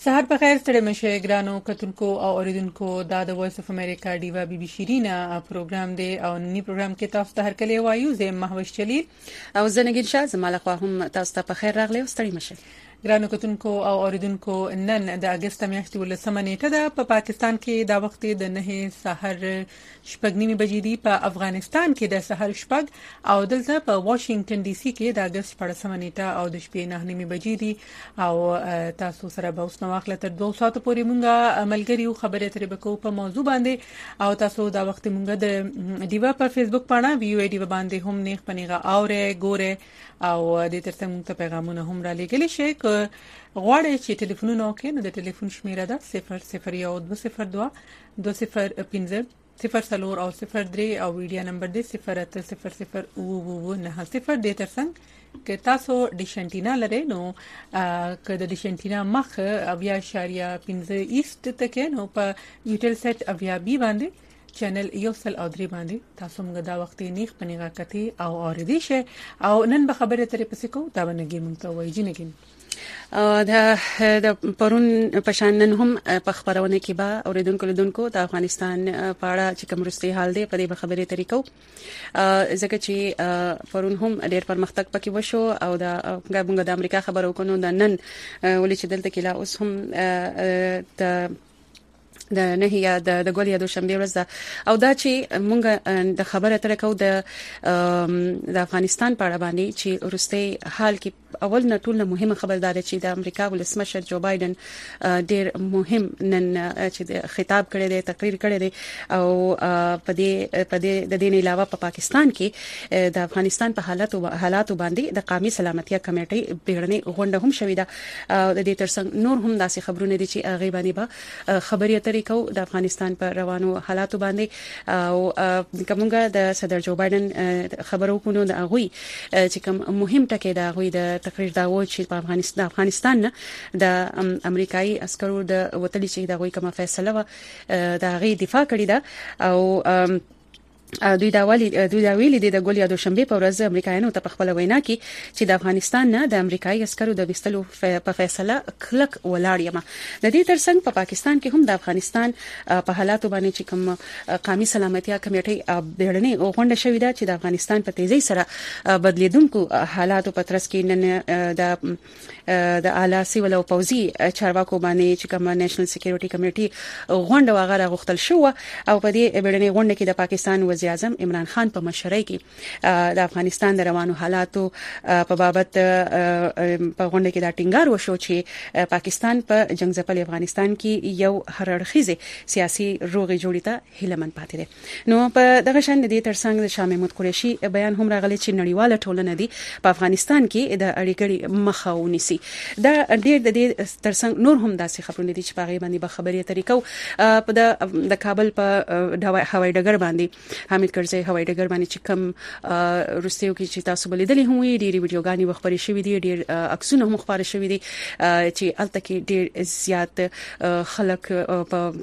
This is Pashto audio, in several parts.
سهار په خیر ستړي مشه ګرانو کتونکو او اوریدونکو دا د وایس اف امریکا ډیوا بي بي شیرینا پروګرام دی او نی پروګرام کې تاسو ته هر کله وایو زه مهوش چلیل او زنګین شاه زمالخوا هم تاسو ته په خیر راغلی او ستړي مشه ګرانو کتونکو او اوریدونکو نن د اگست میاشتې ولسمه نیټه ده په پاکستان کې دا وخت د 9 سحر شپږ نیمه بجې دی په افغانستان کې د سحر شپږ او دلته په واشنگټن ډي سي کې د اگست 14 نیټه او د شپې 9 نیمه بجې دی او تاسو سره به اوس نو واخله تر 2 ساعت پورې مونږه عملګریو خبرې ترې بکو په موضوع باندې او تاسو دا وخت مونږه د دیوا پر فیسبوک پاڼه ویو ای دیوا باندې هم نیغ پنیغه اوره ګوره او د ترڅنګ ته پیغامونه هم را لګل شي غواړئ چې ټلیفونونه وکړئ نو د ټلیفون شمیره ده 00202 205 0 او 03 او ویډیو نمبر دی 08000 90 د ترڅنګ که تاسو ډیشنټینا لرئ نو که د ډیشنټینا مخ اویا شاریه 15 ایست ته کې نو په یوټل سیټ اویا بي باندې چینل یوسل او درې باندې تاسو موږ دا وخت نیغ پنیغه کتی او اوریدي شي او نن به خبره ترې پسې کو دا ونګي مونږ ته وایي جنګین د پرون پشانن هم په خبرونه کې با اوریدونکو د افغانستان په اړه چې کوم رستي حال دی په دې خبرې طریقو ځکه چې پرون هم ډېر پرمختګ پکې وشو او د امریکا خبرو کونو د نن ولې چې دلته کې لا اوس هم د نه یا د ګولیا دوشنبه ورځ او دا چې مونږ د خبره تر کو د افغانستان په اړه باندې چې ورسته حال کې اول نه ټول مهمه خبردار چې د امریکا ولسمشر جو بایدن ډیر مهم نن چې خطاب کړی دی تقریر کړی دی او په دې د دین علاوه په پاکستان کې د افغانستان په حالاتو باندې د قومي سلامتیا کمیټې بیړنۍ غونډه هم شوې ده او د دې ترڅنګ نور هم داسې خبرونه دي چې هغه باندې به خبري طریقو د افغانستان په روانو حالاتو باندې او کومګه د صدر جو بایدن خبرو کونو د هغه چې کوم مهم ټکی دا هغه د تقریر دا و چې په افغانستان نه د امریکایي عسکرو د وتلی چې دا کومه فیصله و دا غي دفاع کړی دا او دوی دا ویلي دي د ګولیا دوشنبه په ورځ امریکایانو ته په خپل وینا کې چې د افغانستان نه د امریکایي عسکرو د وستلو په فیصله کلک ولاړ یم د دې ترڅنګ په پاکستان کې هم د افغانستان په حالاتو باندې چې کوم قومي سلامتیا کمیټې بیړنۍ غونډه شوې ده چې د افغانستان په تیزی سره بدلیدونکو حالاتو په ترڅ کې نن د اعلی سیول او پوزي چارواکو باندې چې کوم نېشنل سکیورټي کمیټې غونډه وغیرہ غوښتل شو او په دې بیړنۍ غونډه کې د پاکستان وزیر اعظم عمران خان په مشرۍ کې د افغانستان د روانو حالاتو په بابت په غونډه کې دا ټینګار وشو چې پاکستان په جنگ ځپل افغانستان کې یو هررخیزه سیاسي روغې جوړې ته هیلمن پاتې ده نو په دغه شان د ترڅنګ د شاه محمود قریشي بیان هم راغلی چې نړیواله ټولنه دي په افغانستان کې د اړیکې مخه ونیسي دا ډېر د ترڅنګ نور هم داسې خبرونه دي چې په غیبه باندې خبرې طریقو په د کابل په هوایي ډګر باندې حامد کرزي هوایي ډګر باندې چې کوم روسیو کې چې تاسو بلیدلې هم وي ډېری ویډیوګانې وخبري شوې دي ډېر عکسونه هم خبري شوې دي چې الته کې ډېر زیات خلک په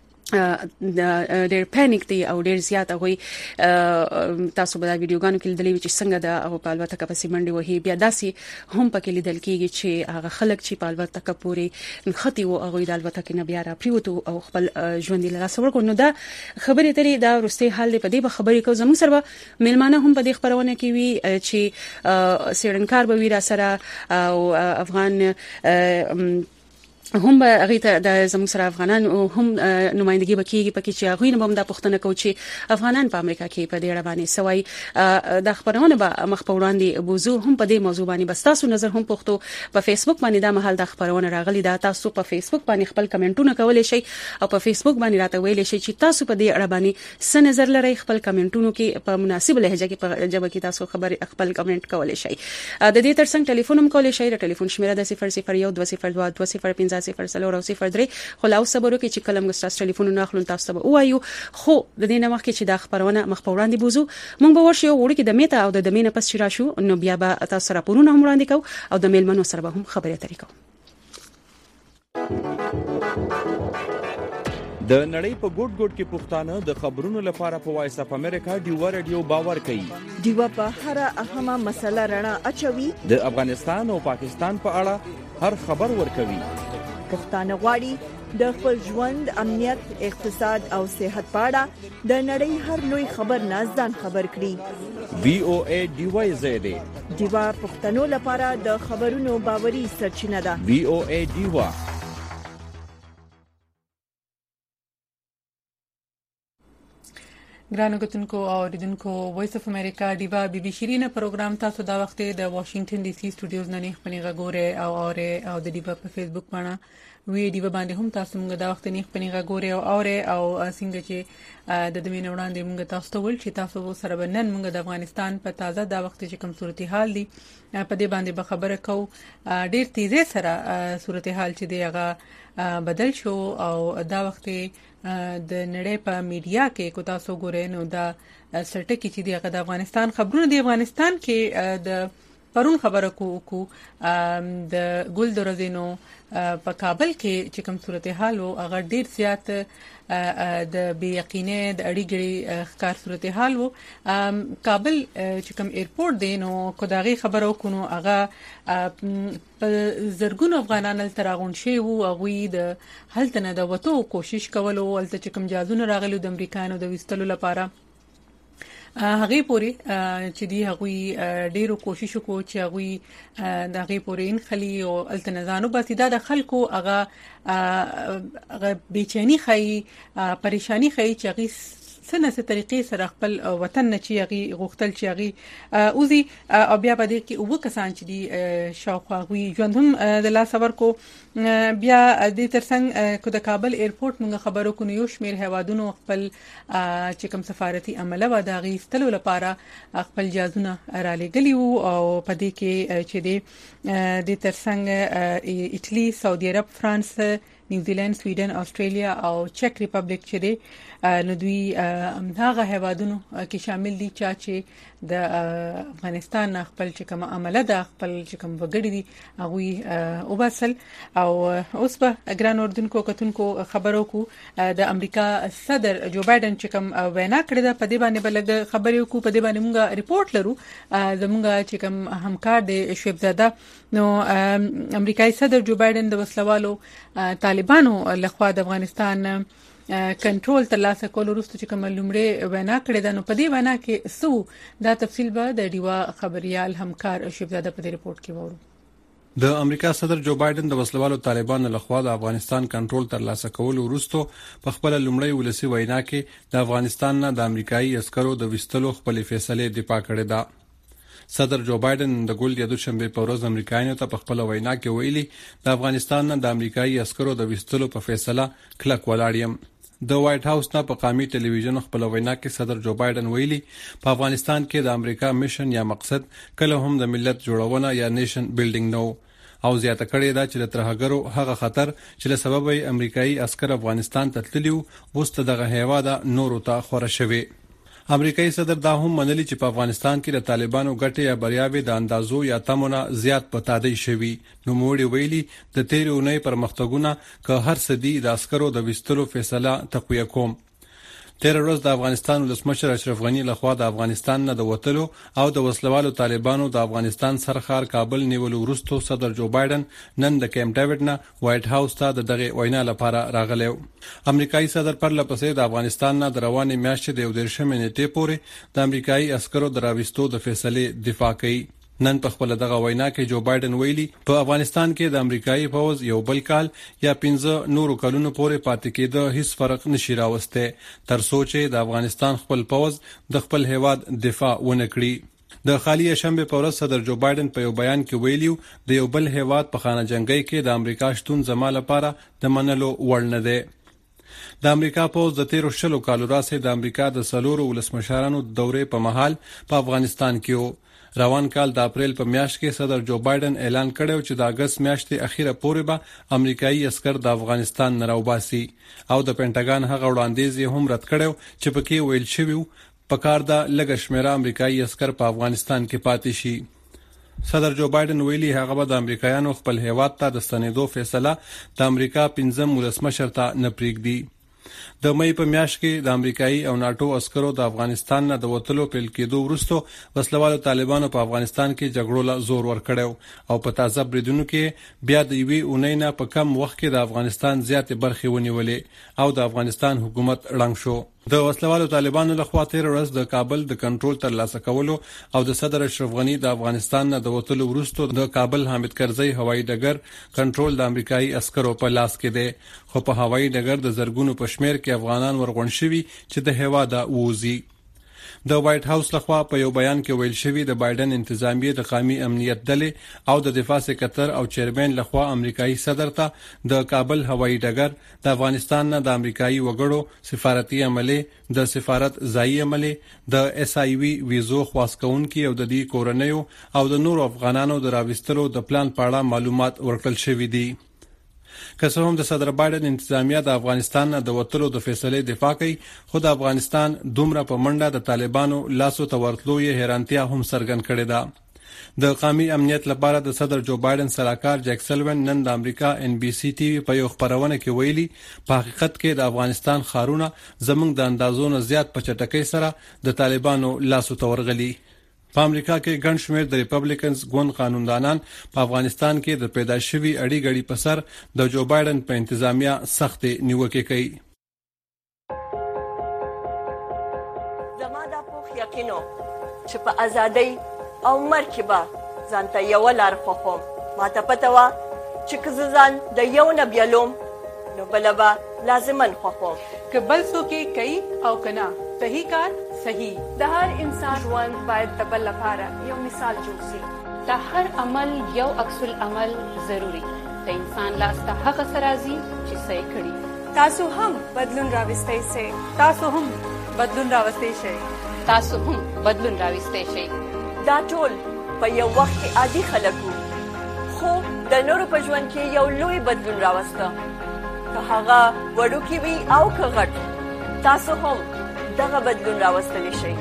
ډېر پانیک دي او ډېر زیات غوي تاسو به دا ویډیوګانو کې لیدلې چې څنګه د او په الوتکه پسې منډي وهي بیا داسي هم پکې لیدل کېږي چې هغه خلک چې په الوتکه پورې خطي او هغه د الوتکه نه بیا را پریوتو او خپل ژوند له لاسه ورکړ نو دا خبرې ترې دا ورسته حال په دې خبرې کو زموږ سره میلمانه هم په دې خبرونه کې وی چې سیرنکار به وی را سره او افغان هم به غیته د زموږ سره افغانان هم نمائندګي وکړي پکې چې هغه نه هم د پښتنه کو چې افغانان په امریکا کې په دې اړه باندې سوای د خبرونه به مخ په وړاندې بوزو هم په دې موضوع باندې بس تاسو نظر هم پښتو په فیسبوک باندې د محل د خبرونه راغلي دا تاسو په فیسبوک باندې خپل کمنټونه کولای شئ او په فیسبوک باندې راته ویلی شئ چې تاسو په دې اړه باندې څه نظر لرئ خپل کمنټونو کې په مناسب لهجه کې په جواب کې تاسو خپل کمنټ کولای شئ د دې ترڅنګ ټلیفون هم کولای شئ د ټلیفون شمیره د 001 202 0 او 03 خو لا صبرو کې چې کلم غستاس ټلیفون نه اخلون تاسو به وایو خو د دې نه مخکې چې دا خبرونه مخ په وړاندې بوزو مونږ به ورشو وړي کې د میته او د مینه پس چې راشو نو بیا به تاسو راپورونه هم وړاندې کو او د میلمنو سره به هم خبرې طریقو د نړۍ په ګوټ ګوټ کې پښتانه د خبرونو لپاره په وایس اف امریکا ډیوا رادیو باور کوي ډیوا په هر اهمه مسله رڼا اچوي د افغانستان او پاکستان په اړه هر خبر ورکوي پښتانه غواړي د خپل ژوند، امنیت، اقتصاد او صحت په اړه د نړۍ هر لوی خبر نه ځان خبر کړي. VOA ډیوا زید ډیوا پښتنو لپاره د خبرونو باوري سرچینه ده. VOA ډیوا. ګرانو کتونکو او اوریدونکو، وایس اف امریکا ډیوا بي بي شيرینه پروګرام تاسو دا وخت د واشنگټن ډي سي سټوډیوز نه خپل غوړې او د ډیوا په فیسبوک باندې وی ډیوا باندې هم تاسو موږ دا وخت نه خپل غوړې او څنګه چې د دمینه وړاندې موږ تاسو ته ول چې تاسو سره بنن موږ د افغانستان په تازه دا وخت چې کوم صورتحال دي په دې باندې به خبره کوو. ډیر تیزه سره صورتحال چې دی هغه بدل شو او دا وخت د نړۍ په میډیا کې کو تاسو ګورئ نو دا سرټکی چې دی هغه د افغانستان خبرونه دی. افغانستان کې د پرون خبره کو د ګل درزینو په کابل کې چې کوم صورتحال او هغه ډیر زیات د بې یقینه د اړیګړي ښکار صورتحال وو. کابل چې کوم ایرپورټ دی نو کو داغي خبرو کو نو هغه زرګونو افغانان تراغون شي وو. هغه د هلته نه د وټو کوشش کولو ولته چې کوم جازونه راغلو د امریکایانو د وستلو لپاره هغه پوری چې دی هغه ډیرو کوشش وکړو چې هغه د هغه پوری ان خلی او التنزانو بس د خلکو هغه بیچانی خي پریشانی خي چې هغه سنه طریقې سره خپل وطن نه چې هغه غوښتل چې هغه اوزي او بیا په دې کې او کسان چې دی شاوخوا وي ژوند هم د لاس ورکو. بیا د ترڅنګ کو د کابل ایرپورټ موږ خبرو کو یو شمیر هوادونو خپل چې کوم سفارتي عمله و د غیستلو لپاره خپل جازونه را لګلی وو او په دې کې چې د ترڅنګ ایتلی، سعودي عرب، فرانس، نیوزیلند، سویډن، استرالیا او چک ریپبلیک چې دی نو دوی هغه هوادونو کې شامل دي چې د افغانستان خپل چې کوم عمله د خپل چې کوم وګړي دي هغه او بسل او اوس په ګران اردوونکو کتونکو خبرو کو د امریکا صدر جو بایدن چې کوم وینا کړې ده په دې باندې بلګ خبرو کو په دې باندې موږ ریپورت لرو. زموږ چې کوم همکار دی شعیب زاده نو امریکایي صدر جو بایدن د وسلوالو طالبانو لخوا د افغانستان کنټرول ترلاسه کول وروسته چې کوم لومړی وینا کړې ده نو په دې وینا کې سو دا تفصیل به د ډیوا خبريال همکار شعیب زاده په دې ریپورت کې وورو. د امریکا صدر جو بایدن د وسلوالو طالبانو لخوا د افغانستان کنټرول ترلاسه کول وروسته په خپل لومړی ولسی وینا کې د افغانستان نه د امریکایي عسکرو د وستلو خپل فیصله دفاع کړې ده. صدر جو بایدن د ګول د دوشنبه په ورځ امریکایانو ته په خپل وینا کې ویلي د افغانستان نه د امریکایي عسکرو د وستلو په فیصله کلک ولاړ. د وایټ هاوس نه په قومي ټلویزیون خپل وینا کې صدر جو بایدن ویلي په افغانستان کې د امریکا میشن یا مقصد کله هم د ملت جوړونه یا نیشن بیلډینګ نو او زیاته کړې ده چې د ترهګرو هغه خطر چې له سبب امریکایي عسكر افغانستان ته تللیو وسته دغه هیواده نورو ته خوره شوی. امریکایي صدر دا هم منلي چې په افغانستان کې د طالبانو ګټې یا بریاوې د اندازو یا تمونه زیات پتاادي شوي. نو موړي ویلي د تیرونې پرمختګونه که هر سدي د عسکرو د وستلو فیصله تقویه کوم. تیر ورځ د افغانستان ولسمشر اشرف غنی لخوا د افغانستان نه د وټلو او د وسلوالو طالبانو د افغانستان سرخار کابل نیول وروسته صدر جو بایدن نن د کیمپ ډیوډ نه وایټ هاوس ته دغه وینا لپاره راغلی. امریکایي صدر پر لپسې د افغانستان نه د روانې میاشتې د 13 نیټې پورې د امریکایي عسکرو د راوستو د فیصله دفاع کوي. نن په خپل دغه وینا کې جو بایدن ویلي په افغانستان کې د امریکایي فوج یو بل کال یا 15 نورو کلونو پورې پاتې کېده هیڅ فرق نشي راوسته تر سوچې د افغانستان خپل فوج د خپل هیواد دفاع ونکړي. د خالی شنبه په ورځ صدر جو بایدن په یو بیان کې ویلیو د یو بل هیواد په خانه جنگي کې د امریکا شتون زموږ لپاره د منلو وړ نه دی. د امریکا پوز د 13 کالو راځي د امریکا د سلورو ولسمشرانو دورې په محل په افغانستان کې روان کال د اپریل په میاشت کې صدر جو بایدن اعلان کړو چې د اگست میاشتې اخیره پورې به امریکایي عسكر د افغانستان نه راوباسي او د پینټاګان هغه وړاندیز یې هم رد کړو چې پکې ویل شوی په کار د لږ شمیره امریکایي عسكر په افغانستان کې پاتې شي. صدر جو بایدن ویلي هغه به د امریکایانو خپل هیواد ته د ستنېدو فیصله د امریکا 15 ولسمشر ته نه پریږدي. د مې په میاشت کې د امریکایي او ناتو عسکرو د افغانستان نه د وټلو پیل کېدو وروسته وسلوالو طالبانو په افغانستان کې جګړو لا زور ورکړیو او په تازه بریدونو کې بیا د یوې اونۍ نه په کم وخت کې د افغانستان زیاتې برخې ونیولې او د افغانستان حکومت ړنګ شو. د وسلوالو طالبانو لخوا تیر ورځ د کابل د کنټرول تر لاسه کولو او د صدر اشرف غنی د افغانستان نه د وټلو وروسته د کابل حامد کرزی هوایي ډګر کنټرول د امریکایي عسکرو په لاس کې دی، خو په هوایي ډګر د زرګونو په شمیر کې افغانان ورغون شوي چې د هیواده ووزي. د وایټ هاوس لخوا په یو بیان کې ویل شوی د بایدن انتظامیه د قومي امنیت ډلې او د دفاع سکرټر او چیرمن لخوا امریکایي صدر ته د کابل هوایي ډګر د افغانستان نه د امریکایي وګړو سفارتي عملې د سفارت ځایي عملې د اس ای وی ویزو خواستونکو او د دې کورنیو او د نورو افغانانو د راوستلو د پلان په اړه معلومات ورکړل شوی دي. که څه هم د صدر بایدن انتظامیه د افغانستان د وټلو د فیصلې دفاع کوي، خو د افغانستان دومره په منډه د طالبانو لاسو ته ورتلو یې حیرانتیا هم څرګند کړې ده. د قومي امنیت لپاره د صدر جو بایدن سلاکار جیک سلوین نن د امریکا ان بي سي ټي وي په یو خبرونه کې ویلي په حقیقت کې د افغانستان خارونه زموږ د اندازونو زیات په چټکۍ سره د طالبانو لاسو ته ورغلي. په امریکا کې ګڼ شمېر د ریپبلیکنز ګوند قانوندانان په افغانستان کې د پیدا شوي اړې غړي په سر د جو بایدن په انتظامیه سخت نیوکې کوي. زما دا پوخ یقینو چې په ازادۍ او مرګ به ځانته یو لار خوښوم. ماته پته وه چې که زه ځان د یو نه بیلوم نو بله به لازمن خوښوم. که بل څوک یې کوي او که نه، صحیح کار صحیح. د هر انسان ژوند باید د بل لپاره یو مثال جوړ شي. د هر عمل یو عکس العمل ضروری. د انسان لاس ته هغه سرازي چې صحیح کړي. تاسو هم بدلون راوستئ شئ. تاسو هم بدلون راوستئ شئ. تاسو هم بدلون راوستئ شئ. دا ټول په یو وخت کې عادي خلک وو، خو د نورو په ژوند کې یو لوی بدلون راوسته. که هغه وړوکی وي او که غټ، تاسو هم دغه بدلون راوستلی شئ.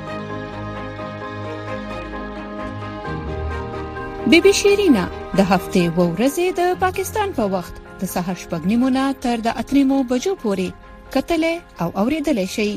بی بی شیرینا د هفتې و ورځې د پاکستان په وخت د سهار 8:30 نه تر د 8:30 بجو پورې کتلې او اوریدلې شئ.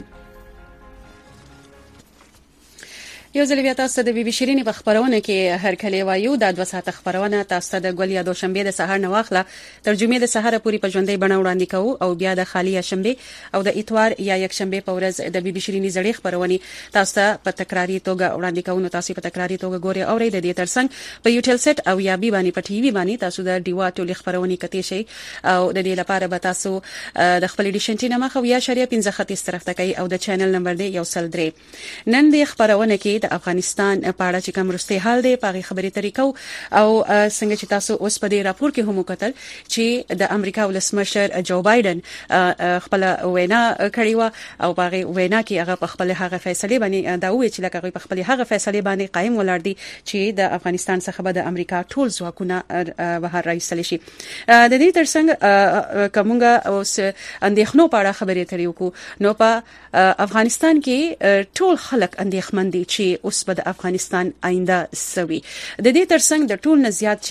یو ځل بیا تاسو د بي بي شيرين په خبرونه کې هر کله وایو د 2 ساعت خبرونه تاسو د ګولیا دوشنبه د سهار نه واخله ترجمه د سهار پوری په ژوندۍ بڼه وړاندې کوو او بیا د خالی شنبه او د اتوار یا یک شنبه په ورځ د بي بي شيرين زړې خبرونه تاسو په تکراری توګه وړاندې کوو. نو تاسو په تکراری توګه ګوري او د دې ترڅنګ په یوټیل سیټ او یا بي باندې په ټي وي باندې تاسو د ډیوا ټولې خبرونه کتئ شي او د دې لپاره به تاسو د خپل ډیشن ټینه مخه یا شریعه 15 خط طرف ته کوي او د چینل نمبر دی 103. نن د خبرونه کې د افغانستان په اړه چې کوم وروستي حال دی په خبري طریقو او څنګه چې تاسو اوس په دې راپور کې هم وکتل چې د امریکا ولسمشر جو بایدن خپل وینا کړې و او په وینا کې هغه په خپل هغه فیصله باندې دا وایي چې لکه په خپل هغه فیصله باندې قائم ولاړ دي چې د افغانستان څخه به د امریکا ټول ځواکونه بهر راځي شي. د دې ترڅنګ کومه اوس اندېښنو په اړه خبرې ترې وکړو. نو په افغانستان کې ټول خلک اندېښمن دي چې اوس به د افغانستان آینده سوي. د دې ترڅنګ د ټول نه زیات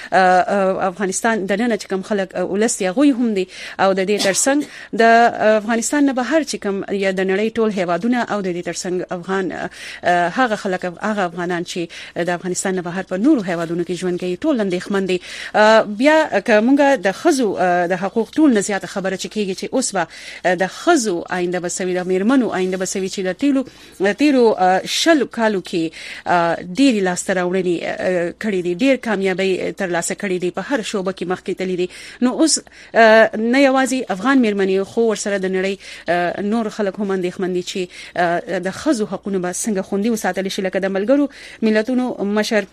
چې افغانستان د نن چې کوم خلک ولستي غوي هم دي او د دې ترڅنګ د افغانستان نه بهر چې کوم یا د نړۍ ټول هیوادونه او د دې ترڅنګ افغان هغه خلک هغه افغانان چې د افغانستان نه بهر په نورو هیوادونو کې ژوند کوي ټول اندېښمن دي. بیا کومه د خزو د حقوق ټول نه زیات خبره چې کیږي چې اوس به د خزو آینده بسوي د میرمنو آینده بسوي چې د تیرو شل کالو کې ډېری لاستراوړنې کړې دي ډېر کامیابی تر لاسه کړې دي په هر شوبه کې مخکې تللي دي. نو اوس نه یوازې افغان میرمنې خو ورسره د نړۍ نور خلک هم اندېښمن دي چې د خزو حقوقونه به څنګه خوندي وساتل شي. لکه د ملګرو ملتونو مشر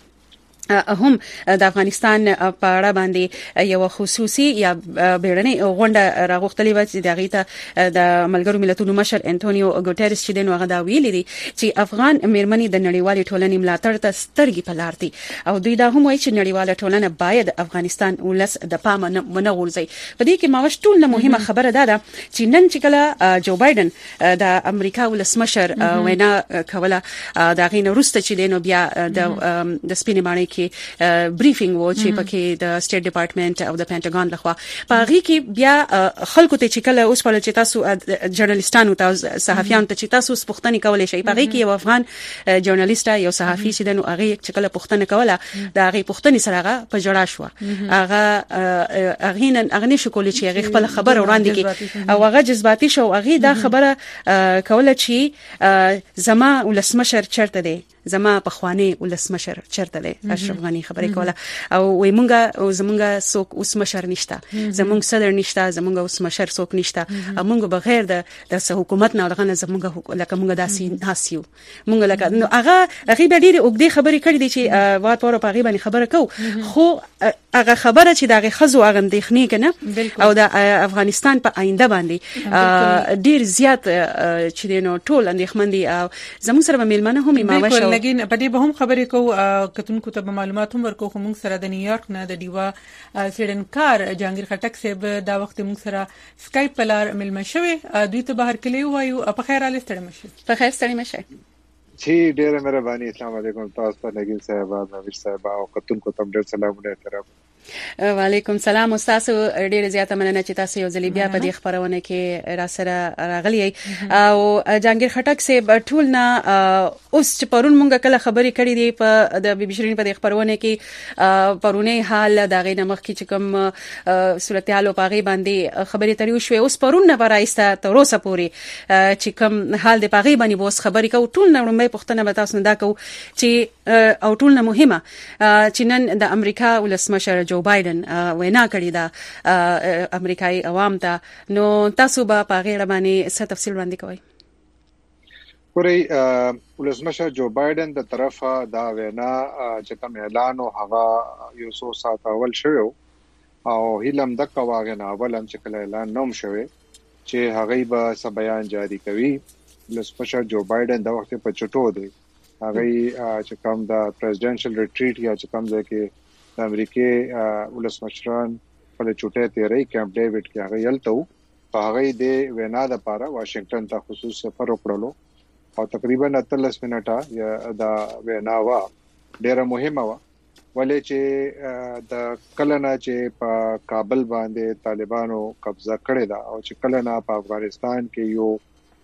هم د افغانستان په اړه باندې یو خصوصي یا بیړنۍ غونډه راغوښتلې و چې دغه ته د ملګرو ملتونو مشر انټونیو ګوټيرس چې دغه دا ویلي دي چې افغان میرمنې د نړیوالې ټولنې ملاتړ ته سترګې په لار دي او دوی دا هم وایي چې نړیواله ټولنه باید افغانستان ولس د پام نه غورځي. په دې کې ماوش ټول نه مهمه خبره ده چې نن چې کله جو بایدن د امریکا ولسمشر وینا کوله دا غین روسته چې دینو بیا د سپینې باندې کې بریفینګ وو چې پکې د سټیټ ډپارټمنټ او د پینټاګون لخوا پاغي کې بیا خلکو ته چې کله اوس په لچ تاسو جرنالستانو ته صحافیانو ته چې تاسو پوښتنه کولای شي پاغي کې یو افغان جرنالست یو صحافي چې دنو هغه چې کله پوښتنه کوله دا هغه پوښتنه سره هغه په جړا شو هغه نن نشو کولای چې هغه خپل خبر وړاندې کړي او هغه جذباتي شو هغه دا خبره کوله چې زما ولسمشر چرته دی زما په خواني ولسمشر چرته دی اشرف غنی خبرې کوله او وای مونږه زمونږه څوک اوس مشر نشته زمونږ صدر نشته زمونږ اوس مشر څوک نشته مونږ بغیر د حکومت نه لغنه زمونږ لکه مونږ داسې ناسیو مونږ لکه نو هغه به ډېر وګړي خبرې کړې دي چې وات پورو پاغي باندې خبره کو خو هغه خبره چې دغه خزو هغه اندېخنې کنه او د افغانستان په آینده باندې ډېر زیات چې دینو ټول اندېخمن دي او زموږ سره میلمنه هم ماوشه لګین په دې به هم خبرې کو کتونکو ته معلومات هم ورکو خو موږ سره د نیویارک نه د دیوا سیډنکار جهانگیر خټک صاحب دا وخت موږ سره سکایپ په لار ملمه شوی دوی ته بهر کلی وایو په خیر اله ستړي مشه په خیر ستړي مشه جی ډیره مهرباني السلام علیکم تاسو ته نګین صاحب نویر صاحب او کتونکو ته ډیر سلامونه احترام وعلیکم سلام استاد ډیره زیاته مننه چې تاسو یو ځلې بیا په دې خبرونه کې را سره راغلی او جهانگیر خټک صاحب ټول نه اوس چې پرون مونږ کله خبرې کړې دي په د بي بي شيرين په دې خبرونه کې پرونه حال د غینه مخ کې چې کوم صورتحال او پاغي باندې خبرې تریو شوې اوس پرون نه راایسته تر اوسه پوري چې کوم حال د پاغي باندې بوس خبرې کو ټول نه مې پوښتنه به تاسو نه دا کو چې او ټول نه مهمه چې نن د امریکا ولسمشر جو بایدن وینا کړې ده امریکایي عوام ته نو تاسو به په غیړه باندې څه تفصیل وړاندې کوئ ګورئ ولسمشر جو بایدن د طرفه دا وینا چې کوم اعلان او هغه یو څو ساعت اول شوی او هیلم د کواغه نه اول هم چې کله اعلان نوم شوی چې هغه به څه بیان جاری کوي ولسمشر جو بایدن دا وخت په چټو دی هغه چې کوم د پریزیدنشل ریټریټ یا چې کوم ځکه د امریکای ولسمشران په چټه تیرې کیمپ ډیوډ کې هغه یلته په هغه د وینا د لپاره واشنگټن ته خصوصي سفر وکړلو او تقریبا 38 منټه یا دا وینا وا ډیره مهمه وا ولې چې د کلنا چې په کابل باندې طالبانو قبضه کړې ده او چې کلنا په افغانستان کې یو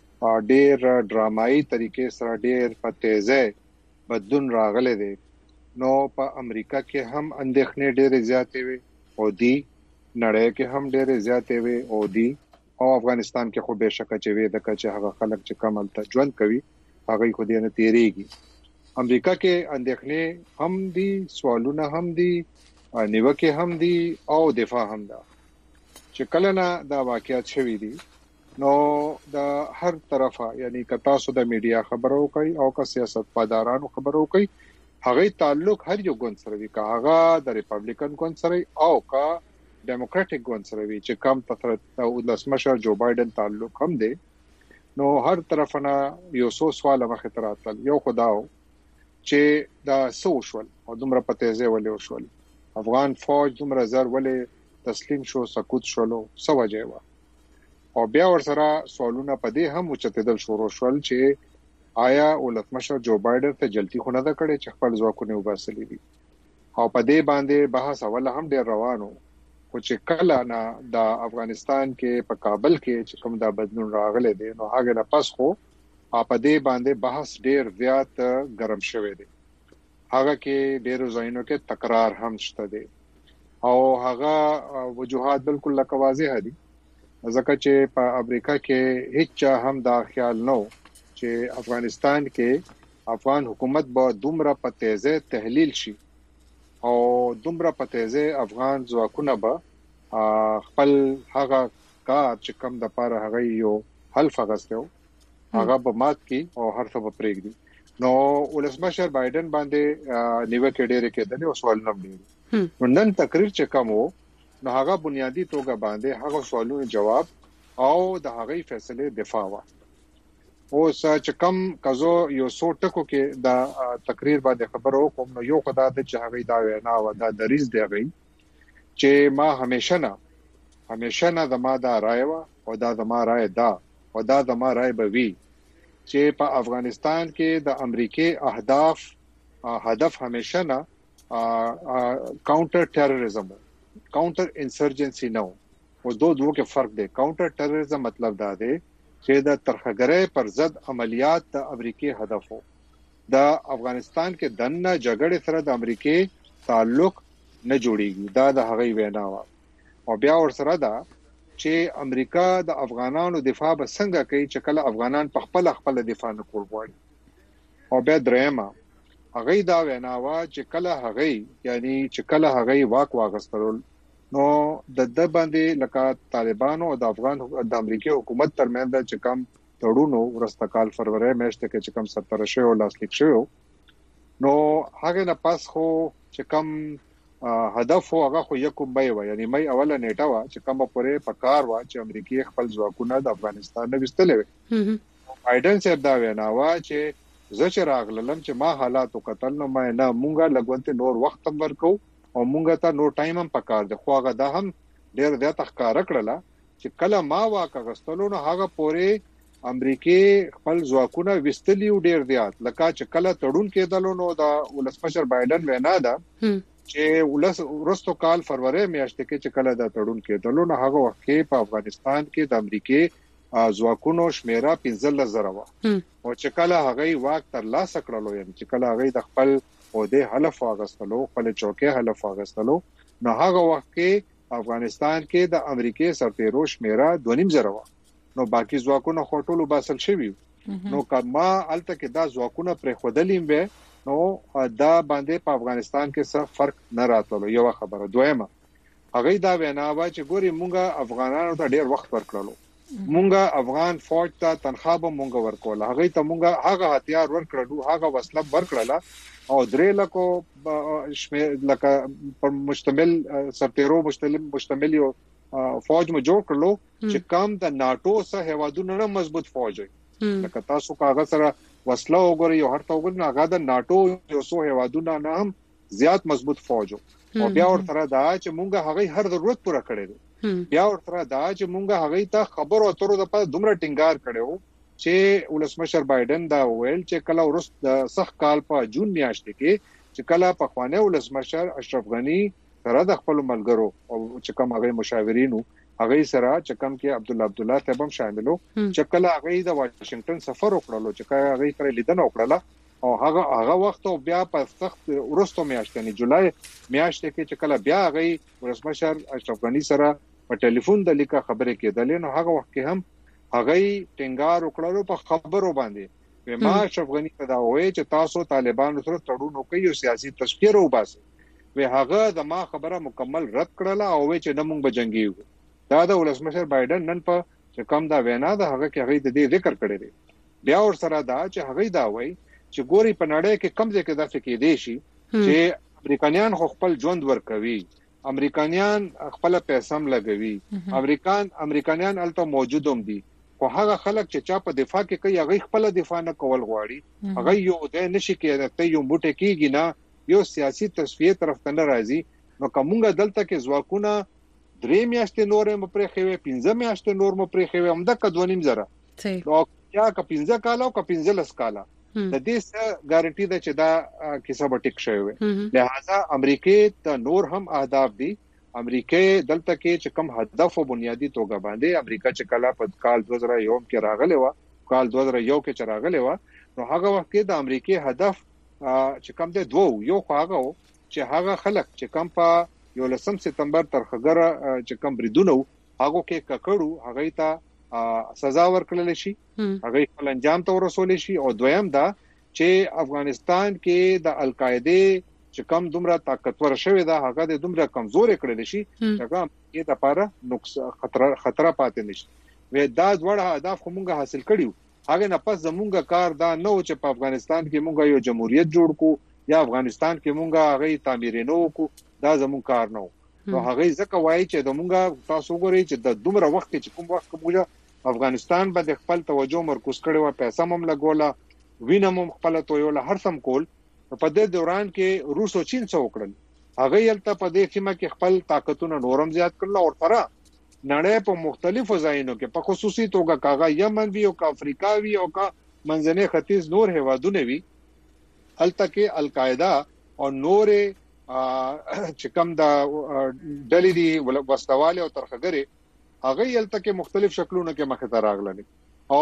ډیر ډرامایي طریقې سره ډیر په تیزه بدلون راغلی دی نو په امریکا کې هم اندېښنې ډېرې زیاتې وي او دی نړۍ کې هم ډېرې زیاتې وي او دی او افغانستان کې خو به شک چې وي د کچه هغه خلک چې کمل ته ژوند کوي هغه خو دې نه تیریږي امریکا کې اندېښنې هم دي سوالونه هم دي نیوکه هم دي او دفاع هم ده چې کله نه دا واقعیت شوي دي نو د هر طرفه یعنی که تاسو د میډیا خبرو کوي او که سیاست پادارانو خبرو کوي هغه تعلق هر یو ګوند سره وي که هغه د ریپبلیکن ګوند سره او که ډیموکراټک ګوند سره وي چې کم په ولسمشر جو بایدن تعلق هم دی نو هر طرفنا یو څو سوال مخه تراتل یو خداو چې دا سوشل او دومره پته ولې وشول افغان فوج دومره زر ولې تسلیم شو سقوط شولو سوجه وا او بیا ورسره سوالونه پدې هم اوچتېدل شروع شول چې آیا ولسمشر جو بایدن ته جلتی خونه ده کړې چې خپل ځواکونه وباسلې دي او پدې باندې بحث اول هم ډېر روانو خو چې کله نه د افغانستان کې په کابل کې چې کوم دا بدلون راغلی دی نو هغه نه پس خو پدې باندې بحث ډېر زیات ګرم شوی دی هغه کې ډېر ځایونو کې تکرار هم شته دی او هغه وجوهات بالکل لکه واضح دي ځکه چې په امریکا کې هیڅ هم دا خیال نه چې افغانستان کې افغان حکومت به دومره په تیزه تحلیل شي او دومره په تیزه افغان ځواکونه به خپل هغه کار چې کم د پاره هغه یو حل فغسته هغه به مات کی او هر څه به پرېږدي نو ولسمشر بایدن باندې نیوکه ډېرې کېدلې او سوال نه دی نن تقریر چې کوم نو هغه بنیادی توګه باندې هغه سوالونو جواب او د هغه فیصله دفاع وا او چې کم کزو یو څو ټکو کې دا تقریر باندې خبرو کوم نو یو خدای ته چې هغه دا وینا و دا دریز دی غي چې ما همیشه نه د ما دا رائے وا او دا د ما رائے دا او دا د ما رائے به وی چې په افغانستان کې د امریکای اهداف هدف همیشه نه counter terrorism counter insurgency न हो दो के फर्क दे। काउंटर टेररिज्म मतलब دا دی چې د ترهګرۍ پر ضد عملیات د امریکای هدف وو। د افغانستان کې دنه جګړې سره د امریکای تعلق نه جوړیږي، دا د هغې وینا و. او بیا ورسره دا چې امریکا د افغانانو دفاع به څنګه کوي چې کله افغانان په خپل دفاع نه کول غواړي. او بیا درېمه هغې دا وینا و چې کله هغې واک واغسترول نو د باندې لکه طالبانو او د امریکای حکومت ترمنځ چې کم تړونو ورسته کال فروری میاشت کې چې کم 17 شو لاسلیک شو، نو هغه نه پاس خو چې کم هدف هغه خو یکم بای و، یعنی مې اوله نیټه و چې کومه پورې پکار و چې امریکای خپل ځواکونه د افغانستان نه وستلې وي. بایدن صاحب دا وینا و چې زه چې راغلم چې ما حالاتو قتل نو مې نه مونږه لګونته نور وخت ورکو او مونږ ته نو ټایم هم پکار دی. خو هغه دا هم ډېر زیات ښکارا کړله چې کله ما واکه غستلو نو هغه پورې امریکای خپل ځواکونه وستلی ډېر زیات، لکه چې کله تړون کېدل نو د ولسمشر بایدن وینا ده چې ورستو کال فروری میاشت کې چې کله د تړون کېدل نو هغه وخت کې په افغانستان کې د امریکای ځواکونو شمیره 15,000 و، او چې کله هغه واک تر لاسه کړلو، یعنی چې کله هغه د خپل او د حلف واغستلو خپل چوکې حلف واغستلو، نو هغه وخت کې افغانستان کې د امریکای سرتیرو شمیره 2,500 و، نو باقی ځواکونه خټولو باسل شوی. نو کما الته کې دا ځواکونه پر خودلیم به نو دا باندې په افغانستان کې څه فرق نه راتلو. یو خبره. دویمه هغه دا وینا و چې ګوري مونږه افغانانو ته ډیر وخت ورکړلو، مونږه افغان فوج ته تنخواه به مونږه ورکول، هغه ته مونږه هغه هتیار ورکړلو، هغه وسله ورکړله او 3 لکو لکه پر مشتمل سرتیرو مشتمل یو فوج مو جوړ کړلو چې کم د ناتو سره هوادونو نه مضبوط فوج وي. لکه تاسو کاغذ سره وسله وګورئ یو هرته وګورئ هغه د ناتو یو څو هوادونو نه هم زیات مضبوط فوج او بیا ورته دا چې مونږه هغه هر ضرورت پوره کړی دی. بیا ورته دا چې مونږه هغه ته خبر او تر د په دومره ټینګار کړو چې ولسمشر بایدن دا ویل چې کله ورست د سخت کال په جون میاشت کې چې کله په خوانه ولسمشر اشرف غنی سره د خپل ملګرو او چې کوم هغه مشاورینو هغه سره چې کوم کې عبدالله طيب هم شاملو چې کله هغه د واشنگټن سفر وکړلو چې کله هغه سره لیدنه وکړه او هغه وخت بیا په سخت ورستو میاشت یعنی جولای میاشت کې چې کله بیا هغه ولسمشر اشرف غنی سره په ټلیفون د لیکه خبرې کېدلې نو هغه وخت کې هم هغه ټینګار وکړلو په خبرو باندې ما اشرف غنی ته دا وایي چې تاسو طالبانو سره تړون وکړئ او سیاسي تشکیل وباسئ. وی هغه د ما خبره مکمل رد کړله او وی چې نمونږ به جنگیو. دا د ولسمشر بایدن نن په چې کوم دا وینا ده هغه کې هغه د دې ذکر کړی دی. بیا ور سره دا چې هغه دا وایي چې ګوري په نړۍ کې کم ځای کې دا فکر دی شي چې امریکایان خو خپل ژوند ورکوي، امریکایان خپل پیسې هم لګوي، امریکایان الته موجودوم دي، خو هغه خلک چې چا په دفاع کې کوي هغه خپل دفاع نه کول غواړي، هغه یو د نشي کېږي ته یو بوټه کېږي نه یو سیاسي تصفیه طرف ته نه راځي. نو کومه دلته کې ځواکونه 3 میاشتې نورې مپرې خوي 15 میاشتې نور مپرې خوي هم د 2.5 نو یا کا 15 کال او کا 15 کال د دې څه ګارانټي ده چې دا کیسه به ټیک شوی وي. لہذا امریکای ته نور هم اهداف دي. امریکای دلته کې چې کوم هدف او بنیادی توګه باندې امریکا چې کله په کال 2001 کې راغلی و، کال 2001 کې راغلی و، نو هغه وخت کې د امریکای هدف چې کوم دی دوه، یو هغه چې هغه خلک چې کوم په 11 سپتمبر ترخګره چې کوم بریدونه هغه کې ککړو هغه ته سزا ورکړل شي، هغه خپل انجام ته ورسول شي. او دویم دا چې افغانستان کې د القاعده چې کم دومره طاقتور شوی دا هغه د دومره کمزوري کړل شي هغه یې د لپاره نقص خطر پاتې نشي. وې دا ډوړه اهداف کومه حاصل کړیو، هغه نه پس زمونږه کار دا نه و چې په افغانستان کې مونږه یو جمهوریت جوړ کو یا افغانستان کې مونږه هغه تعمیر نه وکړو، دا زمون کار نه و. نو هغه ځکه وایي چې د مونږه تاسو ګورئ چې د دومره وخت چې کوم وخت مونږه افغانستان باندې خپل توجه مرکوز کړي و، پیسې هم لګوله، وینم هم خپل تویول هر سم کول. په دې دوران کې روس او چین څو وکړل، هغه یلته په دې سیمه کې خپل طاقتونه نورم زیات کړل او تر نړۍ په مختلفو ځایونو کې په خصوصي توګه کاغه یمن وی او افریقا وی او کا منځنۍ ختیځ نور هوادونه وی، الته کې القاعده او نور چې کوم د ډلې دی وسواله او ترخګری هغه یلته کې مختلف شکلونو کې مخه ته راغلل او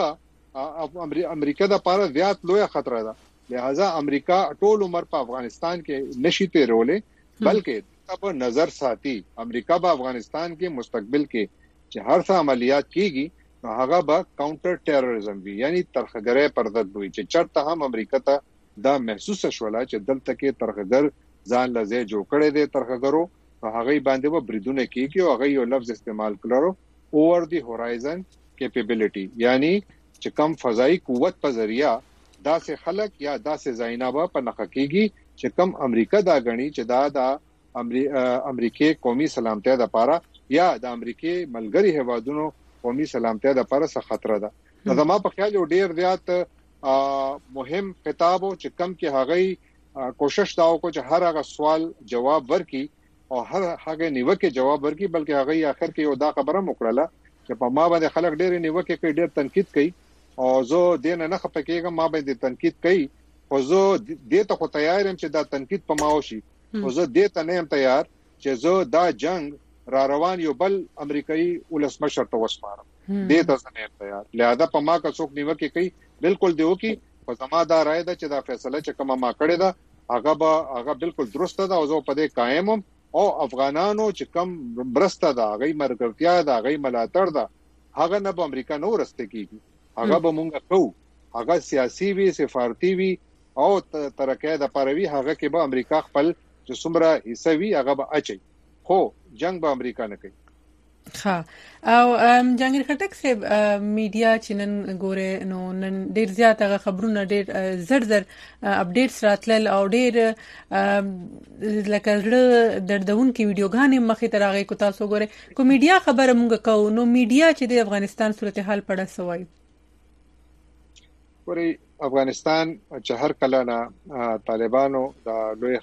هغه امریکا د لپاره زیات لوی خطر ده. لہذا امریکا ټول عمر په افغانستان کې نشي تیرولې بلکې تب نظر ساتي امریکا په افغانستان کې مستقبل کې چې هر څه عملیات کیږي هغه به کاونټر ټیرریزم وي یعنی ترخګری پر ضد وي چې چرته هم امریکا ته دا محسوس شولا چې دلته کې ترخګر ځان لزه جوړ کړي دي ترخګرو هغه باندې و بریدونه کیږي او هغه یو لفظ استعمال کړو اوور دی هورایزن کیپیبিলিټي یعنی چې کم فضائي قوت په ذریعہ داسې خلک یا داسې زاینابه په نخکیږي چې کم امریکا دا غني چې دا د امریکای قومي سلامتیا د لپاره یا د امریکای ملګری هوادونو قومي سلامتیا د لپاره څه خطر ده. زما په خیال یو ډیر زیات مهم خطاب او چې کم کې هغه کوشش دا وکړو چې هر هغه سوال جواب ورکړي او هر هغه نیوکه جواب ورکړي بلکې هغه اخر کې یو دا خبره وکړه چې په ما باندې خلک ډېر نیوکه کوي ډېر تنقید کوي او زه دین نه خپکیږم ما باندې تنقید کوي او زه دې ته خو تیار یم چې دا تنقید په ما وشي او زه دې ته نه یم تیار چې زه دا جنگ را روان یو بل امریکایي ولسمشر ته وسپارم دې ته نه یم تیار. لہذا په ما کا څوک نیوکه کوي بالکل دیو کی په زما دا رائے ده چې دا فیصله چې کومه ما کړې ده هغه بالکل درست ده او زه په دې قائم او افغانانو چې کم برسته ده هغه مرګرتیا ده هغه ملاتړ ده هغه نه به امریکا نو رسته کیږي هغه به مونږ کوو هغه سیاسي وي سفارتي وي او ترکه د پروي هغه کې به امریکا خپل چې څومره حصہ وي هغه به اچي خو جنگ به امریکا نه کوي. ها او جهانگیر خټک صاحب میډیا چې نن ګوره نو نن ډیر زیات هغه خبرونه ډیر زر اپډیټس راتلل او ډیر لکه دردون کې ویډیوګانې مخې ته راغی کو تاسو ګوره کو میډیا خبره مونږ کوو نو میډیا چې د افغانستان صورتحال پړه سوای ګوره افغانستان چې هر کله نه طالبانو د لوی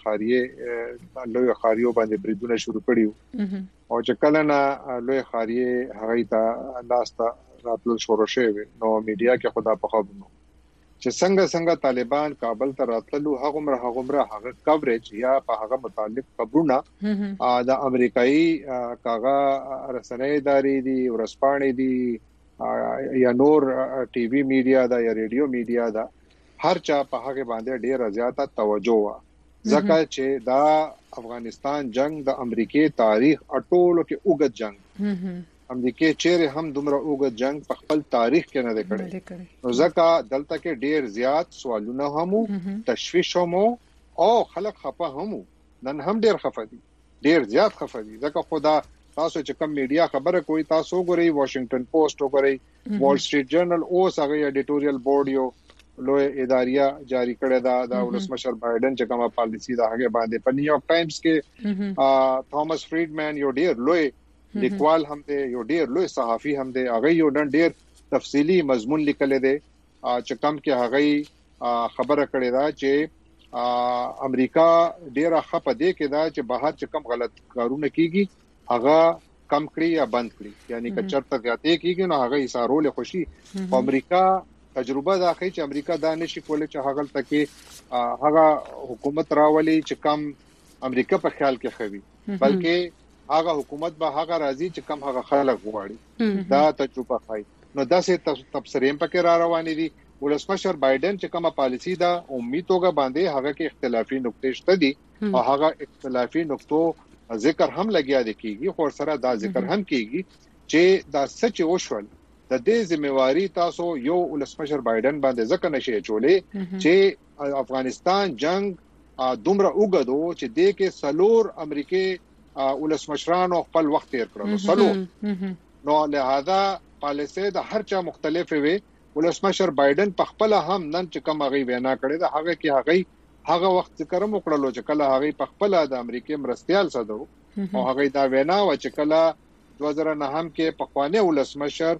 خاریو باندې بریدونه شروع کړیو او چې کله نه لوی خاریه هغه ته لاسته راتلل شروع شوه نو میډیا کې خدا په خبر نو چې څنګه طالبان کابل ته راتللو هغه کوریج یا په هغه متعلق خبرونه د امریکایي کاغه رسنۍ ادارې دي ورسپانې دي یا نور ټي وي میډیا دا یا ریډیو میډیا دا هر چا په هغه باندې ډیره زیاته توجه وا ځکه چې دا افغانستان جنگ د امریکای تاریخ اټولو کې اوږد جنگ امریکای چیرې هم دومره اوږد جنگ په خپل تاریخ کې نه کړی نو ځکه دلته کې ډیر زیات سوالونه هم تشویش هم او خلک خفه هم نن هم ډیر خفه دي ډیر زیات خفه دي ځکه خدا تاسو چې کوم میډیا خبره کوي تاسو ګورئ واشنگټن پوسټ وګورئ وال سټریټ جرنل او هغه ایډیټوریال بورډ یو لوی اداریه جاری کړی دا د ولسمشر بایدن چې کومه پالیسی دا هغه باندې په نیویارک ټایمز کې توماس فریډمن یو ډیر لوی لیکوال هم دی یو ډیر لوی صحافي هم دی هغه یو ډیر تفصیلی مضمون لیکل دی چې کوم کې هغه خبره کړې ده چې امریکا ډیره خپه دی کې دا چې بهر چې کوم غلط کارونه کیږي هغه کم کړی یا بند کړی یعنی که چرته زیاتې کیږي نو هغه ایثارول خوشي امریکا تجربه دا کوي چې امریکا دا نشي کولای چې هغه تکي هغه حکومت راولي چې کم امریکا په خیال کې خوي بلکې هغه حکومت به هغه راځي چې کم هغه خلک غواړي دا تجربه کوي نو دا سه تبصرې په کې روانې دي ولسمشر بایدن چې کومه پالیسی دا امیدوګه باندې هغه کې اختلافي نقطې شته دي او هغه اختلافي نقطو ذکر هم لګیا دي کیږي خو سره دا ذکر هم کیږي چې دا سچ وشول د دې ذمہواری تاسو یو ولسمشر بایدن باندې ځکه نشي چولې چې افغانستان جنگ دومره وګدو چې د کې سلور امریکای ولسمشرانو خپل وخت تیر کړو سلور نو لہذا پالیسي د هر چا مختلفه وي ولسمشر بایدن په خپل هم نن چې کوم غي وینا کړی دا هغه کې هغه وخت ذکر مو کړلو چې کله هغه په خپل د امریکای مرستيال صدو او هغه دا وینا و چې کله 2009 کې په خوانه ولسمشر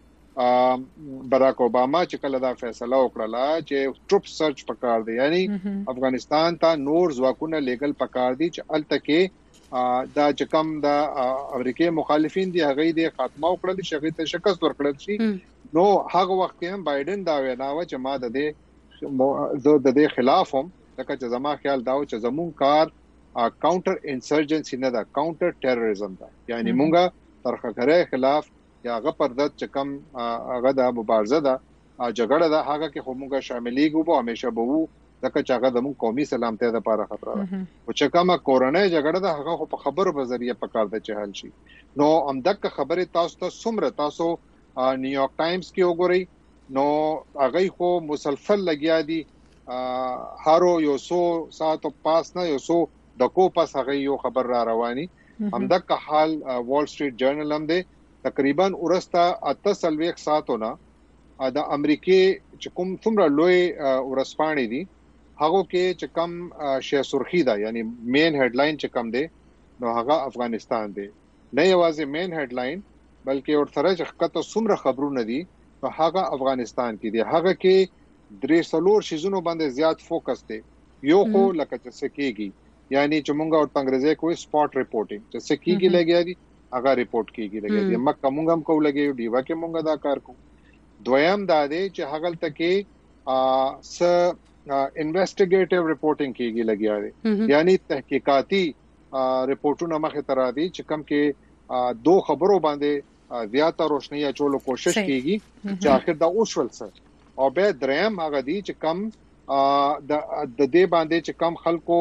براک اوباما چې کله دا فیصله وکړه چې ټروپ سرچ پکار دی یعنی افغانستان ته نور ځواکونه لیګل پکار دي چې التکه دا چې کوم د امریکای مخالفین دي هغه د خاتمه وکړل چې هغه ته شکست ورکړل شي نو هغه وخت کې هم بایدن دا وینا و چې ما د دې خلاف هم لکه چې زما خیال داو چې زمون کار کاونټر انسرجنسي نه ده، کاونټر ټیرریزم ده. یعنی مونږه ترخکرۍ خلاف یا غپر د چکم هغه د مبارزه ده جګړه ده هغه کې خو مونږه شاملېږو به همیشه به وو ځکه چې هغه د مونږ قومي سلامتۍ لپاره خطر ده. او چې کومه کورنۍ جګړه ده هغه خو په خبرو په ذریعہ پکار ده چې حل شي. نو همدغه خبره تاسو ته څومره تاسو نیویارک ټایمز کې وګورئ نو هغه خو مسلسل لګیا دي هارو یو سو ساعتو پاس نه یو سو دکو پاس هغه یو خبر را رواني. همدغه حال وال سټریټ جرنل هم دی تقریبا ورسته 48 ساعتونه د امریکای چې کوم څومره لوی ورسپانې دي هغه کې چې کم شې سرخی ده یعنی مین هډلاین چې کم دی نو هغه افغانستان دی. نه یوازې مین هډلاین بلکې ورسره چې کته څومره خبرونه دي نو هغه افغانستان کې دی. هغه کې درې څلور شیزونو باندې زیات فوکس دی. یو خو لکه چې سکیږي یعنی چې مونږ او انګریزي کوئی سپاٹ ریپورټینګ چې سکیږي لګیا دي هغه ریپورت کیږي لګیا دي. مکه مونږ هم کو لګي دیوا کې مونږ دا کار کو. دویم دا دی چې هغه تکي س انویسټیګیټیو ریپورټینګ کیږي لګیا دي یعنی تحقیقاتي ریپورتونه مخه تر دي چې کم کې دو خبرو باندې زیاته روشنی اچولو کوشش کیږي چې اخر دا اوسول سره او به دریم هغه دي چې کم د دې باندې چې کم خلکو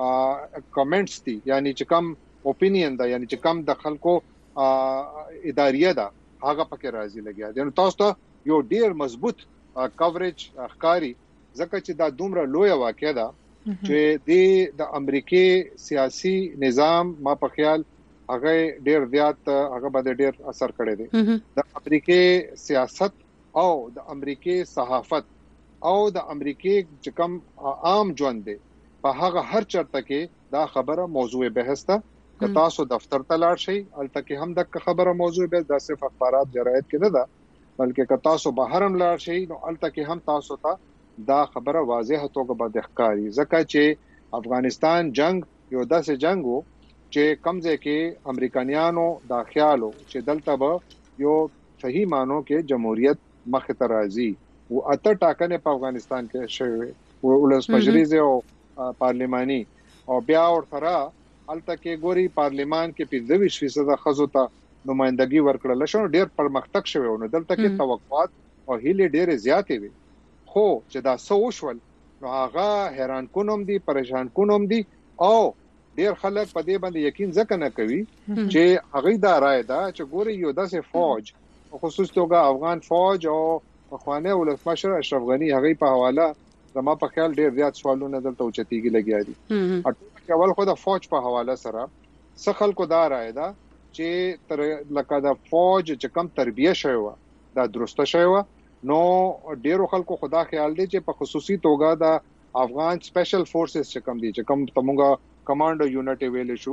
کمنټس دي یعنی چې کم اوپینین دا یعنی چې کم د خلکو اداریه دا هغه پکې راځي لګیا دي. نو تاسو ته یو ډیر مضبوط کوریج ښکاری ځکه چې دا دومره لوی واقعه ده چې د امریکای سیاسي نظام ما په خیال هغه ډیر زیات هغه باندې ډیر اثر کړی دی. د امریکای سیاست او د امریکای صحافت او د امریکای چې کوم عام ژوند دی په هغه هر چرته کې دا خبره موضوع بحث ده. که تاسو دفتر ته لاړ شئ البته کې هم د خبره موضوع به د صرف اخبارات جراید کې نه ده بلکې که تاسو بهر هم لاړ شئ نو البته کې هم تاسو ته دا خبره واضحه توګه باندې ښکاری ځکه چې افغانستان جنگ یو داسې جنگ وو چې کمزې کې امریکایانو دا خیالو چې دلته به یو صحیح مانو کې جمهوریت مخ ته راځي او اته ټاکنې په افغانستان کې شوې او ولس مجلس او پارلماني او بیا ورته الته کې ګوري پارلمان کې 25% خزو ته نمائندګي ورکړل شو ډیر پرمختګ شوی نو دلته کې توقعات او هیله ډیر زیاتې وي خو چې دا سوشل نو هغه حیران کونم دي پریشان کونم دي او ډیر خلک په دې باندې یقین ځکه نه کوي چې هغه دا رائے ده چې ګوري یو داسې فوج خصوص توګه افغان فوج او خوانه ولسمشر اشرف غنی هغه په حواله زما په خیال ډیر زیات سوالونه دلته اوچتيږي لګیا دي. اول خو د فوج په حواله سره څه خلکو دا رائے ده چې تر لکه د فوج چې کم تربیه شوی دا درسته شوی نو ډیرو خلکو خدا خیال دی چې په خصوصي توګه د افغان سپیشل فورسز چې کم دي چې کم تمونګه کمانډو یونټ ویل شو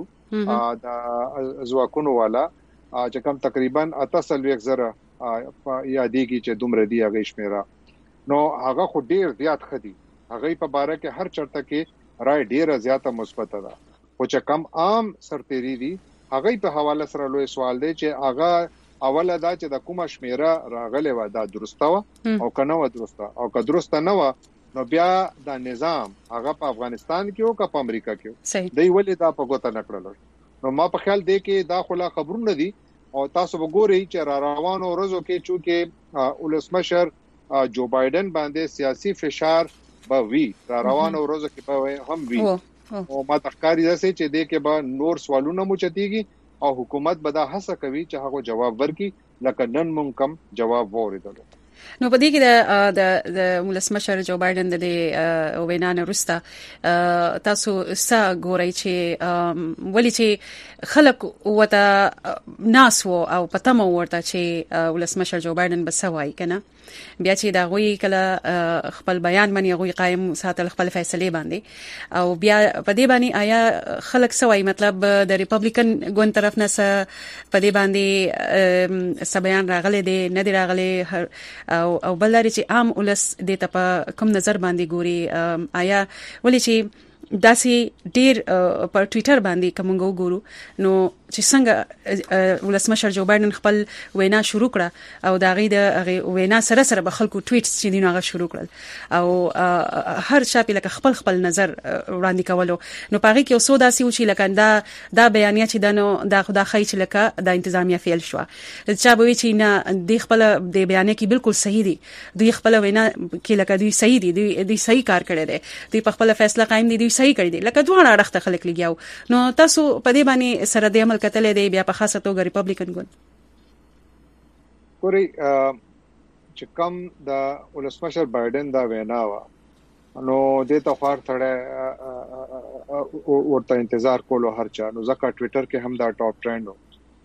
د ځواکونو والا چې کم تقریبا 80 زره یادېږي چې دومره دی هغه شمیره نو هغه خو ډیر زیات خدي هغه په باره کې هر چرته کې رائے ډیر زیاته مثبت ده او چې کم عام سرتيري دي هغه په حواله سره لوی سوال دی چې هغه اوله دا چې د کومه شمیره راغله و دا درسته او کنه و درسته او که درسته نه و نو بیا د نظام هغه په افغانستان کې او په امریکا کې دی ولې دا په ګوته نکړل نو ما په خیال دی کې دا خلا خبرونه دي او تاسو وګورئ چې را روانو ورځو کې چې ولسمشر جو بایدن باندې سیاسي فشار به وی را روانو ورځو کې به هم وی او ما تخکاری داسې چې دې کې به نور سوالونه موچتيږي او حکومت به دا هڅه کوي چې هغه جواب ورکړي لکه نن مونږ کم جواب وریدل. نو په دې کې د ولسمشر جو بایدن د وینا نه وروسته تاسو څه ګورئ چې ولې چې خلک وته ناس وو او پته مو ورته چې ولسمشر جو بایدن بسوي کنه بیا چې دا غوي کله خپل بیان باندې غوي قائم ساتل خپل فیصله باندې او بیا په دې باندې آیا خلک سوي مطلب د ریپبلیکن ګوند طرف نه په دې باندې سبيان راغلي دي نه دی راغلي او بلاري چې عام ولس د ته په کوم نظر باندې ګوري آیا ولې چې داسې ډیر پر ټوئیټر باندې کوم وګورو نو چې څنګه ولسمشر جو بایدن خپل وینا شروع کړه او دا غي د وینا سره سره به خلکو ټویټس چې دینه هغه شروع کړل او هر چا په لکه خپل نظر وړاندې کولو نو پاره کې اوسو داسې و چې لکه دا بیانیه چې دا خدا خی چې لکه د انتظامیه فعل شو چې به چې نه د خپل د بیانیه کې بالکل صحیح دي دوی خپل وینا کې لکه دوی صحیح دي دوی صحیح کار کړی دی دوی په خپل فیصله قائم دي دوی صحیح کړی دي لکه دوه اړخ خلک لګیاو نو تاسو په دې باندې سره د عمل کتلې دی بیا په خاصه توګه ریپبلیکن ګوند ګوري چې کوم د ولسمشر بایدن دا وینا وا نو د تخوار ثړه ورته انتظار کولو هر چا نو ځکه ټوئیټر کې هم دا ټاپ ټرند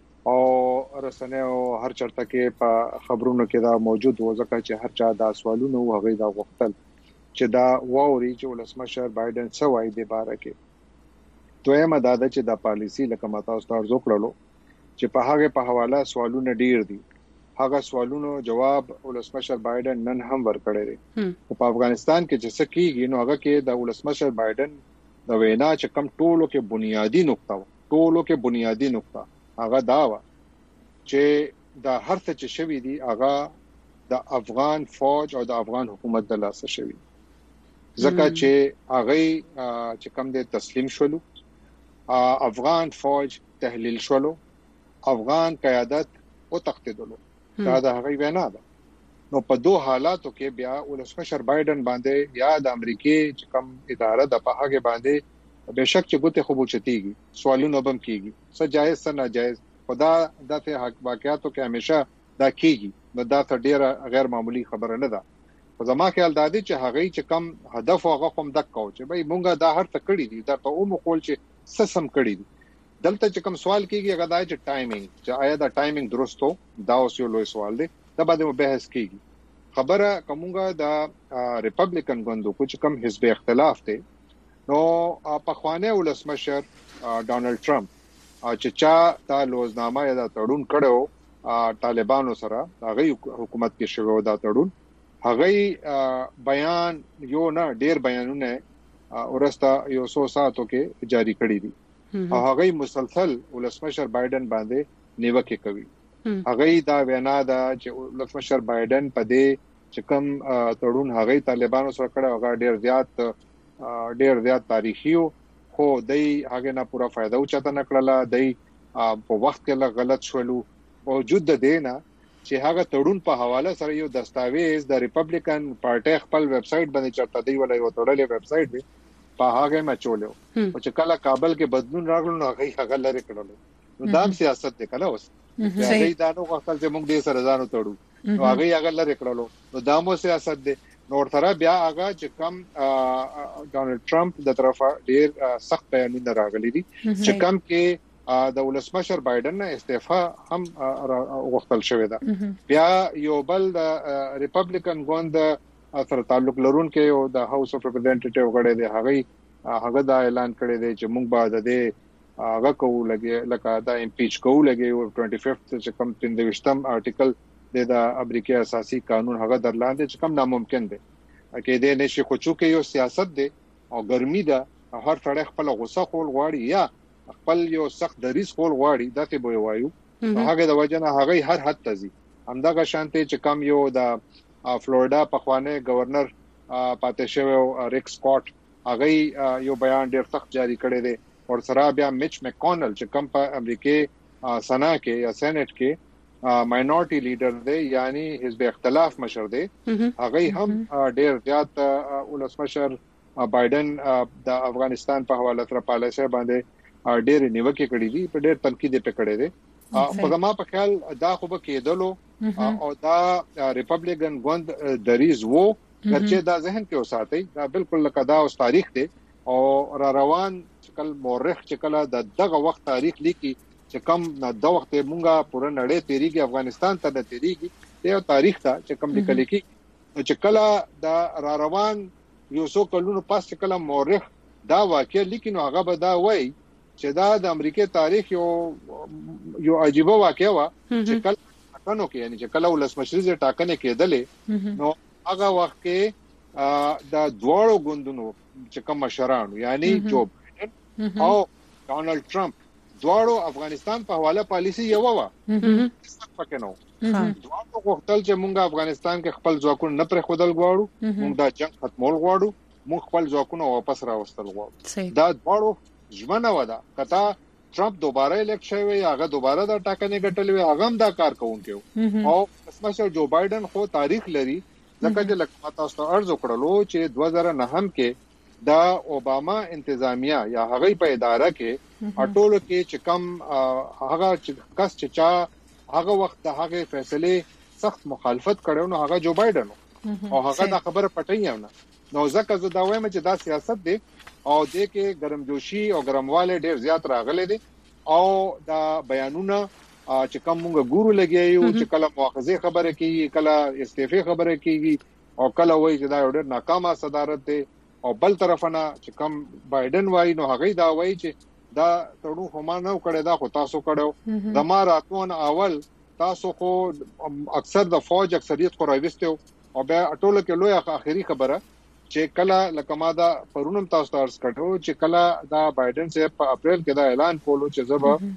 او رسنه او هر چرته کې په خبرونو کې دا موجود و ځکه چې هر چا دا سوالونه هغه دا وختل چې دا ووري چې ولسمشر بایدن سوای دی باره کې دویمه دا ده چې د پالیسی لکه ماته اوستار زوکړلو چې په هغه په حواله سوالونه ډیر دي هغه سوالونو جواب ولسمشر بایدن نن هم ورکړی دی په افغانستان کې چې څه کیږي نو هغه کې د ولسمشر بایدن د وینا چې کم ټولو کې بنیادی نقطه هغه دا و چې د هر څه چې شوی دی هغه د افغان فوج او د افغان حکومت د لاسه شوی ځکه چې هغه چې کم دې تسلیم شولو افغان فوج تحلیل شولو افغان قیادت او تختیدلو دا د هغه وینا ده نو په دوه حالاتو کې بیا ولسمشر بایدن باندې یا د امریکای چې کم اداره د په هغه باندې بهشک چې ګوته خو بوچتيږي سوالونه بم کیږي څه جایز څه ناجایز خدا دغه واقعیاتو کې همیشه دا کیږي نو دا ته ډیره غیر معمولی خبره نه ده په زما خیال دا دی چې هغه چې کم هدف هغه کوم دک کو چې بھائی مونږه دا هر څه کړی دي دا په اومو کول چې سم کړی دي دلته چې کوم سوال کیږي هغه دا چې ټایمینګ چې آیا دا ټایمینګ درستو دا اوس یو لوی سوال دی دا باندې بحث کیږي خبره کومه دا ریپبلیکن ګوندو چې کوم حزب اختلاف دی نو په خوانه ولسمشر ډونالد ټرمپ چې چا دا لوزنامه یا دا تړون کړو طالبانو سره هغه حکومت کې شوی دا تړون هغه بیان یو نه ډیر بیانونه ورسته یو 100 ساعتو کې جاری کړی دي او هغه مسلسل ولسمشر بایدن باندې نیوکه کوي هغه دا وینا دا چې ولسمشر بایدن په دې چې کوم تړون هغه طالبانو سره کړه هغه ډیر زیات تاریخي خو دای هغه نه پورا فائدہ اوچته نکړه دای په وخت کې غلط شولو موجود د دینا چې هغه تړون په حواله سره یو دستاویز د ریپبلیکن پارټي خپل ویب سټ باندې چرته دی ولا یو تړلې ویب سټ دی په هغه مچولیو او چې کله کابل کې بدلون راغلو نو هغه لري کړلو نو دا سیاست دی کله اوس هغه دا نو خپل چې موږ دې سره ځانو تړو نو هغه لري کړلو نو دا مو سیاست دی نو تر بیا هغه چې کم ډونالد ټرمپ د طرفه ډیر سخت بیانونه راغلي دي چې کم کې د ولسمشر بایدن نه استعفا هم وغوښتل شوې ده بیا یو بل د ریپبلیکن ګوند سره تعلق لرونکي او د هاوس اف ریپرزنټیټیو غړي دی هغه دا اعلان کړی دی چې موږ به د هغه کوو لکه دا امپیچ کوو لګي 25 چې کوم 23م آرټیکل د امریکای اساسي قانون هغه درلاندې چې کوم ناممکن دی کې دې نشي خو چې یو سیاست دی او ګرمي ده هر څړې خپل غوسه خول غواړي یا خپل یو سخت دریس خول غواړي دته به وایو هغه د وجنه هغه هر حد تزي همدغه شانته چې کم یو د فلوریدا په خوانه گورنر پاتې شوی ریک سکاٹ هغه یو بیان ډیر سخت جاری کړی دی او سره بیا میچ میکونل چې کم په امریکای سنا کې یا سېنات کې ماینورټي لیډر دی یعنی حزب اختلاف مشر دی هغه هم ډیر زیات ولسمشر بایدن د افغانستان په حواله تر پالیسي باندې ډیر نیوکه کړې دي په ډیر تنقید په کړې دي په زما په خیال دا خو به کېدلو او دا ریپبلیکن ګوند دریز وو چې دا ذهن کې وساتي دا بالکل لکه دا اوس تاریخ دی او را روان شکل مورخ چې کله دغه وخت تاریخ لیکي چې کم د وخت مونږه پوره نړۍ تیریږي افغانستان ته تیریږي دا تاریخ ته چې کم لیکل کی چې کله دا را روان یو څو کلونو پس چې کله مورخ دا واقع لیکي نو هغه به دا وایي چې دا د امریکای تاریخ یو عجیب واقعه و چې کله ټاکنو کې یعنی چې کله ولسمشری ټاکنې کېدلې نو هغه وخت کې د دواړو ګوندونو چې کوم مشرانو یعنی جو بایدن او ډونالد ټرمپ دواړو افغانستان په حواله پالیسی یو و پکې نو دواړو غوښتل چې مونږ افغانستان کې خپل ځواکونه نه پرې خودل غواړو مونږ دا جنگ ختمول غواړو مونږ خپل ځواکونه واپس راوستل غواړو دا دواړو ژمنه ودا کته ټرمپ دوباره الیکټ شوی هغه دوباره د ټاکنې ګټلوي هغه هم دا کار کوونکی او اسمه جو بایدن خو تاریخ لري ځکه چې لکه تاسو ارزو کړلو چې 2009 کې دا اوباما انتظامیه یا هغه په اداره کې اټولو کې چې کم هغه کس چې چا هغه وخت د هغه فیصله سخت مخالفت کړو نو هغه جو بایدن او هغه دا خبره پټي نه نو ځکه زه دا وایم چې دا سیاست دی او د کې ګرمجوشي او ګرمواله ډیر زیات راغلي دي او دا بیانونه چې کوم موږ ګورو لګیو چې کله مؤاخذه خبره کوي کله استعفاء خبره کوي او کله وایي چې دا ډېر ناکامه صدارت دی او بل طرفنا چې کوم بایدن وایي نو هغه دا وایي چې دا تړو هم نه کړی دا خو تاسو کړو د ما راتون اول تاسو خو اکثر د فوج اکثریت خو راوستو او بیا ټوله کې لوی اخیری خبره چې کله لکه ما دا پرونم تاسو ته ارز کړو چې کله دا بایدن صاحب په اپریل کې دا اعلان کولو چې زبر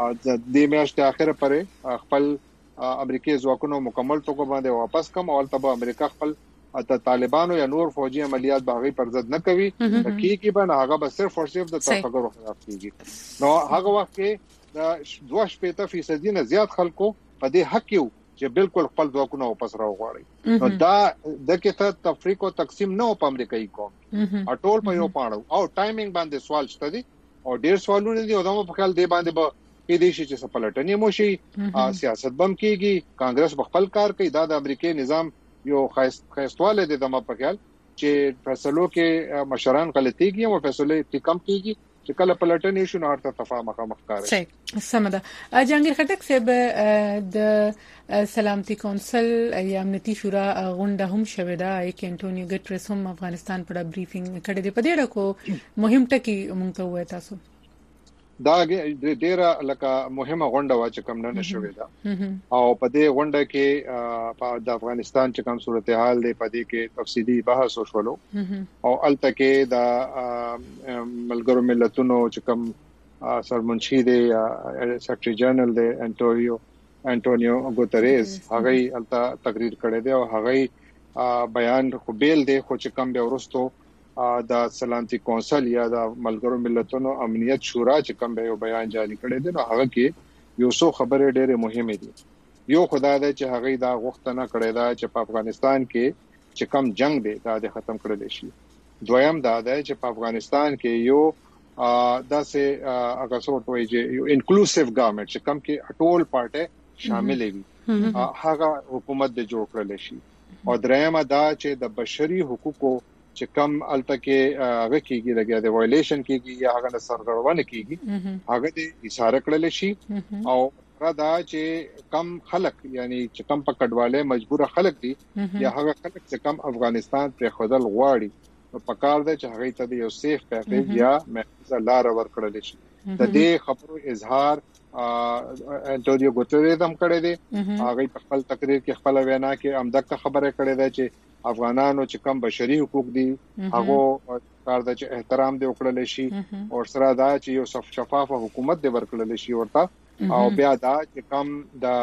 د دې میاشتې اخره پرې خپل امریکای ځواکونو مکمل توګه باندې واپس کوم او تبه امریکا خپل د طالبانو یا نور فوجي عملیات باغی پر ضد نه کوي حقيقي باندې هغه به صرف او صرف د تفکر خلاف کیږي نو هغه وخت کې د 2.5% نه زیات خلکو په دې حق یو چې بالکل خپل ځواکونه واپس راوغواړي نو دا د کې تفریق او تقسیم نه په امریکایي قوم اټول په یو پاڼو او ټایمینګ باندې سوال شته دي او ډیر سوالونه دي او دا په خپل دی باندې به کې دي چې سپلټنې مو شي سیاست بم کیږي کانګرس خپل کار کوي دا د امریکای نظام یو خاصواله دي د مپکل چې فیصلو کې مشران غلطي کوي او فیصله کم کیږي چې کله پلټنې شو نو هرته تفاهم مخکاره صحیح سمده جهانگیر خټک صاحب د سلامتی کونسل یا امنیتي شورا غونډه هم شوه دا یک انټونیو ګټرس هم افغانستان په بریفینګ کړی دی په دې اړه مهم ټکی مونږ ته وایي تاسو دا ډیره لکه مهمه غونډه وا چې کوم نه شوې ده او په دې غونډه کې د افغانستان چې کوم صورتحال دی په دې کې تفصیلی بحث وشولو او الته کې د ملګرو ملتونو چې کوم سرمنشي دی سیکریټری جنرال دی انټونیو ګوتریز هغه الته تقریر کړی دی او هغه بیان خو بیل دی خو چې کوم به ورستو د سلامتی کونسل یا د ملګرو ملتونو امنیت شورا چې کوم به یو بیان جاری کړی دی نو هغه کې یو څو خبرې ډېرې مهمه دي یو خدای دې چې هغه دا غوښتنه کړې ده چې په افغانستان کې چې کوم جنگ دی دا د ختم کړل شي دویم دا ده چې په افغانستان کې یو داسې هغه څه وایي چې یو انکلوسیو ګورنمنت چې کوم کې ټول پارټي شامل وي هغه حکومت د جوړ کړل شي او درېمه دا چې د بشري حقوقو چې کم التکه هغه کېږي لګیا دی وایلیشن کېږي یا هغه سرغړونه کېږي هغه د اشاره کړل شي او را دا چې کم خلک یعنی چې کم په کډواله مجبور خلک دي یا هغه خلک چې کم افغانستان پر خودل غواړي په کار دی چې هغه ته یو سیف پیکیج یا محفوظ لار ورکړل شي د دې خبرو اظهار انټونیو ګوتریز هم کړی دی هغه په خپل تقریر کې خپل وینا کې امدک خبره کړې ده چې افغانانو چې کم بشري حقوق دي هغه کار د احترام دی وکړل شي او سره دا چې یو شفاف حکومت دی ورکړل شي ورته او بیا دا چې کم د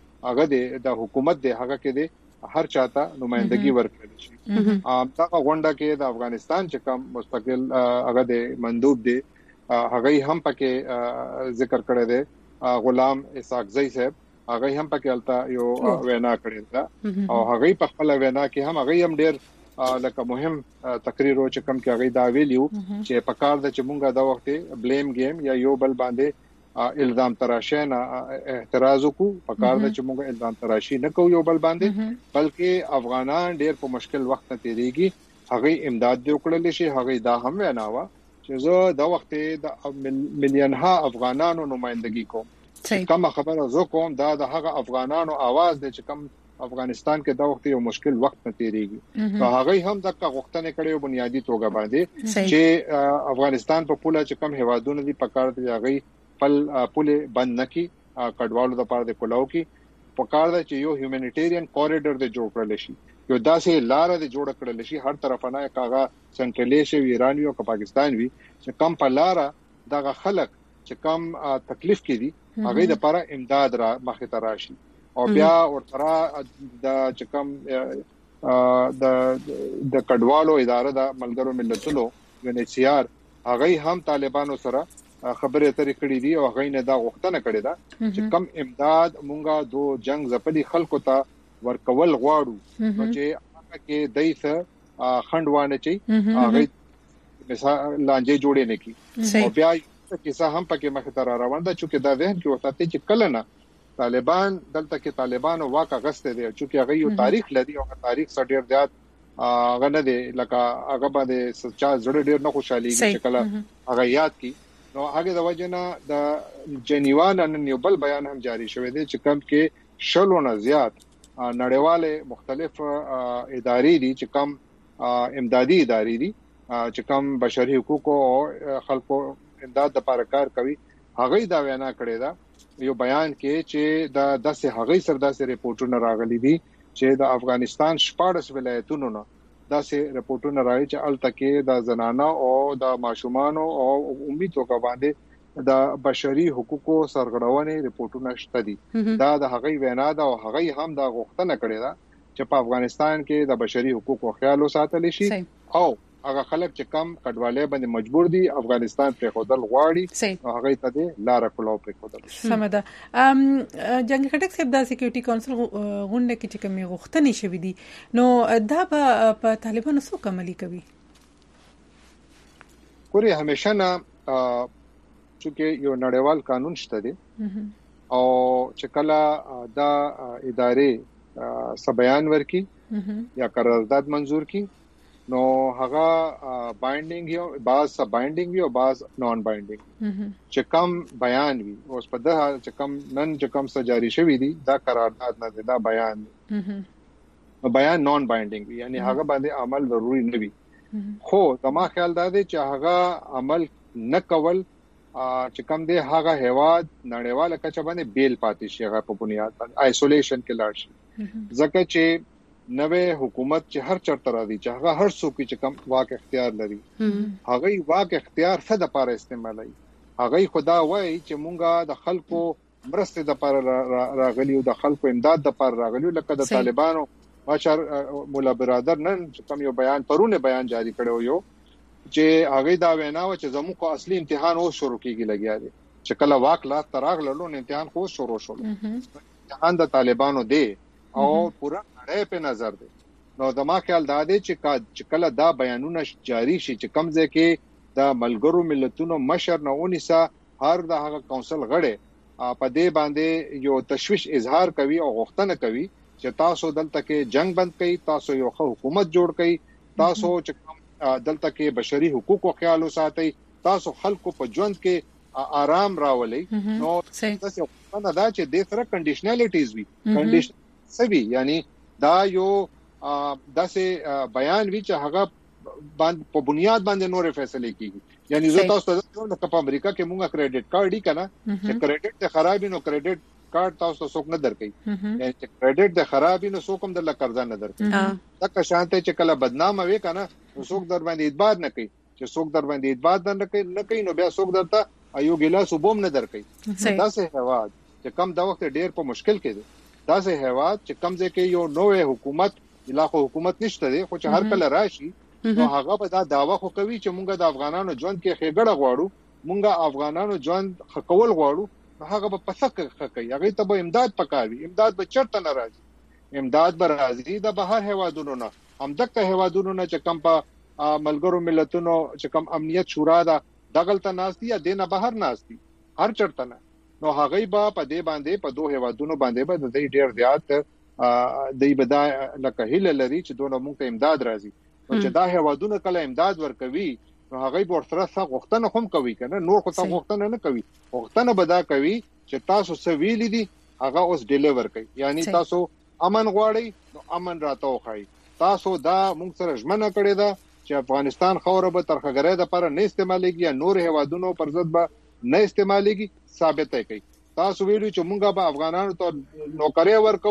هغه د حکومت دی هغه کې دی هر چاته نمائندګي ورکړل شي دا غونډه کې د افغانستان چې کم مستقل هغه د مندوب دی هغه هم پکې ذکر کړی دی غلام اسحاق زئی صاحب هغه هم پکې التا یو وینا کړی دا او هغه په خپل وینا کې هم هغه هم ډېر لکه مهم تقریر او چې کوم کې هغه دا ویلیو چې په کار د چمونګه دا وخت بلیم گیم یا یو بل باندې الزام تراشي نه اعتراض وکړو په کار د چمونګه الزام تراشي نه کوو یو بل باندې بلکې افغانان ډېر په مشکل وخت ته تیریږي هغه امداد دی وکړل شي هغه دا هم وینا وا چې زه دا وخت د مليونها افغانانو نمائندګي کوم کوم خبره زه کوم دا د هغه افغانانو आवाज دی چې کوم افغانستان کې دا وخت یو مشکل وخت نه تیریږي نو هغه هم د غوښتنې کړي بنیادی توګه باندې چې افغانستان په پوله چې کوم هوادونه دي په کار دی هغه خپل پوله بند نکي کډوالو د پاره د کولاو کې په کار دی چې یو هیومانیټیرین کوریډور د جوړ کړل شي یو داسې لار د جوړ کړل شي هر طرفانه کاغه سنټرلی شي ایران او پاکستان وي چې کم په لار دغه خلک چې کم تکلیف کړي هغه د لپاره امداد را مخه ته راشي او بیا ورته د چې کم د کډوالو اداره د ملګرو ملتونو UNHCR هغه هم طالبانو سره خبرې اترې کړې دي او هغه نه دا غوښتنه کړې ده چې کم امداد مونږه دو جنگ زپلي خلکو ته ورکول غواړو چې هغه کې دایته خندوانه چي هغه مثال لانجه جوړې نه کی او بیا کیسه هم پکې مخ ته روان ده چې دا ذهن کې وساتي چې کله نه طالبان دلته کې طالبانو واقع غسته دي چې هغه یو تاریخ لري او تاریخ سره ډیر زیات هغه نه دی لکه هغه باندې سچا زړه ډیر نه خوشالي چې کله هغه یاد کی نو هغه د وجنه د جنیوان ان یو بل بیان هم جاری شوی دی چې کم کې شلونه زیات نړیواله مختلف ادارې دي چې کم امدادي ادارې دي چې کم بشري حقوق او خلکو امداد لپاره کار کوي هغه دا وینا کړی دا یو بیان کې چې د 10 هغه سر داسې ریپورتونه راغلي دي چې د افغانستان 14 ولایتونو نه داسې ریپورتونه راځي چې التکه د زنانه او د ماشومان او امیدو کا باندې د بشري حقوقو سرغړونې ریپورتونه شته دي دا د هغه وینا دا او هغه هم د غوښتنه کړې ده چې په افغانستان کې د بشري حقوقو خیال وساتل شي او هغه خلک چې کم کډوالۍ باندې مجبور دي افغانستان پر خودل غواړي او هغه ته لار کولو پر خودل سمده جنگ خټک صاحب د سکیورټي کونسل غونډه کې چې کومه غوښتنې شوې دي نو دا په طالبانو څو عملي کوي ګوري همیشه نه چې یو نړیوال قانون شته دي او چې کله دا ادارې سبيان ورکي یا قرارداد منزور کی نو هغه بایندینګ یو باز بایندینګ یو باز نان بایندینګ چې کم بیان وي اوس په دغه چې کم نن چې کم څه جاری شوی دي دا قرارداد نه دی دا بیان دی بیان نان بایندینګ وي یعنی هغه باندې عمل ضروري نه وي خو زما خیال دا دی چې هغه عمل نه کول چې کم دی هغه هواد نړیواله کچه باندې بیل پاتې شي هغه په بنیاد باندې آیسولیشن کې لاړ شي ځکه چې نوې حکومت چې هر چرته راځي چې هغه هر څوک چې کم واک اختیار لري هغه واک اختیار څه د لپاره استعمالوي هغه خدا وایي چې مونږه د خلکو مرسته د لپاره راغلي او د خلکو امداد د لپاره راغلي لکه د طالبانو بشر مولا برادر نن کوم یو بیان پرونه بیان جاری کړو یو چې هغه دا وینا و چې زموږ کو اصلي امتحان او شروع کیږي لګیا دي چې کله واک لا تراغلو امتحان خو شروع شول امتحان د طالبانو دی او پورا نړۍ په نظر دی نو زما خیال دا دی چې کله دا بیانونه جاری شي چې کمزې کې د ملګرو ملتونو مشر نهونیسا هر د هغه کونسل غړي په دې باندې یو تشویش اظهار کوي او غوښتنه کوي چې تاسو دلته کې جنگ بند کړئ تاسو یو حکومت جوړ کړئ تاسو چې دلته کې بشري حقوقو خیال وساتئ تاسو خلکو په ژوند کې آرام راولئ نو تاسو څنګه دا چې د سره کنډیشنالیټیز وي کنډیشن سوي یعنی دا یو داسې بیان وی چې هغه باندې په بنیاد باندې نور فیصله کیږي یعنی زه تاسو ته د امریکا کې مونږه کریډټ کارت دی کنه چې کریډټ ته خرابې نو کریډټ کارت تاسو څوک نه درکې یعنی چې کریډټ ته خرابې نو څوک هم د قرضه نه درکې دا که شانته چې کله بدنامه وي کنه نو څوک در باندې اعتبار نه کوي چې څوک در باندې اعتبار نه کوي نو بیا څوک درته یو ګلاس وبوم نه درکې دا څه هوا چې کم دا وخت ډیر په مشکل کې دی دا سه هواد چې کم ځکه یو نوې حکومت علاقو حکومت نشته دی خو چې هر کله راشي نو هغه به دا داوا خو کوي چې مونږه د افغانانو ژوند کې خېګړه غواړو مونږه افغانانو ژوند خکول غواړو هغه به پسک کوي هغه ته به امداد پکاوي امداد به چرته ناراضي امداد به راځي د بهر هوادونو نه هم دغه هوادونو نه چې کم په ملګرو ملتونو چې کم امنیت شورا دا دغلت ناشتي یا دینه بهر ناشتي هر چرته نه نو هغه به په دې باندې په دوه هوادونو باندې به د ډیر زیات د بدا لکه هله لري چې دوه موږ ته امداد راځي او چې دا هوادونو کله امداد ورکوي نو هغه به ورسره څه غوښتنه هم کوي کنه نور خو څه غوښتنه نه کوي غوښتنه به دا کوي چې تاسو څه ویلي دي هغه اوس ډیلیور کوي یعنی تاسو امن غواړئ نو امن راته وخی تاسو دا موږ سره ژمنه کړې ده چې افغانستان خوره به ترخګرۍ د لپاره نه استعمالېږي یا نور هوادونو پر ضد به نه استعمالېږي ثابت کوي تاسو ویلو چې مونږه به افغانانو ته نوکری ورکو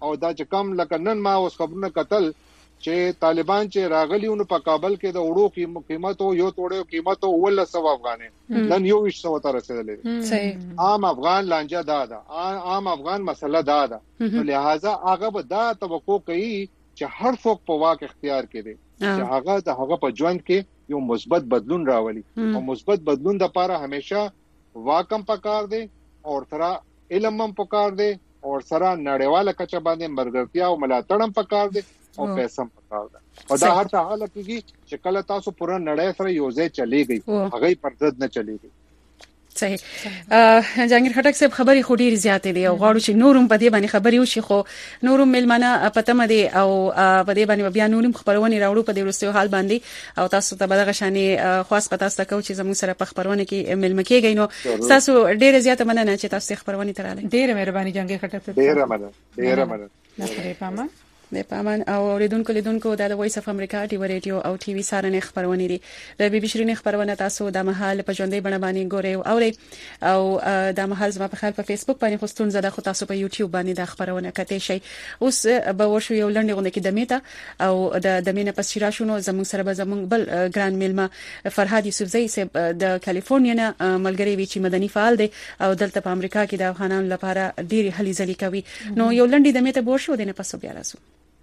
او دا چې کم لکه نن ما اوس خبرونه کتل چې طالبان چې راغلیونه په کابل کې د وړو قیمت او یو توړو قیمت او 1100 افغانې نن 2100 ته رسیدلې. صحیح. عام افغان لانجه دا عام افغان مسله دا لہذا هغه به دا توقع کوي چې هر څوک په واک اختیار کړي چې هغه په ژوند کې یو مثبت بدلون راولي او مثبت بدلون د لپاره همیشه واکم پکار دی او تر علم هم پکار دی او سره نړیواله کچه باندې مرګرتیا او ملاتړ هم پکار دی او پیسې هم پکار دی. او دا هر څه حالت کیږي چې کله تاسو پوره نړۍ سره یو ځای چلیږي هغه پر ضد نه چلیږي. صحیح. جهانگیر خټک صاحب خبري خوري زیاتې دي او غواړو چې نورم په دې باندې خبري وشي خو نورم ملمنه پته مده او په دې باندې بیا نورم خبرونه راوړو په دې ورستیو حال باندې او تاسو ته بدغه شاني خاص پتا ستاسو چې زموږ سره په خبرونه کې ملمه کېږي نو تاسو ډېر زیاته مننه چې تاسو خبرونه تراله. ډېر مهرباني جهانگیر خټک صاحب. ډېر مننه. د پامان او اوریدونکو لیدونکو د وایس اف امریکا ټي وی ریډیو او ټي وی سارنې خبرونه دي د بي بي شيرين خبرونه تاسو د محل په ژوندۍ بڼه باندې ګورئ او د محل زما په خپل په فیسبوک باندې خصوصا زده خو تاسو په یوټیوب باندې د خبرونه کته شي. اوس به ورشو یو لنډه غونډه کې د میتا او د دمینه پس شراشونو زموږ سره به زموږ بل ګران میلمه فرهاد یوسفزئی صاحب د کالیفورنیا نه ملګری وی چې مدني فعال دی او دلته په امریکا کې د افغانانو لپاره ډېری هلي ځلې کوي. نو یو لنډه د میتا ورشو دنه پسو بیا راځو.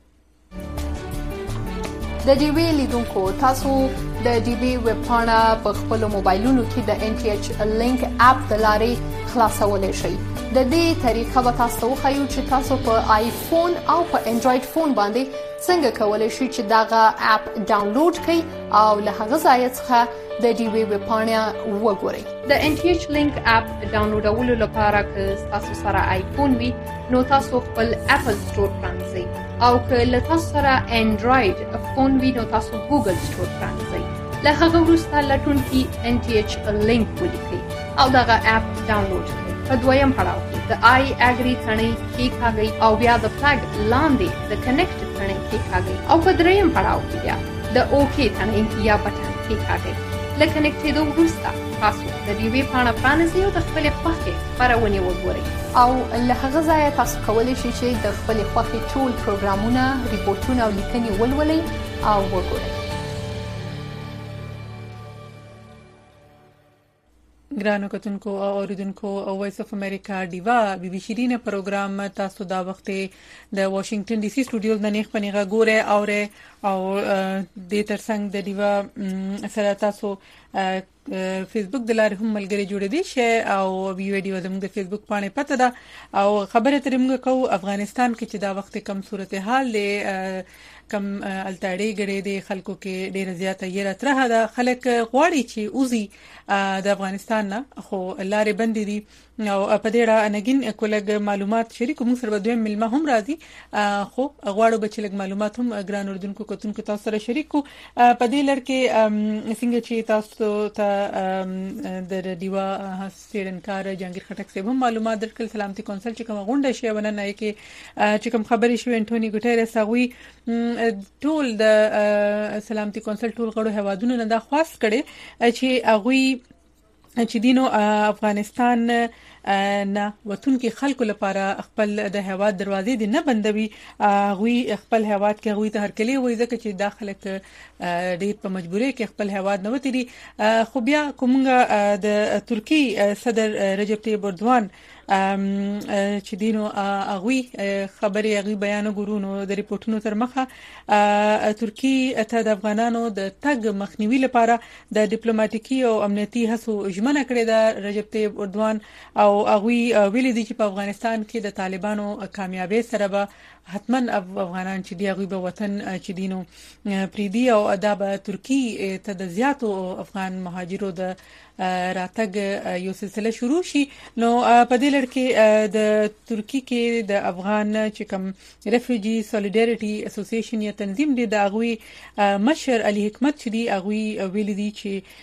د ډي وی لیدونکو تاسو د ډي وی ویب پاڼه په خپل موبایلونو کې د ان ټي ایچ لینک اپ د لارې خلاصولای شئ. د دې طریقه به تاسو خو چې تاسو په آیفون او په انډراید فون باندې څنګه کولای شئ چې داغه اپ ډاونلوډ کړئ او له هغه ځای څخه د ډي وی ویب پاڼه وګورئ. د ان ټي ایچ لینک اپ ډاونلوډولو لپاره که تاسو سره آیفون وي نو تاسو خپل اپل سٹور پرانځئ او که له تاسو سره انډراید فون وي نو تاسو ګوګل سٹور پرانځئ. له هغه وروسته لټون کې ان ټي ایچ لینک ولیکئ او دغه اپ ډاونلوډ کړئ. په دویم پړاو کې د آی اګری ثنې کېکاږئ او بیا د فلګ لاندې د کنیکټ ثنې کېکاږئ او په دریم پړاو کې بیا د اوکی ثنې یا بټن کېکاږئ. له کنیکټېدو وروسته تاسو د ډي وی پاڼه پرانیزئ او د خپلې خوښې خبرونه وګورئ او له هغه ځایه تاسو کولی شئ چې د خپلې خوښې ټول پروګرامونه، ریپورتونه او لیکنې ولولئ او وګورئ. ګرانو کتونکو او اوریدونکو وایس اف امریکا ډیوا بي بي شيرين پروګرام تاسو دا وخت د واشنگټن ډي سي سټوډیوز نه نیخ پنیغه ګوره او د ترڅنګ د ډیوا سره تاسو فیسبوک د لارې هم ملګری جوړ دي شي او ویډیو زموږ د فیسبوک باندې پته ده او خبره ترې موږ کوو افغانستان کې چې دا وخت کم صورتحال دی کم الټاړي غړي دي خلکو کې ډېر زیاته یې راتره ده. خلک غواړي چې اوزي د افغانستان نه خو لارې بند دي او په دې اړه انګین کولګ معلومات شریکو موږ سره دویم ملما هم راځي خو غواړو به چې لږ معلومات هم ګران اردوونکو کتونکو تاسو سره شریکو. په دې لړ کې څنګه چې تاسو ته د ډیوا سیرنکار جهانگیر خټک صاحب هم معلومات درکړل. سلامتی کونسل چې کوم غونډه شي وننه کې چې کوم خبرې شوې انټونی ګوټيرس هغوی ټول د سلامتی کونسل ټول غړو هوادونو نه دا خواست کړي چې هغوی چې دینو افغانستان نه وطن کې خلکو لپاره خپل د هواد دروازې دي نه بندوي. غوي خپل هواد کې غوي ته هرکلی وای ځکه چې داخله ډېر په مجبورۍ کې خپل هواد نه وتی دي. خو بیا کومه د ترکی صدر رجب طیب اردوغان چې دینو اغوي خبري اغوي بیان ګورونو د ریپورتونو تر مخه ترکی ته د افغانانو د تګ مخنیوي لپاره د ډیپلوماټیکي او امنیتي هڅو ژمنه کړې ده. رجب طیب اردوغان او اغوي ویلي دي چې په افغانستان کې د طالبانو کامیابی سره به حتما افغانان چې دی غوي به وطن چې دینو پریدي او ادب ترکی ته د زیاتو افغان مهاجرو د راتګ یو سلسله شروع شي. نو په دې لړ کې د ترکی کې د افغان چې کوم ریفیوجی سولیډریټي اسوسییشن یا تنظیم دی د غوي مشر علي حکمت چې دی غوي ویل دي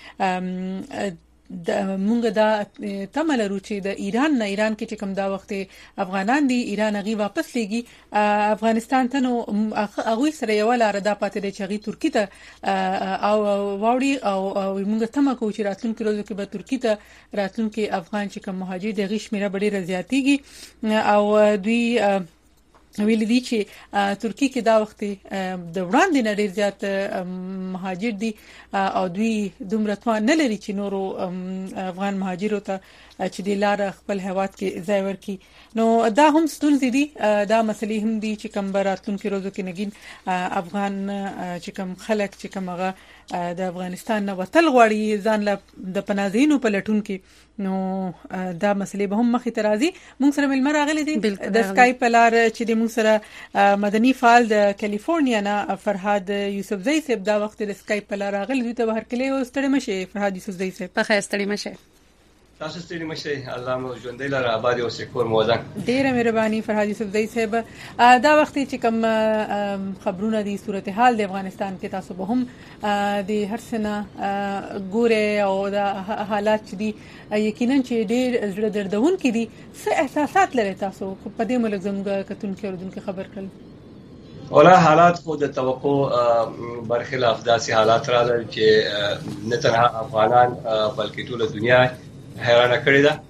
چې د مونږ دا تمل لرو چې د ایران کې چې کوم دا وخت افغانان دي ایران غي واپس لګي افغانستان ته نو هغه سره یو لار ده پاتې دي چې غي ترکی ته او واوړي او مونږ تمه کوو چې راتلونکي ورځو کې به ترکی ته راتلونکي افغان چې کوم مهاجر د غي شمیره ډېره زیاتېږي او دوی ویل دي چې ترکیه کې دا وخت د وړاندې نه ډیر زیات مهاجر دي او دوی دومره توان نه لري چې نورو افغان مهاجرو ته چې د لار خپل هواد کې ځای ورکړي. نو دا هم ستونزې دي، دا مسلې هم دي چې کوم براتونکو روزو کې نګین افغان چې کوم خلک چې کوم هغه د افغانستان نه وتل غواړي ځان له د پناهځینو په لټون کې، نو دا مسلې به هم مخې ته راځي. موږ سره ملمر راغلي دي د سکایپ په لار چې د موږ سره مدني فعال د کالیفورنیا نه فرهاد یوسفزئی صاحب دا وخت د سکایپ په لار راغلي دي. ته بهر کلی او ستړي مشه فرهاد یوسفزئی صاحب. په خیر ستړي مشه. تاسو ستړي مشه، الله مو ژوندۍ لاره آباد او سکور موزه. ډیره مهرباني فرهاد یوسفزئی صاحب. دا وخت چې کوم خبرونه دي صورتحال د افغانستان کې تاسو به هم د هر سنه ګوره او د حالات چې دي یقینا چې ډیر زړه دردونکي دي، څه احساسات لري تاسو په دې ملک زموږ کتونکو اوردونکو خبر کړل؟ ولا حالات خو د توقع برخلاف داسې حالات راغلل چې نه تنها افغانان بلکې ټول دنیا حیرانه کړې ده.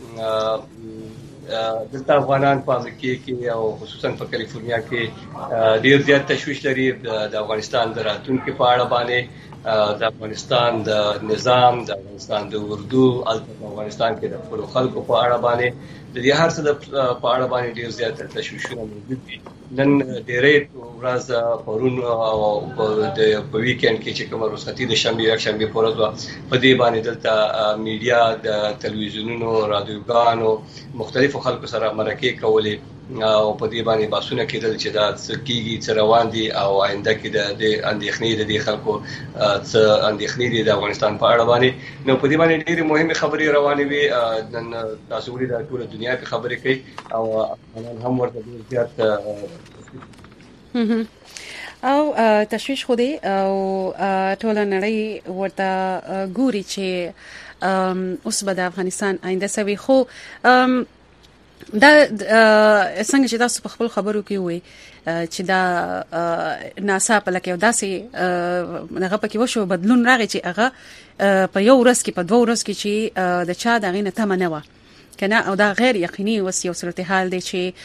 دلته افغانان په امریکا کې او خصوصا په کالیفورنیا کې ډیر زیات تشویش لري د افغانستان د راتلونکي په اړه باندې، د افغانستان د نظام، د افغانستان د اردو، د افغانستان کې د خپل خلکو په اړه باندې د دې هر څه په اړه باندې ډیر زیات تشویشونه موجود دي. نن ډیرې ورځ پرون او په ویکند کې چې کوم رخصتي د شنبه په ورځ په دې باندې دلته میډیا د تلویزیونونو، رادیوګانو، مختلفو خلکو سره مرکې کولې او په دې باندې باسونه کېدل چې دا څه کیږي، څه روان دي او آینده کې د اندېښنې د خلکو څه اندېښنې دي د افغانستان په اړه باندې. نو په دې باندې ډېرې مهمه خبرې روانې وي. نن تاسو ولې د ټول دنیا په خبرې کوي او افغانان هم ورته ډېر زیات او تشویش خو دی او ټول نړۍ ورته ګوري چې اوس به د افغانستان آینده سوي. خو دا څنګه چې تاسو په خپل خبرو کې وي چې دا ناسا په لکه داسې هغه پکې وشو بدلون راغی چې هغه په یو ورځ کې په 2 ورځ کې چې د چا دغه نه تمه نه و کنه، او دا غیر یقیني وسیو صورتحال دی چې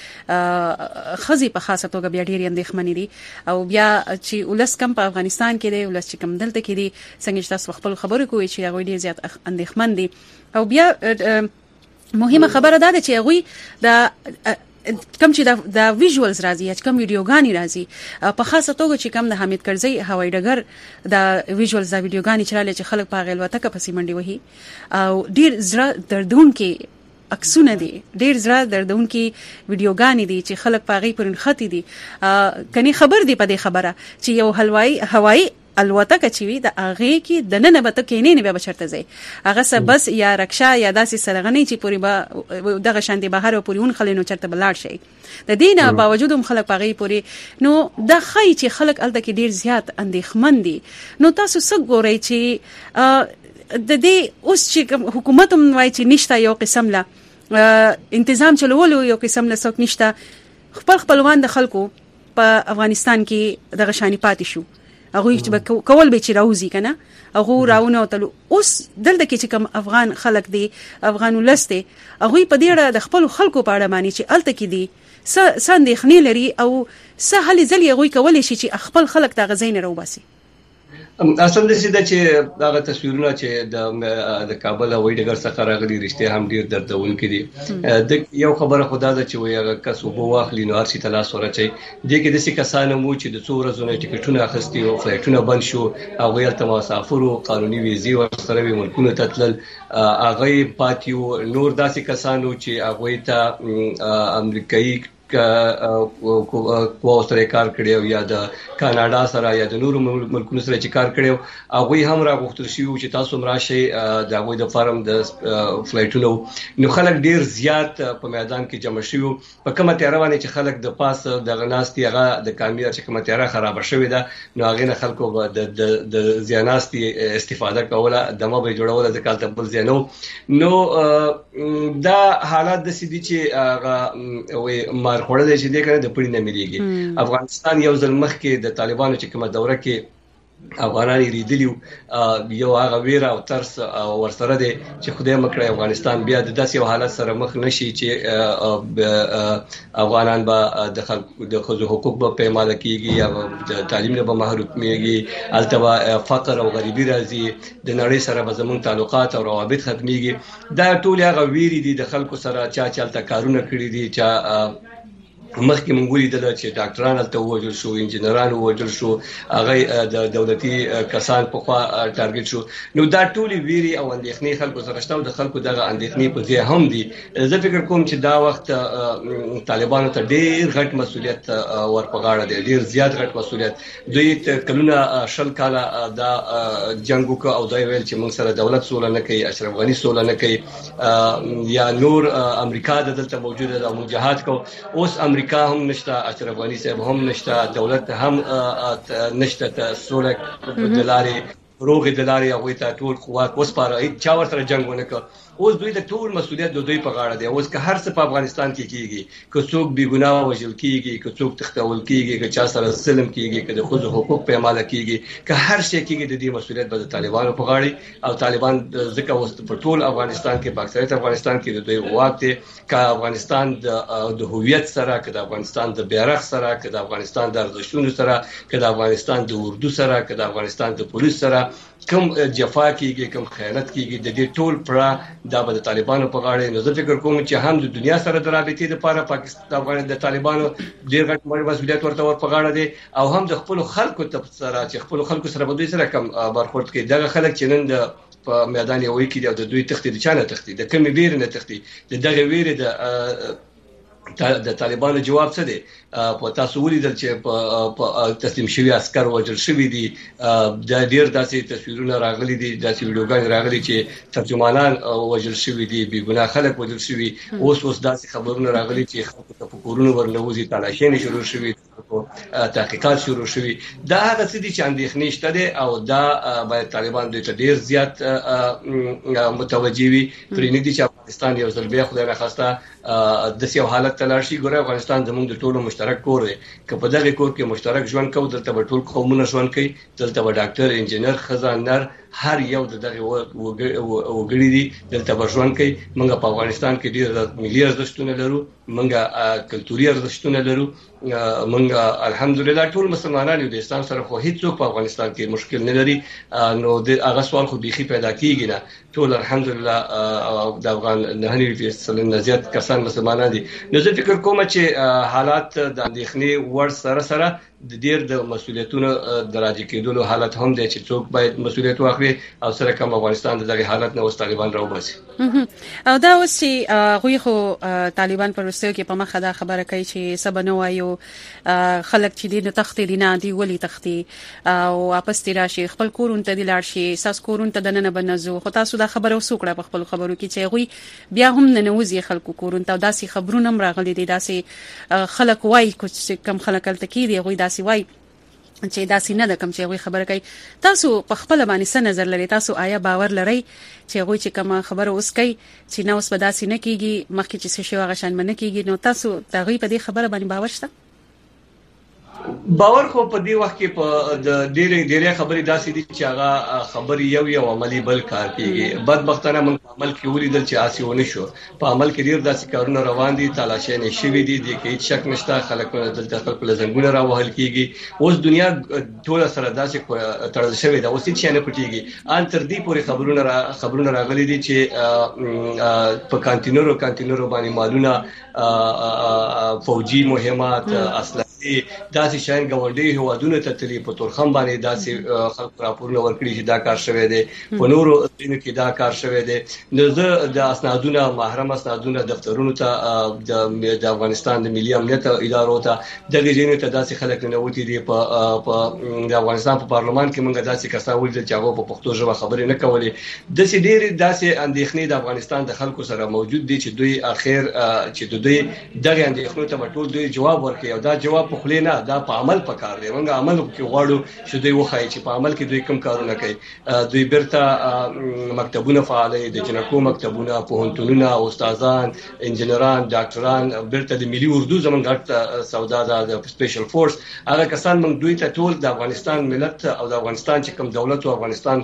خزي په خاصه توګه بیا ډیر اندېښمنې دي او بیا چې ولس کم په افغانستان کې دی، ولس چې کم دلته کې دي، څنګه چې تاسو خپل خبرو کوي چې هغه ډیر زیات اندېښمن دي. او بیا مهمه خبره ده چې هغه د کم چې د ویژوالز راځي چې کم ویډیوګانی راځي په خاصه توګه چې کم د حمید کرزی هوایي ډګر د ویژوالز د ویډیوګانی چراله چې خلک په غلوته کې پسې منډي وهي او ډیر زړه دردونکي عکسونه دي، ډیر زړه دردونکي ویډیوګانی دي چې خلک په غي پرن ختی دي. کني خبر دی په دې خبره چې یو هوایي الوتکه چې وي د اغه کې د نن به ته کینې نه به بشرته زی هغه سبس یا رکشا یا داسې سرغنی چې پوری به دغه شاندې بهر او پوریون خلینو چرته بلاړ شي. د دینه باوجود هم خلک پغې پوری نو د خای چې خلک الته کې ډیر زیات اندېښمن دي. نو تاسو څه ګورئ چې د دې اوس چې حکومت هم وایي چې نشته یو قسم لا انتظام چلولو، یو قسم له څوک نشته، خپلوان د خلکو په افغانستان کې دغه شانی پاتې شو، هغه چې کول به چې راوځي کنه هغه راونه وتلو. اوس دلته کې چې کوم افغان خلک دي، افغان ولسته، هغه په دې اړه د خپل خلکو په اړه مانی چې الته کې دي سندېخنی لري او سهل ځلې هغه کولای شي چې خپل خلک ته غزين راوباسي. اصل د سیده چې دا تصویرونه چې د کابل هوایي ډګر څخه راغلي رښتیا هم ډیر دردونکي دي. د یو خبره خدا ده چې وي هغه کس وبو واخلي نو هرڅه تلاش ورچي دي کې د څه کسانو مو چې د څو ورځې ټیکټونه اخستي او فلایټونه بند شو او غیر مسافرو قانوني ویزې ورسره وي ملکونه تتلل هغه پاتیو. نور داسې کسانو چې هغه ته امریکایي کو سره کار کړیو یا د کاناډا سره یا د نورو ملکونو سره چې کار کړیو هغه هم راغوښتل شي چې تاسو مراشي د هغه د فارم د فلایټونو. نو خلک ډیر زیات په میدان کې جمع شوي په کومه تیروانه چې خلک د پاس د غناستي هغه د کامیار چې کومه تیرا خراب شوې ده نو هغه نه خلکو د زیاناستي استفاده کوله دمه به جوړول د کال تبل زینو. نو دا حالات د سيدي چې هغه خوړل چې دې کنه د پړې نه مليږي. افغانستان یو ځل مخ کې د طالبانو چې کومه دوره کې افغانان ریدلیو یو هغه ویره او ترس ورسره دي چې خدای مکړه افغانستان بیا د داسې حالت سره مخ نشي چې افغانان به د خځو حقوق به پېمانه کیږي یا د تعلیم نه به محروميږي البته فقر او غریبي راځي د نړۍ سره به زموږ تعلقات او روابط ختميږي دا ټول هغه ویری دي د خلکو سره چالتہ کارونه کړی دي چې مخکې مونږ ولیدل چې ډاکټران هلته ووژل شو انجینران ووژل شو هغه د دولتي کسان په خوا ټارګټ شو نو دا ټول ویری او اندېښنې خلکو سره شته او د خلکو دغه اندېښنې په ځای هم دي زه فکر کوم چې دا وخت طالبانو ته ډېر غټ مسؤلیت ورپغاړه دی ډېر زیات غټ مسؤلیت دوی کلونه شل کاله دا جنگ وکړ او دا ویل چې موږ سره دولت سوله نه کوي اشرف غنی سوله نه کوي یا نور امریکا دلته موجوده ده موږ جهاد کو اوس امریکا هم نشته اشرف غنی صاحب هم نشته دولت هم نشته سوله دلاري روغ دلاري هغه ته ټول قوت وسپاره چا ورته جنگ ونه کړ اوس دوی د ټول مسؤلیت د دوی په غاړه دی اوس که هر څه په افغانستان کې کیږي که څوک بې ګناه وژل کیږي که څوک تختول کیږي که چا سره ظلم کیږي که د خځو حقوق پېمانه کیږي که هر شي کیږي د دې مسؤلیت به د طالبانو په غاړه او طالبان ځکه اوس په ټول افغانستان کې په اکثریت افغانستان کې د دوی واک دی که افغانستان د هویت سره که د افغانستان د بیرغ سره که د افغانستان د ارزښتونو سره که د افغانستان د اردو سره که د افغانستان د پولیس سره کوم جفا کیږي کوم خیانت کیږي د دې ټول پر دا به د طالبانو په غاړه نو زه فکر کوم چې هم د دنیا سره د رابطې لپاره پاکستان د طالبانو ډیر غټ مسؤلیت ورته په غاړه دی او هم د خپل خلکو سره چې خپل خلکو سره به دوی سره کم برخورد کوي دغه خلک چې نن د په میدان یوې کې د دوی تختی د چانه تختی د کومې ویره نه تختی دغه ویره د طالبانو جواب څه دی په تاسو ولیدل چې په تسلیم شوی عسكر وژل شوی دي د ډیر داسې تصویرونه راغلي دي داسې ویډیوګان راغلي چې ترجمانان وژل شوی دي بې ګناه خلک وژل شوی اوس داسې خبرونه راغلي چې خلکو ته په کورونو ورنوځي تلاشي شروع شوی تحقیقات شروع شوی دا هغه څه دي چې اندېښنې شته دي او دا باید طالبان دوی ته ډیر زیات متوجي وي پرې دي چې افغانستان یو ځل بیا خدای راخسته د سیو حالت تلاشي ګره افغانستان زموږ د ټولو مشترک کور دی که په دغه کور کې مشترک ژوند کوو دلته به ټول قومونه ژوند کوي دلته به ډاکټر انجینر خزانر هر یو دغه وګړي دي دلته به ژوند کوي موږ په افغانستان کې ډیر ملي ارزښتونه لرو موږ کلتوري ارزښتونه لرو موږ الحمدلله ټول مسلمانان یو د اسلام سره خو هیڅوک په افغانستان کې مشکل نه لري نو د هغه سوال خو بيخي پیدا کیږي نه ټول الحمدلله د افغان نه 90% زیات کسان مسلمانان دي نو زه فکر کوم چې حالات د اندېښنې ور سره د ډیر د مسولیتونو دراجه کېدلو حالت هم دی چې څوک باید مسولیت واخلي او سره کوم افغانستان دغه حالت نه اوس طالبان راوباسي او دا اوس چې غوي خو طالبان پر وسو کې په مخه دا خبره کوي چې سبنه وایو خلک چې دین تختی دینه دی ولی تختی او واپس تیر شي خپل کورون ته دلار شي ساس کورون ته دنه بنزو خو تاسو دا خبره وسوکړه په خپل خبرو کې چې غوي بیا هم نه نوځي خلکو کورون ته داسي خبرونه راغلي دي داسي خلک وای کوم خلک تل کې دی غوي داسي وای چې داسي نه د کوم چې غوي خبره کوي تاسو په خپل باندې څه نظر لري تاسو آیا باور لري چې غوي چې کوم خبره اوس کوي چې نو اوس به داسي نه کیږي مخکې چې څه شي غشان منه کیږي نو تاسو دغه په دې خبره باندې باور شته باور خو په دې وخت کې په د ډېرې خبرې داسې دي چې هغه خبرې یو عملی بل کار کوي بدبختانه موږ عمل کې ولیدل چې آسیونه شو په عمل کې ډېر داسې کارونه روان دي تلاشي نه شوي دي د هیڅ شک نشته خلک دلته خلک له زنګونه راوهل کیږي اوس دنیا ټول سره داسې تړل شوی دا اوس هیڅ نه پټيږي ان تر دې پورې خبرونه راغلي دي چې په کانټینرو باندې مالونه فوجي مهمات اصله داسې شاین ګوندې هوادونه ته تلی په تورخم باندې داسې خلک راپورونه ورکړي چې دا کار شوی دی په نورو ځینو کې دا کار شوی دی نو زه د اسنادونه محرم اسنادونه دفترونو ته د افغانستان د ملي امنیت ادارو ته دغه ځینو ته داسې خلک نه وتی دي په د افغانستان په پارلمان کې موږ داسې کسان ولیدل چې هغه په پښتو ژبه خبرې نه کولې د سې ډېر داسې اندېښنې د افغانستان د خلکو سره موجود دي چې دوی اخر چې دوی دغه اندېښنو ته ټول دوی جواب ورکړي او دا جواب په خله نه دا په عمل پکار دی موږ عمل کې غواړو چې دوی وخایي چې په عمل کې دوی کوم کارونه کوي دوی برته مکتبونه فعالي د جنکو مکتبونه پوهنتونونه استادان انجنیران ډاکټران برته د ملي اردو زمونږ غټ سودا د سپیشل فورس هغه کسان موږ دوی ته ټول د افغانستان ملت او د افغانستان چې کوم دولت او افغانستان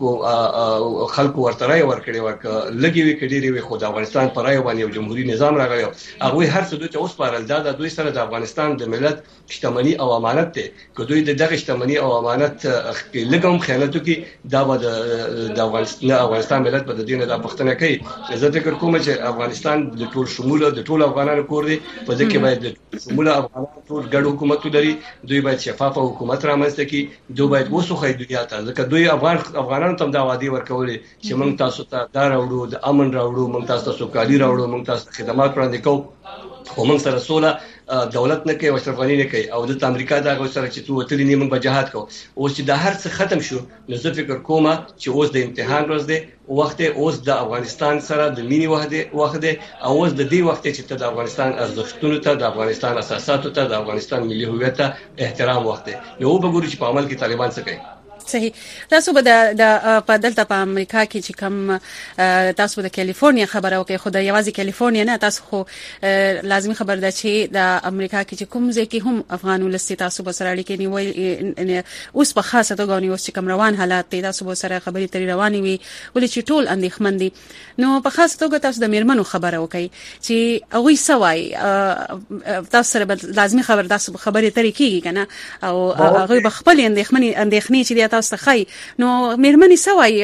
او خلکو ورته راي ورکړي ورک لګي وي کډيري وي خو د افغانستان پر راي باندې یو جمهوریت نظام راغلی هغه هر څه دوی ته اوس پارل دا دوی سره د افغانستان د ملت شتمنۍ او امانت ته که دوی دغه شتمنۍ او امانت لګم خیانتو کې دا د افغانستان ملت په دې نه د پښتنه کوي زه فکر کوم چې افغانستان د ټول شموله د ټول افغانانو کور دی په دې کې باید د شموله افغانانو ټول ګډ حکومت ولري دوی باید شفاف حکومت رامنځته کړي دوی باید وسوخه دنیا ته ځکه دوی افغانانو ته دا وعده ورکولې چې موږ تاسو ته دا راوړو د امن راوړو موږ تاسو ته سوکالي راوړو موږ تاسو ته خدمات وړاندې کوو خو موږ سره سوله دولت نه کوي او اشرف غنی نه کوي او د امریکا دا غوښتل چې تو وتلی نیمه په جهاد کو او چې دا هر څه ختم شو نو زه فکر کوم چې اوس د امتحان ورځ دی وخت اوس د افغانستان سره د مینی وخت دی او اوس د دې وخت چې ته د افغانستان ارزښتونو ته د افغانستان اساساتو ته د افغانستان ملي هویت ته احترام وخت دی نو وګورئ چې په عمل کې طالبان څه کوي صحیح تاسو به د په دلته په امریکا کې چې کوم تاسو د کالیفورنیا خبره وکړئ خو د یوازې کالیفورنیا نه تاسو خو لازمي خبر ده چې د امریکا کې چې کوم ځای کې هم افغان ولستي تاسو به سره اړیکې نیول اوس په خاصه توګه نیول چې کوم روان حالات دي تاسو به سره خبرې ترې روانې وي ولې چې ټول اندېښمن دي نو په خاصه توګه تاسو د میرمنو خبره وکړئ چې هغه سوای تاسو سره لازمي خبر تاسو خبرې ترې کیږي کنه او هغه به خپل اندېښنې چې تاسو خای نو میرمنې سوای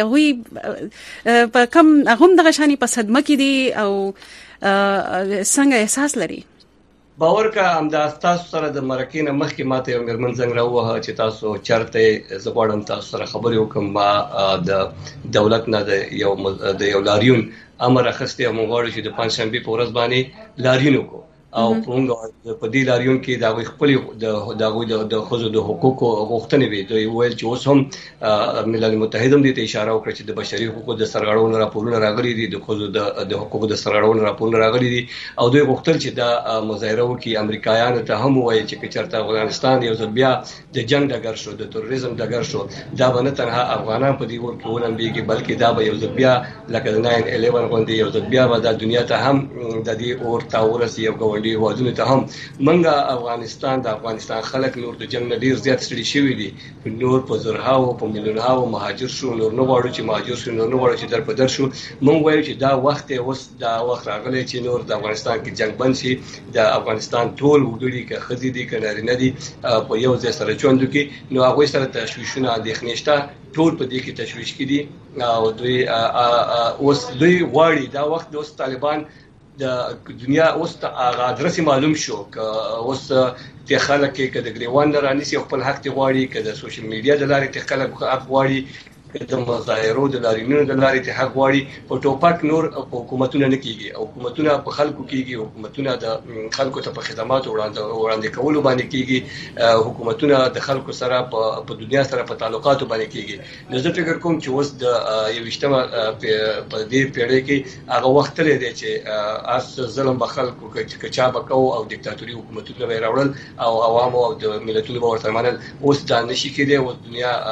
هغه په کم هم دغه شانی په صدمه کې دي او څنګه احساس لري باور کا امداد تاسو سره د مرکې نه مخکې ماته یو میرمن زنګ راووه چې تاسو چرته زغړم تاسو سره خبرې وکم ما د دولت نه د یو لاریون امر اخسته او مغواړي چې د پنځشنبه په ورځ باندې لاریون کو او پونګ په دې لاریون کې دا خپل د خزو د حقوقو غوښتنې وي دوی ویل چې اوس هم ملل متحد هم دې ته اشاره وکړه چې د بشري حقوقو د سرغړونو راپورونه راغلي دي د خزو د حقوقو د سرغړونو راپورونه راغلي دي او دوی غوښتل چې دا مظاهره وکړي امریکایانو ته هم وایي چې چېرته افغانستان یو ځل بیا د جنگ ډګر شو د تروریزم ډګر شو دا به نه تنها افغانان په دې ور کې ولمبيږي بلکې دا به یو ځل بیا لکه 9/11 غونډې یو ځل بیا به د دنیا ته هم د دې اور تاورس یو دی وادونه ته هم منګه افغانستان خلک نور د جنگ ډیر زیات ستړي شوی دي نور په زرهاو په میلیونونو مهاجر شو نور نه غواړي چې مهاجر شو نور نه غواړي چې در په در شو مونږ وایو چې دا وخت اوس دا وخت راغلی چې نور د افغانستان کې جنگ بند شي د افغانستان ټول وګړي کې خزي دي کنه نه دي په یو ځای سره چوندو کې نو هغه سره تشویشونه اندېښنې شته ټول په دې کې تشویش کړي او دوی اوس دوی غواړي دا وخت اوس طالبان د دنیا اوس هغه ادرس معلوم شو ک اوس ته خلک کې د ګریوان رانی سي خپل حق ته غواړي ک د سوشل میډیا د لارې ته خلک حق غواړي د مظاهرو د لارې د لارې ته حق غواړي په ټوپک نور حکومتونه نه کیږي حکومتونه په خلکو کیږي حکومتونه د خلکو ته په خدمات وړاندې کولو باندې کیږي حکومتونه د خلکو سره په دنیا سره په تعلقاتو باندې کیږي نو زه فکر کوم چې اوس د یو وشتمه په دې پیړۍ کې هغه وخت لري چې اس ظلم به خلکو کې چا بکاو او دیکتاتوري حکومتونه به راوړل او عوامو او د ملتونو به ورته منل اوس دا نشي کېدی او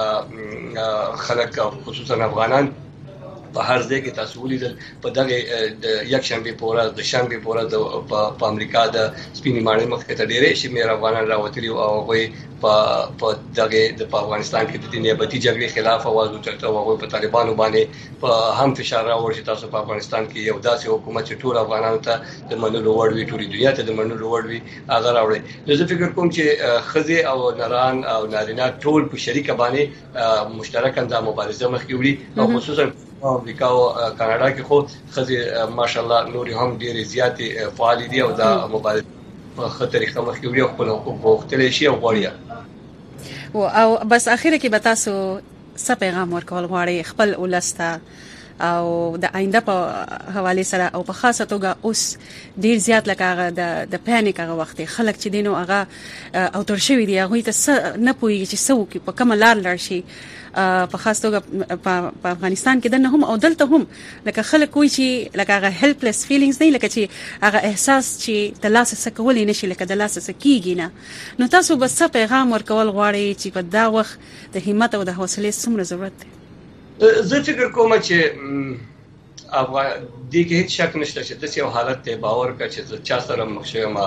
دنیا خلک خصوصا افغانان په هر ځای کې تاسو ولیدل په دغه د یک شنبه په ورځ د شنبه په ورځ په امریکا د سپینې ماڼۍ مخ ته ډېرې شمېر افغانان راوتلي او هغه په دغه د افغانستان کې د نیابتي جګړې خلاف आवाज وچلته او هغه په طالبانو باندې په هم فشار راوړ چې تاسو په افغانستان کې یو داسې حکومت چې ټول افغانانو ته د منلو وړ وي ټول دنیا ته د منلو وړ وي هغه راوړي نو زه فکر کوم چې خزي او نران او نارینه ټول په شریک باندې مشترکاً د مبارزه مخ کې وړي او خصوصا امریکا او کاناډا کې خو خزي ماشاءالله نور هم ډېر زیاتې فعال دي او دا مبارزه په خطر کې مخ کې وړي خپل حقوق غوښتل شي او غواړي او بس اخیره کې به تاسو څه پیغام ورکول غواړئ خپل ولسته او د آینده په حواله سره او په خاصه توګه اوس ډیر زیات لکه د پانیک هغه وخت خلک چې دینو هغه او تر شوی دی هغه ته نه پوهیږي چې څه وکړي په کومه لار لاړ شي په خاص توګه په افغانستان کې دنه هم او دلته هم لکه خلک وایي چې لکه هغه هیلپلس فیلینګز نه لکه چې هغه احساس چې د لاس څخه کولې نشي لکه د لاس څخه کیږي نه نو تاسو بس څه پیغام ورکول غواړئ چې په دا وخت د همت او د حوصله څومره ضرورت دی زه فکر کوم چې افغان دي کې هیڅ شک نشته چې د یو حالت ته باور کا چې چا سره مخشه ما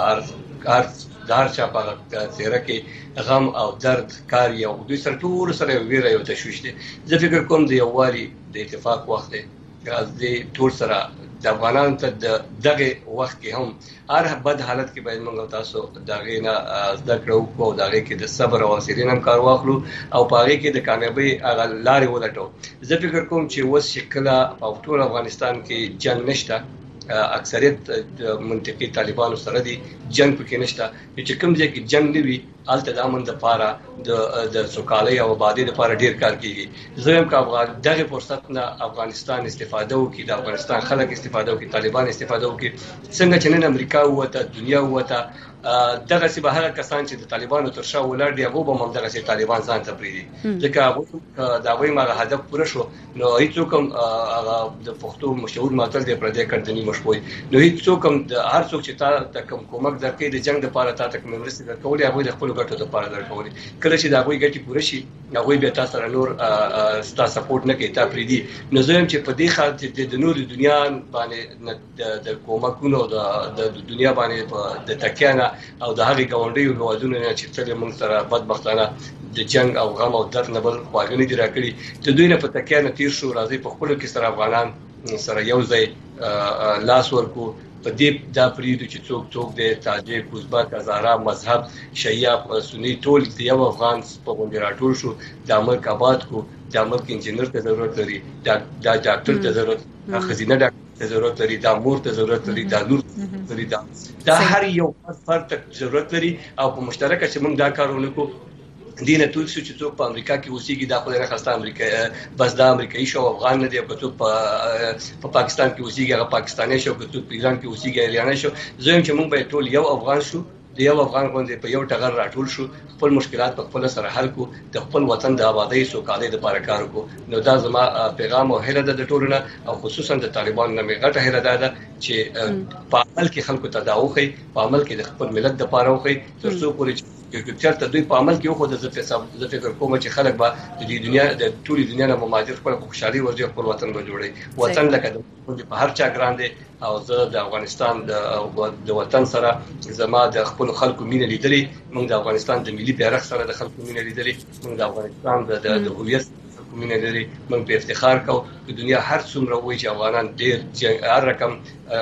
ارز دار چا په تیره کې غم او درد کار یو دوی سره ټول سره ویره یو تشويش دي زه فکر کوم د یووالي د اتفاق وخت دی د ټول سره د افغانانو ته دغه وخت کې هم هر بد حالت کې باید موږ تاسو دغه نه زده کړو او دغه کې د صبر او حوصله نم کار واخلو او پاره کې د کامیابی هغه لارې ولټو زه فکر کوم چې وس شکل په ټول افغانستان کې جنگ نشته اکثریت منطقي طالبانو سره دي جنگ پکې نشته چې کوم ځای کې جنگ نیوي الته د امن د پاره د سوکالۍ او آبادی د پاره ډیر کار کیږي زه هم که دغه فرصت نه افغانستان استفاده وکړي د افغانستان خلک استفاده وکړي طالبان استفاده وکړي څنګه چې نن امریکا وته دنیا وته دغه سی به هغه کسان چې د طالبانو تر شا ولر دی هغه به هم دغه سی طالبان ځان ته پریدي ځکه هغه دا وایي ما هدف پوره شو نو هیڅوک هغه د پښتو مشهور ماتل دی پر دې کړدنی مشپوي نو هیڅوک هم هر څوک چې تا کوم کومک درکې د جنگ لپاره تا ته کوم مرسته درکولې هغه د خپل ګټو لپاره درکولې کله چې دا وایي ګټي پوره شي هغه به تاسو سره نور ستا سپورټ نه کوي تا پریدي نو زه چې په دې حالت د نور دنیا باندې د کومکونو د دنیا باندې د تکیانه او د هغې ګاونډیو هیوادونو نه چې تل موږ سره بدبختانه د جنگ او غم او درد نه بل خواږنې دي راکړي د دوی نه په تکیه نه تیر شو راځي په خپلو کې سره افغانان سره یو ځای لاس ورکو په دې دا پریدو چې څوک د تاجک ازبک هزاره مذهب شیعه سنی ټول د یو افغان په غونډه راټول شو د ملک آباد کو د ملک انجینر ته ضرورت لري د ډاکټر ته ضرورت خزینه ډاکټر ته ضرورت لري د امور ته ضرورت لري د نور لري دا هر یو فرد ته ضرورت لري او په مشترکه چې موږ دا کارونه کوو دینه ټول چې څوک په امریکا کې اوسېږي دا خو نه خاصه امریکا بس دا امریکایي شو افغان نه دی او څوک په پاکستان کې اوسېږي هغه پاکستاني شو که څوک په ایران کې اوسېږي ایرانی شو زه هم چې موږ به ټول یو افغان شو د یو افغان باندې په یو ټغر راټول شو خپل مشکلات په خپل سره حل کو د خپل وطن د آبادی سوکالۍ لپاره کار وکړو نو دا زما پیغام او هیله ده د ټولو او خصوصا د طالبانو نه غټه هیله ده چې په عمل کې خلکو ته دا وخی په عمل کې د خپل ملت لپاره وخی تر څو پورې چې چرته دوی په عمل کې یو خو د فکر کوم چې خلک به د دنیا د ټولي دنیا نه مماجر خپل خوشحالي ورځي خپل وطن به جوړي وطن لکه د په هر چا ګران دي او زه د افغانستان د وطن سره زما د خپل خلکو مینه لیدلې موږ د افغانستان د ملي بیرغ سره د خلکو مینه لیدلې موږ د افغانستان د هویت مینه لري موږ په افتخار کوو د دنیا هر څومره وایي چې افغانان ډېر هر رقم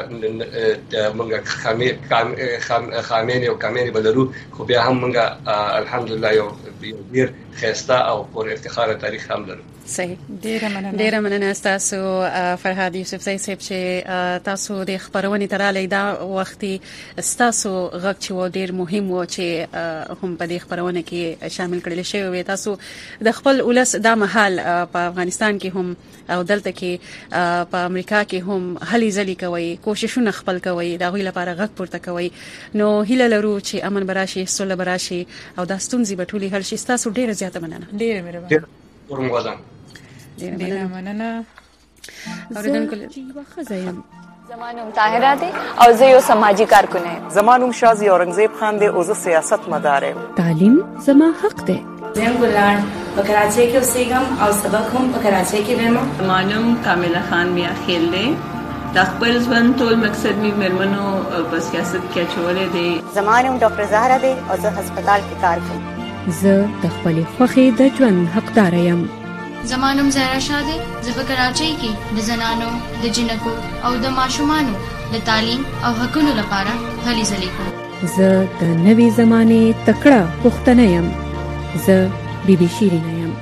موږ خامنه او کامنه بلرو خو بیا هم موږ الحمدلله یو ډېر خسته او پر افتخار تاریخ هم لرو صحیح ډیره مننه تاسو فرهاد یوسف زئی صاحب چې تاسو د خبرونې تراله دا وختي تاسو غږ چې و ډیر مهم و چې هم په دې خبرونه کې شامل کړل شوی و تاسو د خپل ولس د محل په افغانستان کې هم او دلته کې په امریکا کې هم هلي ځلي کوي کوششونه خپل کوي دا غوي لپاره غږ پورته کوي نو هیله لرو چې امن براشي صلح براشي او د ستونزې په ټولي حل شي تاسو ډیره زیاته مننه ډیره مهربانه ډیره مننه اوریدونکو یو خزایم زمانم طاهره دي او زه یو سماجی کارکون یم زمانم شازی اورنګزیب خان دی او زه سیاست مدار یم تعلیم زما حق دی زم ګلان په کراچۍ کې اوسېږم او سبق هم په کراچۍ کې وایم زمانم کامله خان میا خیل دی د خپل ژوند ټول مقصد می مرمنو په سیاست کې چولې دی زمانم ډاکټر زهرا دی او زه هسپتال کې کار کوم زه د خپل خوخي د ژوند حقدار یم زمانم زهرا شاده زه په کراچۍ کې د زنانو د جنکو او د ماشومانو د تعلیم او حقوقو لپاره هلي ځلې کوم زه د نوي زمانه تکړه پښتنه یم زه بیبي شیرینه یم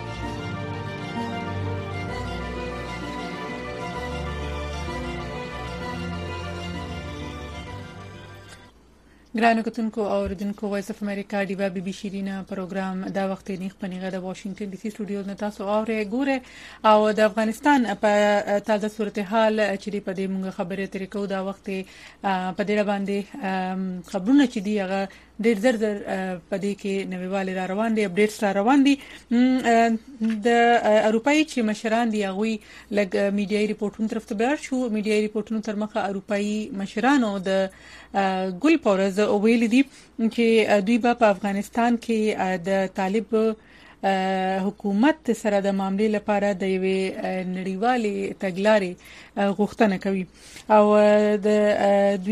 ګرانو کتونکو او اوریدونکو وایس اف امریکا ډیوا بي بي شیرینا پروګرام دا وخت نیخ پنیغه د واشنگټن ډي سي سټوډیو نه تاسو اوره ګوره او د افغانستان په تازه صورتحال چې په دې موږ خبرې ترې کوو دا وخت په دې باندې خبرونه چې دی هغه ډېر زر په دې کې نویوالي را روان دي اپډیټس را روان دي د اروپאי چې مشران دی هغه لګ میډیای ریپورتونو طرف ته بیان شو میډیای ریپورتونو تر مخه اروپאי مشرانو د ګل پورز ویل دي چې دوی په افغانستان کې د طالب حکومت سره د معاملې لپاره د یوې نړیوالې تګلارې غوښتنه کوي او د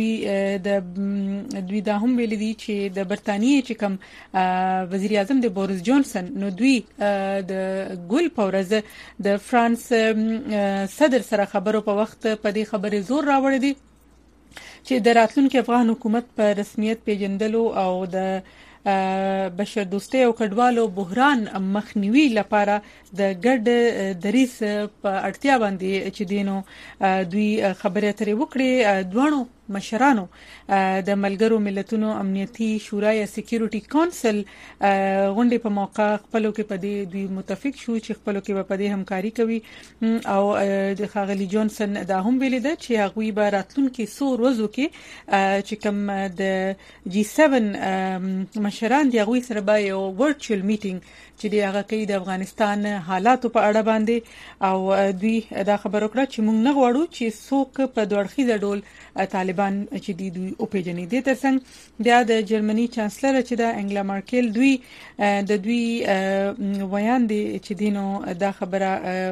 دوی دا هم ویل دي چې د برتانیې چې کوم وزیر اعظم د بوریس جانسن نو دوی د ګل پورز د فرانس صدر سره خبرو په وخت په دې خبرې زور راوړی دي چې د راتلونکي افغان حکومت په رسمیت پیژندلو او د بشر دوستي او کډوالو بحران مخنیوي لپاره د ګډ دریس په اړتیا باندې چې دینو دوی خبرې اترې وکړي دوانو مشرانو د ملګرو ملتونو امنیتي شورا یا سکیورټي کونسل غونډې په موقع خپلو کې په دې دوی متفق شو چې خپلو کې په دې همکاري کوي او د خاغلی جانسن دا هم ویل ده چې هغه به راتلونکي 100 ورځو کې چې کوم د جی 7 مشران دی هغه سره به یو ورچوال میټینګ چې دی هغه کوي د افغانستان حالاتو په اړه باندې او دوی دا خبر وکړه چې موږ نه غواړو چې څوک په دوړخیزه ډول طالبان چې دوی او پیژنې دي ترڅنګ د جرمني چانسلر چې د انګلا مارکل دوی د دوی ویان دي چې دینو دا خبره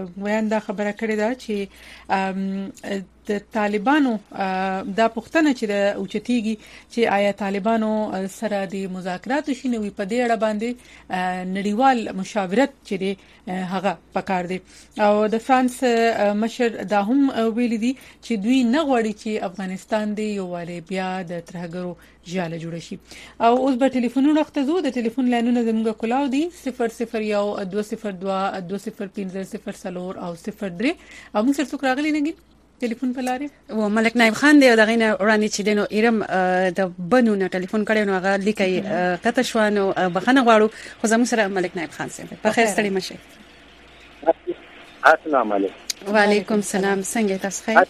کړې ده چې د طالبانو دا پښتنه چې د اوچتيږي چې آیا طالبانو سره د مذاکرات شینوي په دې اړه باندې نړیوال مشاورت چې هغه پکار دي او د فرانس مشر دا هم ویل دي چې دوی نه غواړي چې افغانستان دی یو والی بیا د ترهګرو ژاله جوړ شي او اوس به ټلیفونونه راخته د ټلیفون لاینونه زموږ کلاو دي 001 202 205 0 او 03 او موږ سره څوک راغلي نګین ټلیفون په لارې و ملک نایب خان دی دغه نه ورانی چې دینو ایرم د بنو نه ټلیفون کړي نو هغه لیکي قطه شوانو بخنه غواړو خو زموږ سره ملک نایب خان سره په خیر ستړي مشه السلام علیکم وعلیکم السلام څنګه تاسو خیر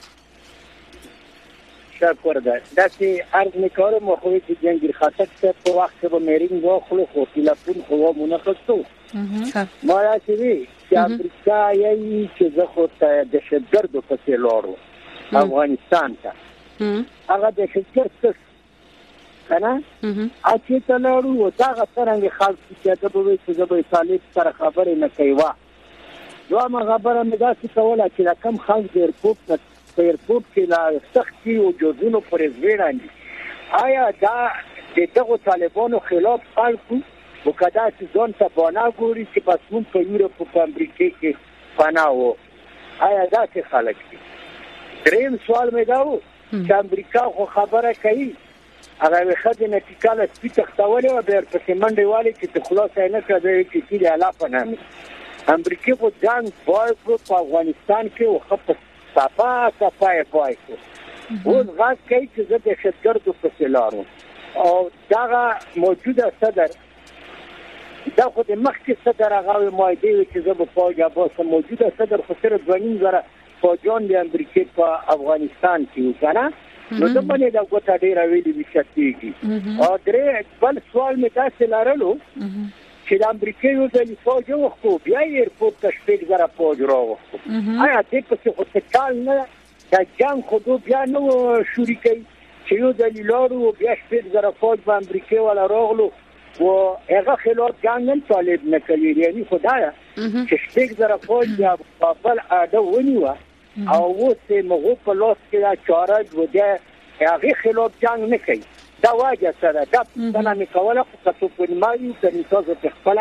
شکر ده چې عرض می‌کنم مخوی چې جنگیر خاطر په وخت به میرین واخلو خو تلفن خو منخصو ما راځي چې امریکا یې چې زه خو ته د شدګردو په سیلورو افغانستان ته هغه د شدګرد کنه اته تلورو او دا څنګه خاص چې د بوي چې د طالب سره خبرې نه کوي دوه خبره مې دا څه کوله چې کم خاص د ایرپورټ ایرپورټ کې لا سختي او جوړونو پرې ځوړاندي آیا دا دغه طالبانو خلاف خلکو وکدا چې ځون ته باندې ګوري چې پس مون په یورپ او امریکا کې پناو آیا دا څه خلک دي دریم سوال مې داو چې امریکا خو خبره کوي هغه خدای نتیکاله سپیټ ختاولې او بیر په منډه والی چې خلاص نه کړي چې کلی علاقه نه امریکا خو ځان وایي په افغانستان کې او خپل صفه پایکو اون غاز کوي چې زه د شدګردو په سیلارو او دا موجوده صدر دا خو د مخکې صدر هغه مایده چې زه په فوجا باسم موجوده صدر خو سره 2.5 فوجان د امریکا په افغانستان کې وکړه نو د باندې دا کوټه ډیره ویلې وشتېږي او درې بل سوال مې تاسو لارلو چې د امریکا یو د فوج وختو بیا ایرپورټ ته شپږ زره فوج راوختو آیا دې په څه هوټل نه دا جنگ خو بیا نو شوري کوي چې یو د لارو بیا شپږ زره فوج په امریکا ولا راغلو او هغه خلاف جنگ نه طالب نه کوي یعنی خدایا چې شپږ زره فوج بیا په بل اډه ونیو او وسه مغو په لاس کې چارج وده هغه خلاف جنگ نه کوي دا واجه سره دا څنګه میکوله خو تاسو په مایو کني تاسو په خپل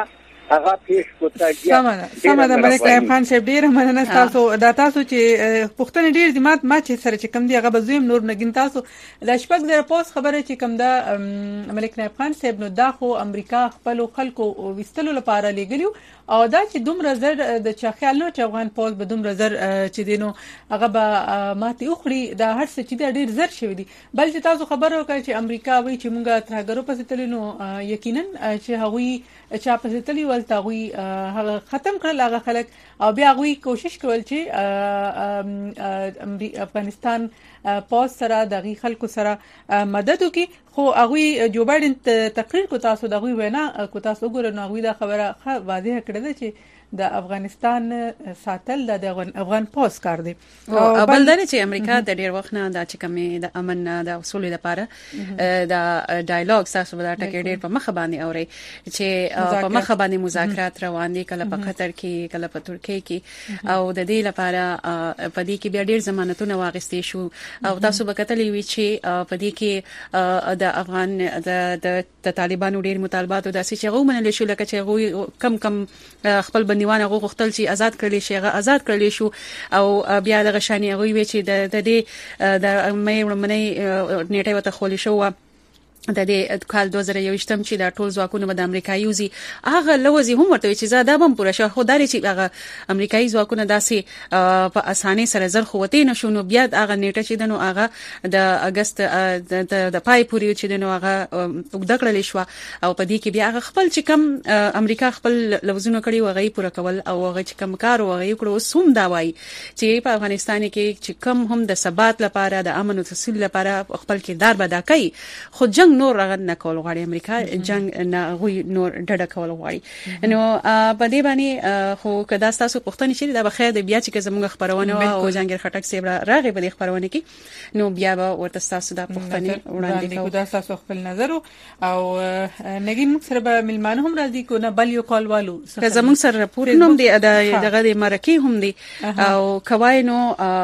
هغه پیش کوته سمه ملک نایب خان صاحب ډیر مننه تاسو دا تاسو چې پښتون ډیر دي ما چې سره چې کم دی هغه بزویم نور نګین تاسو د شپږ زره پوس خبره چې کم دا ملک نایب خان صاحب نو دا خو امریکا خپل خلکو وستلو لپاره لګلیو او دا چې دومره زر د چا خیال نو چې افغان پوز به دومره زر چې دینو هغه به ماتي اخري دا هر څه چې ډیر زر شوی دي بل چې تاسو خبره وکړه چې امریکا وایي چې مونږه ترګرو پسې تلینو یقینا چې هغوی چا پسې تلی ولته غوي هغه ختم کړل هغه خلک او بیا غوي کوشش کول چې افغانستان پوز سره د خلکو سره مدد وکړي خو هغه جو بایدن تقریر کو تاسو د غوي وینا کو تاسو ګورئ نو غوي دا خبره واضح کړه چې د افغانستان ساتل د افغان پوز کار دی او بلدار چې امریکا د ډیر وخت نه د چکمې د امن د اصول لپاره د ډایالوګ تاسو د ټکی ډیر په مخ باندې اوري چې په مخ باندې مذاکرات روان دي کله په قطر کې کله په ترکیه کې او د دې لپاره په دې کې بیا ډیر ضمانتونه واغستې شو او تاسو به کتلې وی چې په دې کې د افغان د طالبانو ډیر مطالبات او د سې چغو منل شو لکه چې کم خپل بندیوان هغه غوښتل چې آزاد کړل شي هغه آزاد کړل شو او بیا د غشاني هغه وی چې د دې د مې ومنې نیټه وته خولي شو د دې کال 2021 چې دا ټول ځواکونه د امریکایي یوزي هغه لوزي هم ورته چې زاده بم پوره شو خو داري چې هغه امریکایي ځواکونه داسې په اسانۍ سره زر خوته نشو نو بیا هغه نیټه چې دنو هغه د اگست د پای پوري چې دنو هغه وګدکړل شو او په دې کې بیا هغه خپل چې کم امریکا خپل لوزونه کړی وغي پوره کول او هغه چې کم کار وغي کړو سوم دا وای چې په افغانستان کې چې کم هم د ثبات لپاره د امن او تسهیل لپاره خپل کردار بدا کوي خو جنگ نور رغد نه کول غواړي امریکا جنگ نه غوي نور ډډه کول غواړي نو په دې باندې خو کدا تاسو پښتني شي دا بخیر د بیا چې زموږ خبرونه او جنگیر خټک سیب راغی په دې خبرونه کې نو بیا به ورته تاسو د پښتني وړاندې کوو دا تاسو خپل نظر او نګي موږ سره به ملمانه هم راځي کو نه بل یو کال والو زموږ سره راپور نوم دی دغه د مرکه هم دی او کوای نو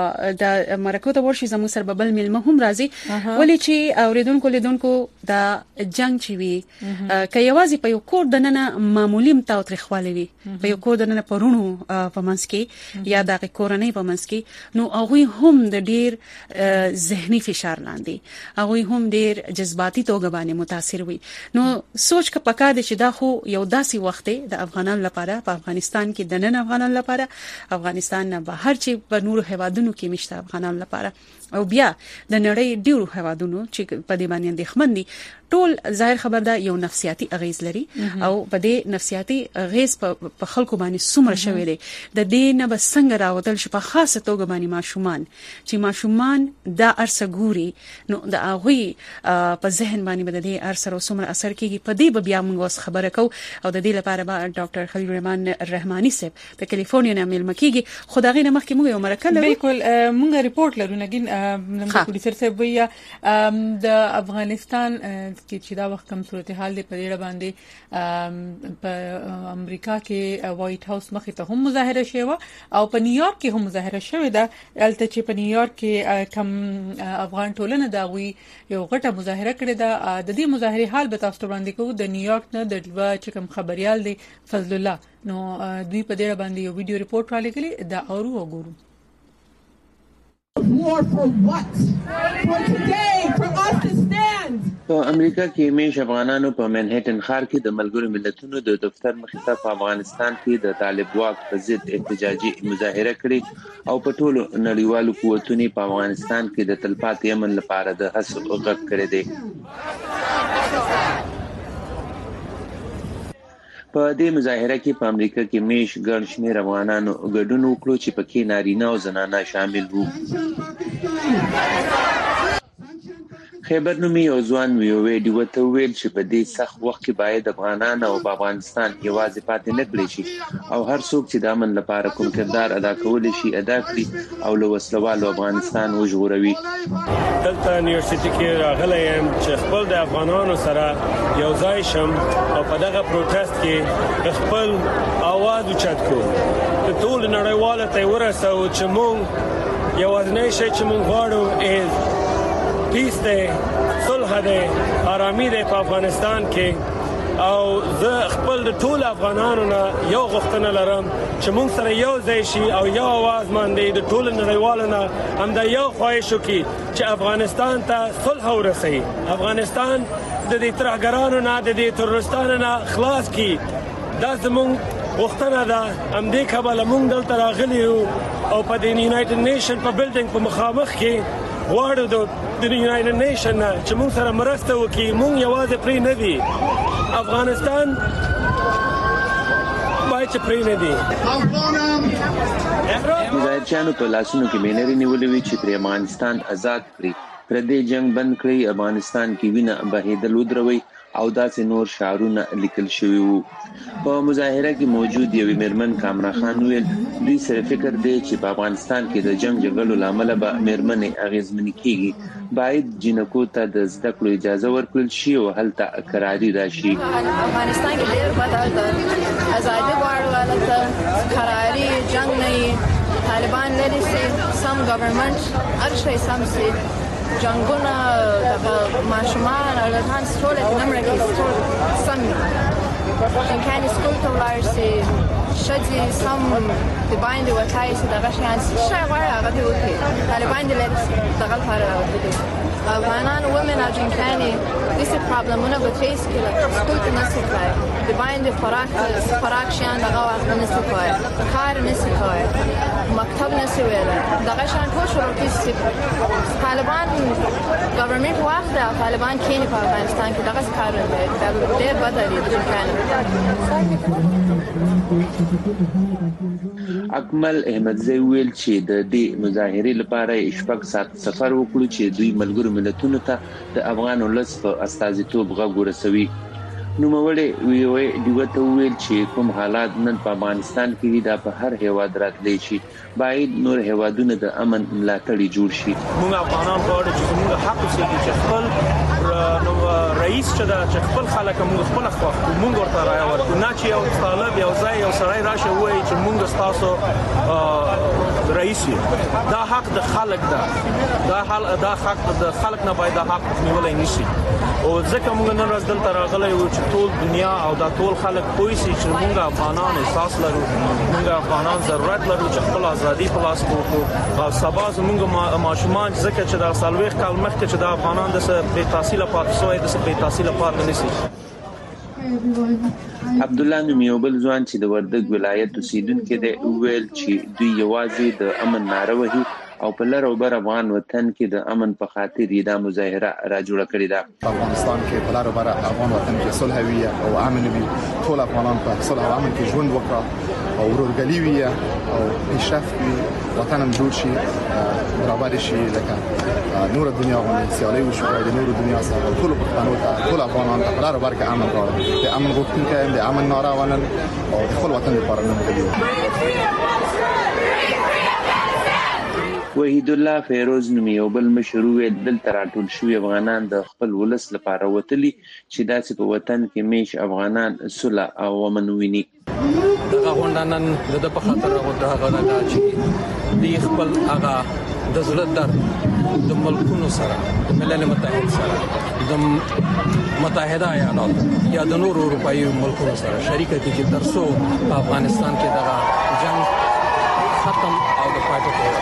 د مرکه ته ورشي زموږ سره بل ملمه هم راځي ولې چې اوریدونکو دا جنگ چې وی که یوازې په یو کور د نن معمولی متاو ترخواله وی په یو کور د نن پرونو په منځ کې یا د کورنۍ په منځ کې نو هغه هم د ډیر ذهني فشار لاندې هغه هم ډیر جذباتي توګه باندې متاثر وي نو سوچ ک پکا دي چې دا خو یو داسي وخت د افغانانو لپاره په افغانستان کې د نن افغانانو لپاره افغانستان نه بهر چې په نورو هیوادونو کې مشته افغانانو لپاره او بیا د نړۍ ډیرو هیوادونو چې په دې باندې اندېښمن دي ټول ظاهر خبر ده یو نفسیاتي اغیز لري او په دې نفسیاتي اغیز په خلکو باندې سمره شوی دی د دې نه بسنګ راوتل شي په خاصه توګه باندې ماشومان چې ماشومان دا ارسه ګوري نو د هغه په ذهن باندې بد دي ارسه سمره اثر کوي په دې بیا موږ خبره کو او د دې لپاره به ډاکټر خلیل الرحمن رحماني صاحب د کالیفورنیا نه مل مکیږي خدای نه مخکې موږ یو مرکه لرو بالکل موږ ریپورت لرو نګین موږ پولیسر صاحب ویا د افغانستان کې چې دا وخت کم صورتحال دی په دې باندې په امریکا کې وایټ هاوس مخې ته هم مظاهره شوه او په نیویارک کې هم مظاهره شوه دا البته چې په نیویارک کې کم افغان ټولنه دا وی یو غټه مظاهره کړې ده د دې مظاهره حال به تاسو وړاندې کوو د نیویارک نه د چې کم خبريال دی فضل الله نو دوی په دې باندې یو ویډیو ریپورت را لګلی دا اورو وګورو War for what? For today, for us to stand. په امریکا کې میش افغانانو په منهټن ښار کې د ملګرو ملتونو د دفتر مخې ته په افغانستان کې د طالب واک په ضد احتجاجي مظاهره کړې او په ټولو نړیوالو قوتونو په افغانستان کې د تلپاتې امن لپاره د هڅو غږ کړی دی. په دې مظاهره کې په امریکا کې میش ګڼ شمېر افغانانو ګډون وکړو چې پکې نارینه او زنانه شامل وو. خیبر نومي یو ځوان ویډیو ته ویل چې په دې سخت وخت کې باید افغانان او افغانستان یوازې پاتې نه کړي شي او هر څوک چې د امن لپاره کوم کردار ادا کولی شي ادا کړي او له وسلوالو افغانستان وژغوري. دلته یونیورسيټي کې راغلی یم چې خپل د افغانانو سره یو ځای شم او په دغه پروتست کې خپل आवाज اوچت کړو. ټول نړیوال ته ورسو چې مونږ یوازینی شی چې مونږ غواړو پیس ده، صلح ده، آرامی ده په افغانستان کې او زه خپل د ټول افغانانو نه یو غوښتنه لرم چې موږ سره یو ځای شي او یو आवाज باندې د ټول نړیوالو نه هم دا یو خواهش وکړي چې افغانستان ته صلح ورسوي، افغانستان د دې ترهګرانو نه د دې تروریستانو نه خلاص کړي. دا زموږ غوښتنه ده. همدې کبله موږ دلته راغلي یو او په د یونایټډ نیشن په بلډینګ په مخامخ کې غواړو د یونایټډ نیشن چې موږ سره مرسته وکړي. موږ یوازې پرې نه دي، افغانستان باید چې پرې نه دي. مظاهرچیانو په لاسونو کې بینري نیولې وي چې پر افغانستان آزاد کړي، پر دې جنگ بند کړي، افغانستان کې وینه بهیدل ودروي او داسې نور شعارونه لیکل شوی وو. په مظاهره کې موجود یو میرمن کامرا خان ویل دوی سره فکر دی چې په افغانستان کې د جنگ جګړو لامل به میرمنې اغیزمنې کیږي، باید جنکو ته د زده کړو اجازه ورکړل شي او هلته قراري راشي. افغانستان کې ډېر بدل ده، آزادي غواړي ولته قراري جنگ نه طالبان لري سي سم ګورنمنت ارشي سم سي جنگونه ماشومان الهان ټول نمبر کې ټول سم څنګه سکول ته ولاړ سي شدي سم د باندې وتاي سي دغه شان شي غواړي هغه دی وکړي. طالبان دې لري دغه لپاره راوړي افغانان ومن ارجنټایني دغه پرابلمونه به فیس کړي، سکول ته نه سکای د باندې فراق شان دغه وخت نه سکای، کار نه سکای، مکتب نه سویل دغه شان ټول شروع کې طالبان ګورنمنت وخت طالبان کینی په افغانستان کې دغه کار نه ډېر بدلی د اکمل احمدزی ویل چې د دې مظاهرې لپاره شپږ ساعت سفر وکړو چې دوی ملګرو ملتونو ته د افغان ولس په استازیتوب غږ ورسوي. نوموړی دیوته ویل چې کوم حالات نن په افغانستان کې دا په هر هیواد راتلی شي، باید نور هیوادونه د امن ملاتړي جوړ شي. موږ افغانان غواړو چې موږ حق وساتو چې خپل رئیس چې دا چې خپل خلک موږ خپل خواخ موږ ورته راي ورکو، نه چې یو طالب یو ځای یو سړی راشه وایي چې موږ تاسو رئیس دا حق د خلک ده، دا حق د خلک نه باید دا حق نیولای نشي. او ځکه موږ نن ورځ دلته راغلي یو چې ټول دنیا او دا ټول خلک پوه شي چې موږ افغانان احساس لرو، موږ افغانان ضرورت لرو چې خپل ازادي په لاس وکړو او سبا زموږ ماشومان ځکه چې دا سالويخ کال مخکې چې د افغانان د بې تحصیل پاتې شوی د بې تحصیل پاتې نشي. عبدالله نومیوبل ځوان چې د وردګ ولایت اوسیدونکو دی ویل چې دوی یوازې د امن ناره وهي او په لر او بر افغان وطن کې د امن په خاطر یې دا مظاهره را جوړه کړې ده. افغانستان کې په لر او بر افغان وطن کې صلح وي او امن وي، ټول افغانان په صلح او امن کې ژوند وکړي او ورورګلي وي او پیشرفت وي، وطن هم جوړ شي، برابر شي لکه نور دنیا باندې سیالي وشي د نور دنیا سره. ټول پښتنو ته ټول افغانان ته په لر او بر کې امن راوړي، د امن غوښتونکي د امن ناره ونن او خپل وطن لپاره نه مخدي. وحید الله فیروز نومیوبل مشروع دلته راټول شوی افغانان د خپل ولس لپاره وتلي چې داسې په وطن کې میش افغانان صلح او امن ویني. دغه غونډه نن د په خاطر غوډه غنډه چې د خپل هغه د زړه درد د ملکونو سره د ملل متحد سره د متحده ایالات یا د نورو اروپایي ملکونو سره شریک دي چې ترڅو په افغانستان کې دغه جنگ ختم او د پاتې کېږي.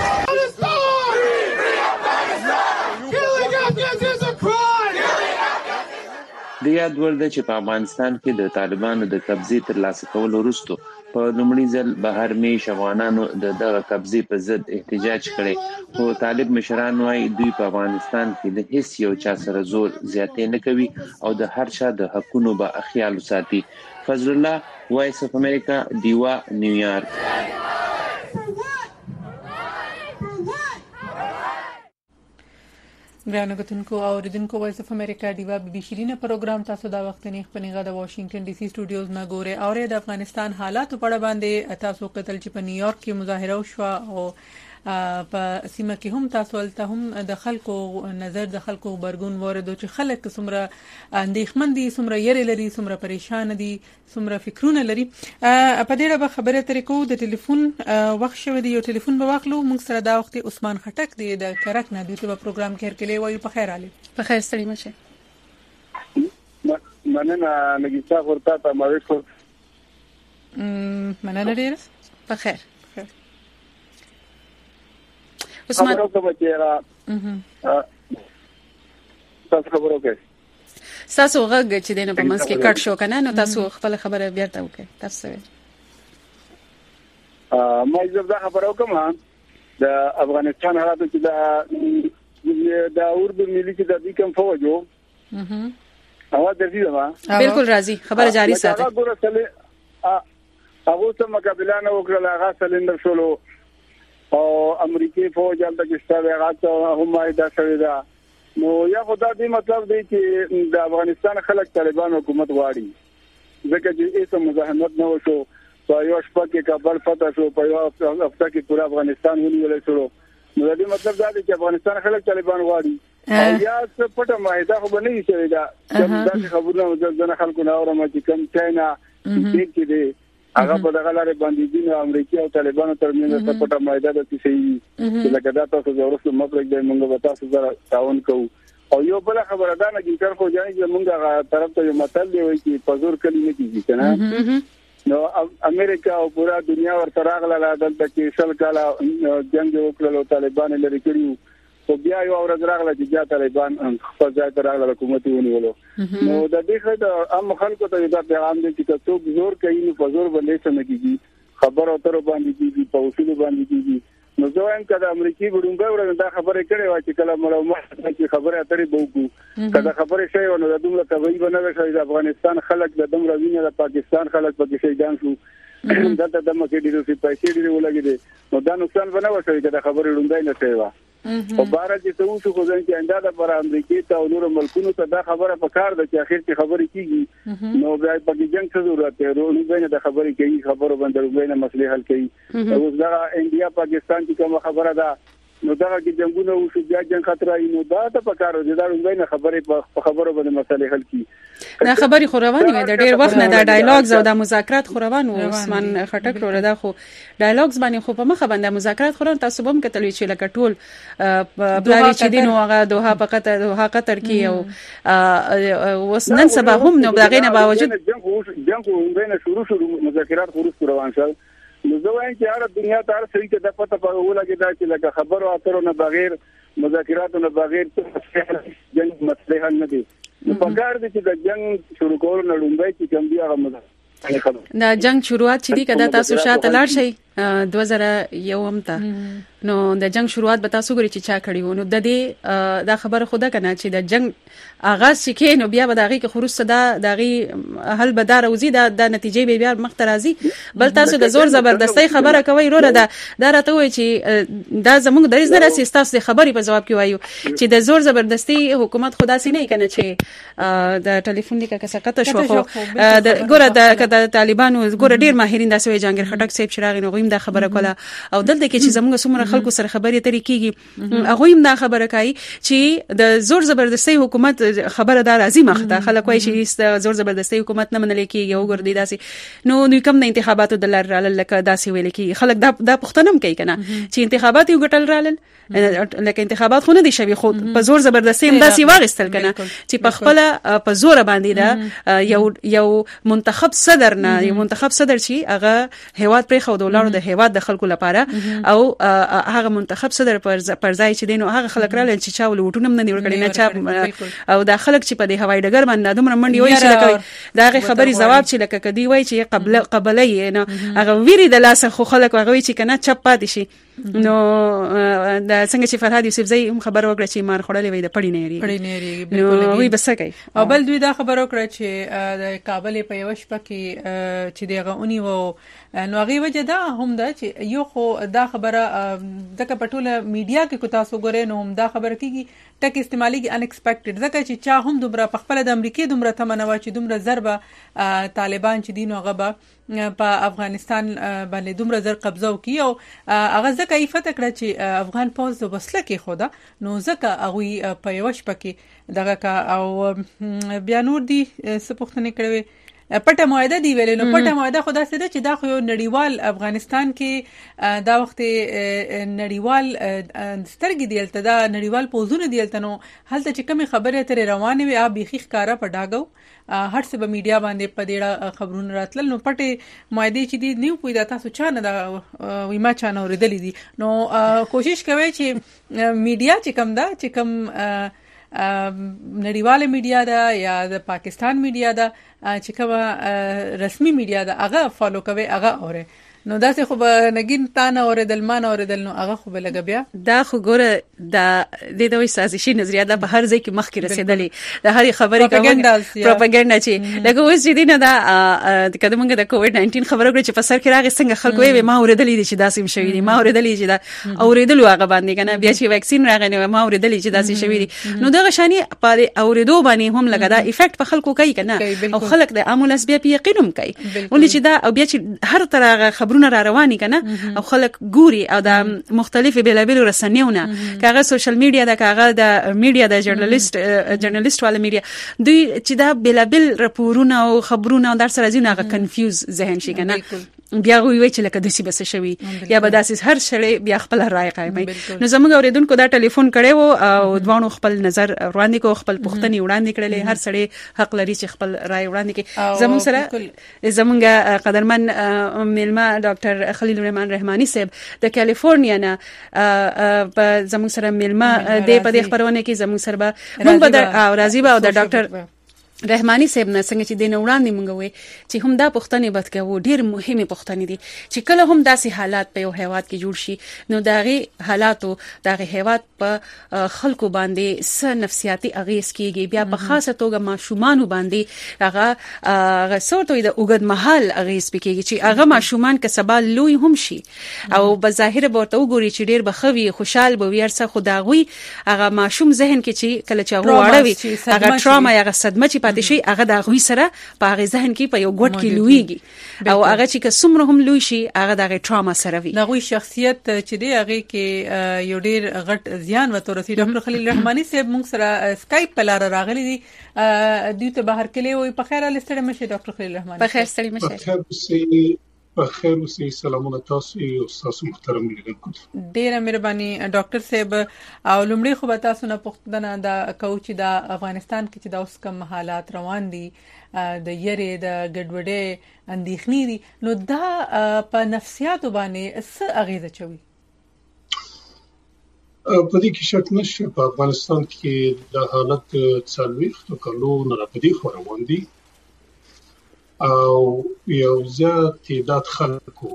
د یاد وړ ده چې په افغانستان کې د طالبانو د قبضې ترلاسه کولو وروسته په لومړي ځل بهر میش افغانانو دغه قبضې په ضد احتجاج کړي، خو طالب مشران وايي دوی په افغانستان کې د هیڅ یو چا سره زور زیاتې نه کوي او د هر چا د حقونو به خیال ساتي. فضل الله، وایس اف امریکا، دیوا، نیویارک. ګرانو کتونکو او اوریدونکو وایس اف امریکا دیوا بي بي شیرینه پروګرام تاسو دا وخت نه خپنیغه د واشنگټن ډي سي سټوډیوز نه ګوره او د افغانستان حالات په اړه باندې تاسو کتل چې په نیویارک کې مظاهره وشوه او په سیمه کې هم تاسو ولته هم د خلکو نظر د خلکو برګون ورده چې خلک څومره اندېښمن دي، څومره یری لري، څومره پریشان دي، څومره فکرونه لري. په دې اړه خبره ترې کوو. د ټلیفون وخت شوی دی، یو ټلیفون به واخلو. موږ سره دا وخت عثمان خټک دی د کرک نه، دوی په پروګرام کې هرکلی وایي. په خیر علي. په خیر ستړي مشه. مننه نګیسا ورته ته مې خو مننه ډیر په خیر عثمان تاسو خبرو کې تاسو غږ چې دینه په منځ کې کټ شو کنه نو تاسو خپل خبره بیرته وکړئ تاسو ما زه خبرو کوم د افغانستان حالاتو چې د اردو ملي کې د دې کوم فوجو اواز درځي ما بالکل راځي خبره جاری ساتي هغه څه مقابله نه وکړه هغه سلندر شولو او امریکای فوج هم د کیسه هغه هم دا شوی دا نو یا خدای دې مطلب دی چې د افغانستان خلک طالبان حکومت غواړي ځکه چې هیڅ مزاحمت نه وشو په یو شپه کې کابل فتح شو په یو هفته کې پورا افغانستان ونیول شو نو دې مطلب دا دی چې افغانستان خلک طالبان غواړي یا څه پټه معاهده خو نه شي دا چې خبرونه ځنه خلکو نه اورم چې کوم چاینا چې دې هغه په دغه لارې باندې دي امریکای او طالبانو ترمنځ څه پټه معاهده ده چې چې لکه دا تاسو ضرورت مطلب دی موږ به تاسو سره تعاون کوو او یو بل خبره ده نه چې تر خو ځای چې موږ طرف ته یو مطلب دی وایي چې پزور کلی نه کیږي کنه نو امریکا او پورا دنیا ورته راغله دلته کې شل کاله جنگ وکړل طالبان لري کړیو او بیا یو ورځ راغله چې بیا طالبان خپل ځای ته راغله حکومت ونیولو نو د دې خدای عام خلکو ته دا پیغام دی چې څوک زور کوي نو په زور باندې څه نه کیږي خبر او تر باندې کیږي په اصول باندې کیږي نو زه وایم چې د امریکای ګډونګا ورته دا خبره کړې و چې کله معلومات چې خبره اترې بوکو کله خبره شوی نو د دومره کوي بنوي شوی د افغانستان خلک د دومره وینې د پاکستان خلک په شهیدان شو دا د مکه ډیرو سي پیسې ډیرو ولګي نو دا نقصان بنوي شوی چې خبره لوندای نه شوی او بارا چې څه وشو خو ځکه انده پر امریکای ته او نور ملکونو ته دا خبره پکار ده چې اخر کې خبرې کیږي نو بیا په جنگ څه ضرورت دی نو بینه د خبرې کوي خبرو باندې بینه مسلې حل کوي اوس دا انډیا پاکستان کې کوم خبره ده نو دا چې جنگونه وشو بیا جنگ خطر ای نو دا ته پکار دی دا بینه خبرې په خبرو باندې مسلې حل کوي دا خبرې خو روانې وي د ډېر وخت نه دا ډایلاګز او د مذاکرات خو روان وو عثمان خټک وروره دا خو ډایلاګز باندې خو په مخه باندې مذاکرات خو تاسو هم کتلوي چې لکه ټول پلاری چې دین هغه دوه قطر کې او وسنن سبا هم نو دغه نه باوجود جنگ بینه شروع مذاکرات روان شول نو زه وایم چې هر دنیا ته هر څه کې د پته په ولګي دا چې لکه خبرو اترو نه بغیر مذاکراتو نه بغیر جنگ مسله حل نه دي په کار دي چې د جنگ شروع کول نه لومبای چې کوم دی هغه دا جنگ شروعات چې دی کدا تاسو شاته لاړ شئ 2001 ته نو د جنگ شروعات به تاسو غوړي چې چا کړی و نو د دې دا خبره خوده کنه چې د جنگ آغاز شکې نو بیا به دغه کې خروج صدا دغه حل به دار اوزي د نتیجې به بیا مخ ترازی بل تاسو د زور زبردستۍ خبره کوي وروره دا راته وای چې دا زموږ درې زره تاسو د خبرې په جواب کې وایو چې د زور زبردستۍ حکومت خدا سي نه کنه چې د ټلیفون لیکه کسقته شو خو ګوره د طالبانو ګوره ډیر ماهرین داسې وای جهانگیر خټک صاحب شراغ نو غویم دا خبره کوله او دلته کې چې زموږ څومره خلکو سره خبرې ترې کیږي هغه هم دا خبره کوي چې د زور زبردستۍ حکومت خبره دار راځي مخته خلک وایي چې زور زبردستۍ حکومت نه منل کیږي او ګردي داسې نو کوم د انتخاباتو د لار رال لکه داسې ویل کی خلک دا پښتنم کوي کنه چې انتخابات یو ګټل رال لکه انتخابات خو نه دي شوی خو په زور زبردستۍ هم داسې واغستل کنه چې په خپل په زور باندې دا یو منتخب صدر نه یو منتخب صدر چې هغه هیواد پرې خو دولارو د هیواد د خلکو لپاره او هغه منتخب صدر پر ځای چې دینو هغه خلک رال چې چا ولوټونم نه نیول کړي نه چا او دا خلک چې په دې هوایي ډګر باندې دومره منډي وایي چې لکه دا خبري جواب چې لکه کدی وایي چې قبلې نه هغه ویری د لاس خو خلک وایي چې کنه چپ پاتې شي نو دا څنګه چې فرهاد یوسف زئی هم خبر وکړه چې مار خړلې وي د پړی نېری نو وی بس کوي او بل دوی دا خبر وکړه چې د کابل په یو شپه کې چې دغه اونې وو نو هغه وجه دا هم دا چې یو خو دا خبره د کپټوله میډیا کې کو تاسو ګورئ نو هم دا خبره کیږي ټک استعمالي ان ایکسپیکټډ ځکه چې چا هم دومره په خپل د امریکای دومره تمنوا چې دومره ضربه طالبان چې دینو غبا په افغانستان باندې دومره زر قبضه وکي او هغه ځکه ایفته کړ چې افغان پوز وسله کې خوده نو ځکه هغه په یو شپه کې دغه کا او بیا نور دي سپوښتنه کړې پټه معاهده دی ویلې نو پټه معاهده خدا سره چې دا خو یو نړیوال افغانستان کې دا وخت نړیوال سترګې دیلته دا نړیوال پوزونه دیلته نو هلته چې کوم خبره تر روانه وي بيخي ښکارا پډاګو هر څه به میډیا باندې پدېړه خبرونه راتل نو پټه معاهده چې دی نیو پوی دا تاسو چانه دا ویما چانه ورېدلې دي نو کوشش کوي چې میډیا چې کم دا چې کم نړیواله میډیا دا یا د پاکستان میډیا دا چې کومه رسمي میډیا دا هغه فالو کوي هغه اوره نو دا څه خو به نګین تانه اوریدل مان اوریدل نو هغه خو به لګ بیا دا خو ګوره دا د دوی سازشي نظریه دا په هر ځای کې مخ کې رسیدلې د هر خبرې پروپاګاندا چې لکه اوس چې دینه دا د کډمنګ د کووډ 19 خبره کړې چې په سر کې راغی څنګه خلکو یې ما اوریدلې دي چې داسې شوی دي ما اوریدلې چې دا اوریدلو هغه باندې کنه بیا چې ویکسین راغی نو ما اوریدلې چې داسې شوی دي نو دغه شانی په اوریدو باندې هم لګا دا افیکټ په خلکو کوي کنه او خلک د امولس بیا په یقینم کوي ولې چې دا او بیا چې هر طرح را رواني کنه او خلک ګوري او د مختلفي بلابل رسنیونه کاغه سوشل میډیا دا کاغه د میډیا د جرنالست والا میډیا دوی چې دا بلابل راپورونه او خبرونه در سره ځینې هغه کنفیوز ذهن شي کنه بیا وی چې لکه دسی بس شوی یا به داسې هر شړې بیا خپل رائے قائمي نو زموږ اوریدونکو دا ټلیفون کړي وو او دوانو خپل نظر وړاندې کو خپل پوښتنې وړاندې کړلې هر سړی حق لري چې خپل رائے وړاندې کړي زموږ سره زموږ قدرمن میلمه ډاکټر خلیل الرحمن رحمانی صاحب د کالیفورنیا نه په زموږ سره میلمه د په دې خبرونه کې زموږ سره به موږ به راضی به او د ډاکټر رحمانی صاحب نه څنګه چې د وړاندې مونږ وې چې هم دا پښتنې بد کوي ډېر مهمه پښتنې دي چې کله هم داسې حالات په یو هیواد کې جوړ شي نو داغي حالاتو داغي هیواد په خلکو باندې س نفسیاتي اغیز کیږي بیا په خاصه توګه ماشومان باندې هغه صورتوي د اوګد محل اغیز پکېږي چې هغه ماشومان که سبا لوی هم شي او بظاهر ورته وګوري چې ډېر بخوي خوشحال به ورسه خداغوي هغه ماشوم ذهن کې چې کله چې هغه واړوي هغه ټراما یا صدمه چې پاتې شي هغه د غوي سره په هغه ذهن کې په یو ګډ کې لویږي او هغه چې کومره هم لوي شي هغه د ټراما سره وي د غوي شخصیت چې دی هغه کې یو ډیر غټ زیان وته رسید ډاکټر خلیل رحمانی صاحب موږ سره اسکایپ په لار راغلي دي دوی ته بهر کلی وي په خیر لستړی مشه ډاکټر خلیل رحمانی په خیر ستړی مشه په خیر اوسئ سلامونه تاسو او تاسو محترم لیدونکو ډیره مهرباني ډاکټر صاحب او لومړی خو به تاسو نه پوښتنه دا کوچ دا افغانستان کې چې دا اوس کوم حالات روان دي د یری د ګډوډۍ اندېښنې دي نو دا په نفسیاتو باندې څه اغیزه چوي په دې کې شک نشته په افغانستان کې د حالت څلويختو کلو نه په دې خو روان دي او یو زیات تعداد خلکو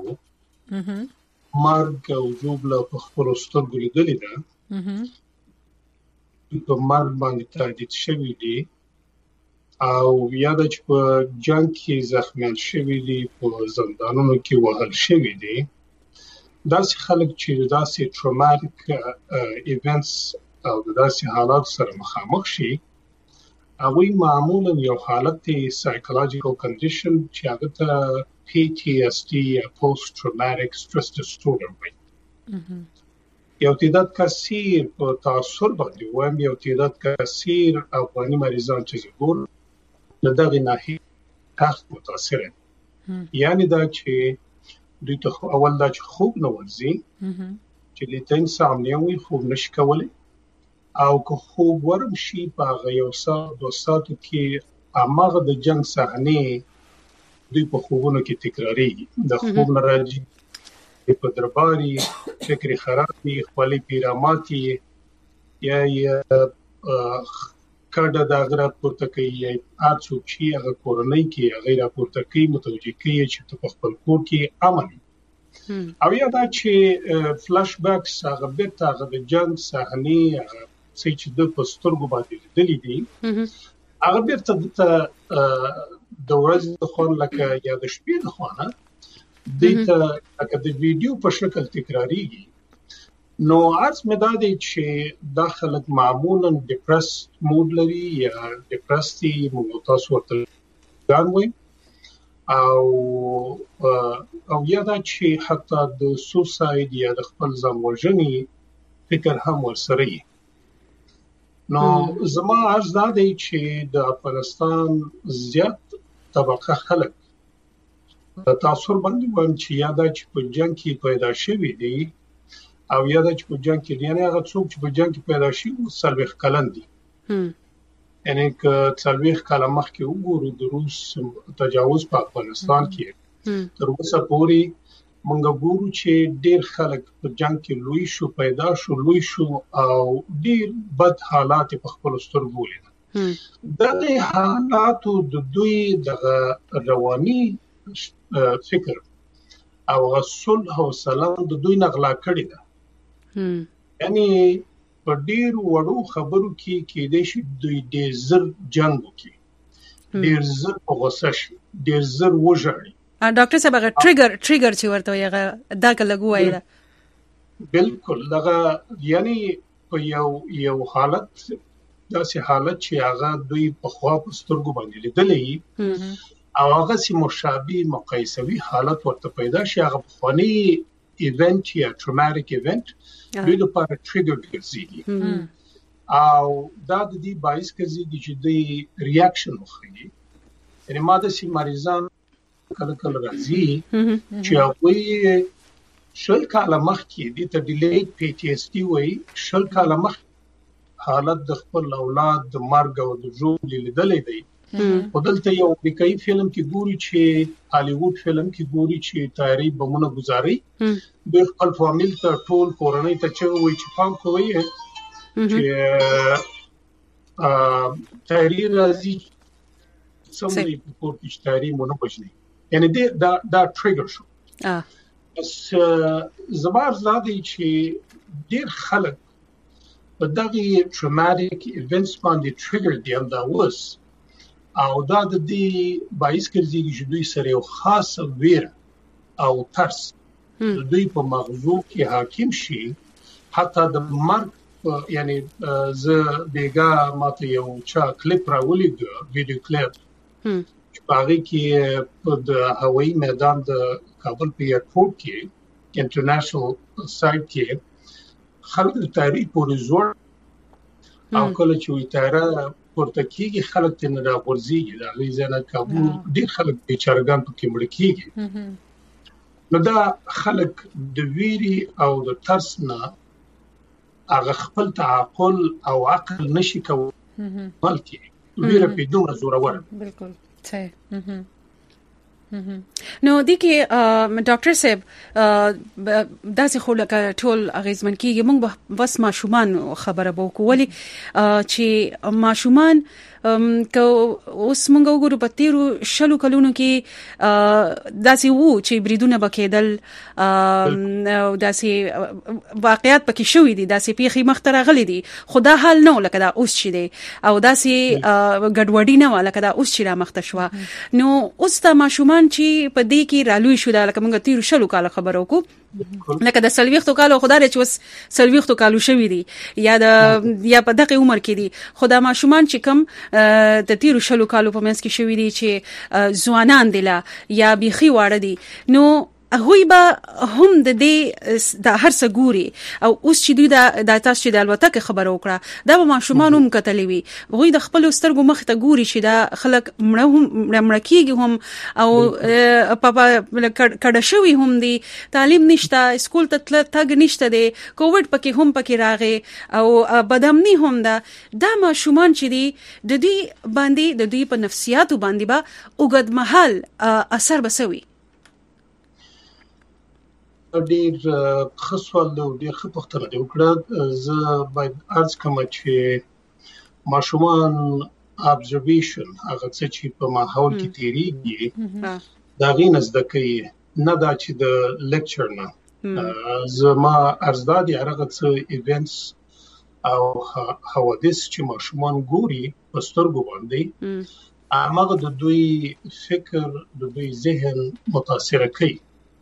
مرګ او جوړه په خپل سترګو لیدلې ده په مرګ باندې تهدید شوی دي او یاد چې په جنگ کې زخمیان شوی دي په زندانونو کې وهل شوی دي داسې خلک چې داسې ټروماتیک ایونتس او داسې حالات سره مخامخ شي هغه معمولا یو حالت دی سایکولوژیکل کنډیشن چې هغه ته PTSD پوسټ ټروماتیک سټرس ډیسورډر وایي یو تعداد کثیر په تاثر باندې وایم یو تعداد کثیر افغاني مریضان چې ګور له دغه ناحیه تخت متاثر یعنی دا چې دوی ته اول دا چې خوب نه ورځي چې لیتن سامنے وي خوب نشي کولای او که خوب ورم شي په یو ساعت 2 ساعتو کې اماغه د جنگ صحنه دوی په خوبونو کې تکرارېږي د خوب نه راځي په درباري فکر خرابي خپل پیراماتي یا کډه د غرات پورته کوي اڅو چې هغه کورنۍ کې غیر پورته کوي متوجي کوي چې په خپل کور کې عمل او یا دا چې فلاش بیکس هغه بیت هغه د جنگ صحنه چې د پسترګو باندې لیدلې دي هغه بیرته د ورځې د خون لکه یا د شپې د خونه د لکه د ویډیو په شکل تکرارېږي نو ارز مدادي چې داخلك معمولا ډیپرس مود لري یا ډیپرسټي مو تاسو ورته ګانوي او یا دا چې حتی د سوساید یا د خپل ځان وژنې فکر هم ورسره نو زما عرض دا دی چې د افغانستان زیات طبقه خلک تاثر باندې وایم چې یاده چې په جنگ کې پیدا شوی دی او یاده چې په جنگ کې یعنی هغه څوک چې په جنگ کې پیدا شي او سلوخ کلن دي یعنی که سلوخ کاله مخکې وګورو د روس تجاوز په افغانستان کې تر اوسه پورې مونږ ګورو چې ډېر خلک په جنگ کې لوی شو او ډېر بد حالات په خپل سترګو ولیدل دغه حالاتو د دوی د رواني فکر او صلح او سلام د دوی نغلا کړی ده یعنی په ډېر وړو خبرو کې د شي دوی ډېر زر جنگ وکړي ډېر زر په غوسه شي ډېر زر وژاړي ډاکټر صاحب هغه ټریګر چې ورته یې دا کله وایي بالکل دغه یعنی په یو حالت داسې حالت چې هغه دوی په خوا په سترګو باندې لیدلې او هغه سي مشابه مقایسوي حالت ورته پیدا شي هغه فني ایونت یا ټروماتیک ایونت دوی لپاره ټریګر ګرځي او دا د دې باعث ګرځي چې دوی ریاکشن وکړي یعنی ماده سي مریضان کله راځي چې هغه شل کاله مخکې د ډیلیډ پی ټی اس ډي وای شل کاله مخ حالت د خپل اولاد د مرګ او د ژوند لیدلې دی په دلته یو امریکایي فلم کې ګوري چې هالیوډ فلم کې ګوري چې تیاری بمونه گزاري د خپل فامیل ته ټول کورنۍ ته چې وای چې پام کوي چې تیاری راځي سمري په کور کې تیاری مونږ بچني یعنی دا ټریګر شو بس زبر زادي چې ډیر خلک په دغه ټروماتیک ایونټس باندې ټریګر دی دا وس او دا د دې باعث ګرځي چې دوی سره یو خاص ویر او ترس دوی په مغزو کې حاکم شي حتی د مرګ یعنی زه بیګا ماته یو چا کلیپ راولې ویډیو کلیپ چې هغه کې په د هوایي میدان د کابل په ایرپورټ کې انټرنیشنل سایټ کې خلک د تاریخ پورې زور او کله چې وي تاره پورته کېږي خلک ته نه راغورځيږي دا غي ځنه کابل ډېر خلک بیچارهګان پکې مړ کېږي نو دا خلک د ویری او د ترس نه هغه خپل تعقل او عقل نشي کولای بلکې ویره په دومره زور ور بالکل صحیح نو د کې ډاکټر صاحب داسې خو لکه ټول اغیزمن کیږي موږ بس ماشومان خبره بو کولی چې ماشومان که اوس موږ وګورو په تیرو شلو کلونو کې داسې وو چې بریدونه بکیدل او داسې واقعیت پکې شوې دي داسې پیخي مختره غلي دي خدا حال نو لکه دا اوس چې دی او داسې ګډوډي نه لکه دا اوس چې را مخته شو نو اوس تا ماشومان چې په دې کې رالوي شو دا لکه موږ تیرو شلو کال خبرو کو لکه د سلويختو کالو خدای چې وس سلويختو کالو شوی دي یا په دغه عمر کې دي خدای ماشومان چې کم د تیرو شلو کالو په منځ کې شوی دي چې ځوانان دي لا یا بيخي واړه دي نو هغوی به هم د دې د هر څه ګوري او اوس چې دوی د تاسو چې د الوتکه خبره وکړه دا به ماشومان هم کتلې وي هغوی د خپل سترګو مخ ته ګوري چې دا خلک مړه کېږي هم او په کډه شوی هم دي تعلیم نشته اسکول ته تګ نشته دی کووډ پکې هم پکې راغی او بدامني هم دا ماشومان چې دي د دې باندې د دې په نفسیاتو باندې به اوږد مهال اثر بسوي ډیر خصوصا د ډیر خپختره دی وکړه زه باید ارز کوم چې ماشومان ابزرویشن هغه چې په ماحول کې تیریږي دا غینز د کوي نه دا چې د لیکچر نه زما ارزدادي هغه څه ایونټس او حوادث چې ماشومان ګوري په سترګو باندې هغه د دوی فکر د دوی ذهن متاثر کوي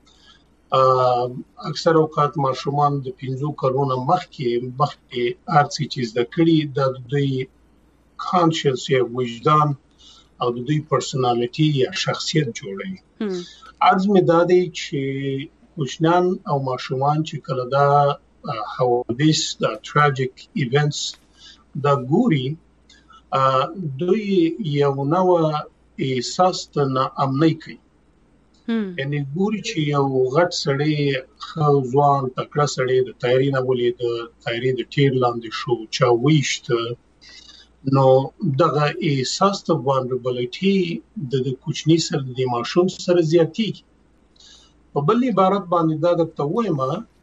اکثر اوقات ماشومان د 15 کلونو مخکې ارڅي چیز د کړي د دوی کانشس یا وجدان او د دوی پرسنالټي یا شخصیت جوړوي ارز مې دا دی چې وښنان او ماشومان چې کله دا حوادث د ټراجیک ایونټس د ګوري دوی یو نوې احساس ته ناامنۍ کوي. یعنی ګوري چې یو غټ سړی خو ځوان تکړه سړی د تیاری نه ولې د تیاری د ټیر لاندې شو چا ویشت نو دغه احساس ته vulnerability د کوچني سره د ماشوم سره زیاتېږي. په بل عبارت باندې دا د وایم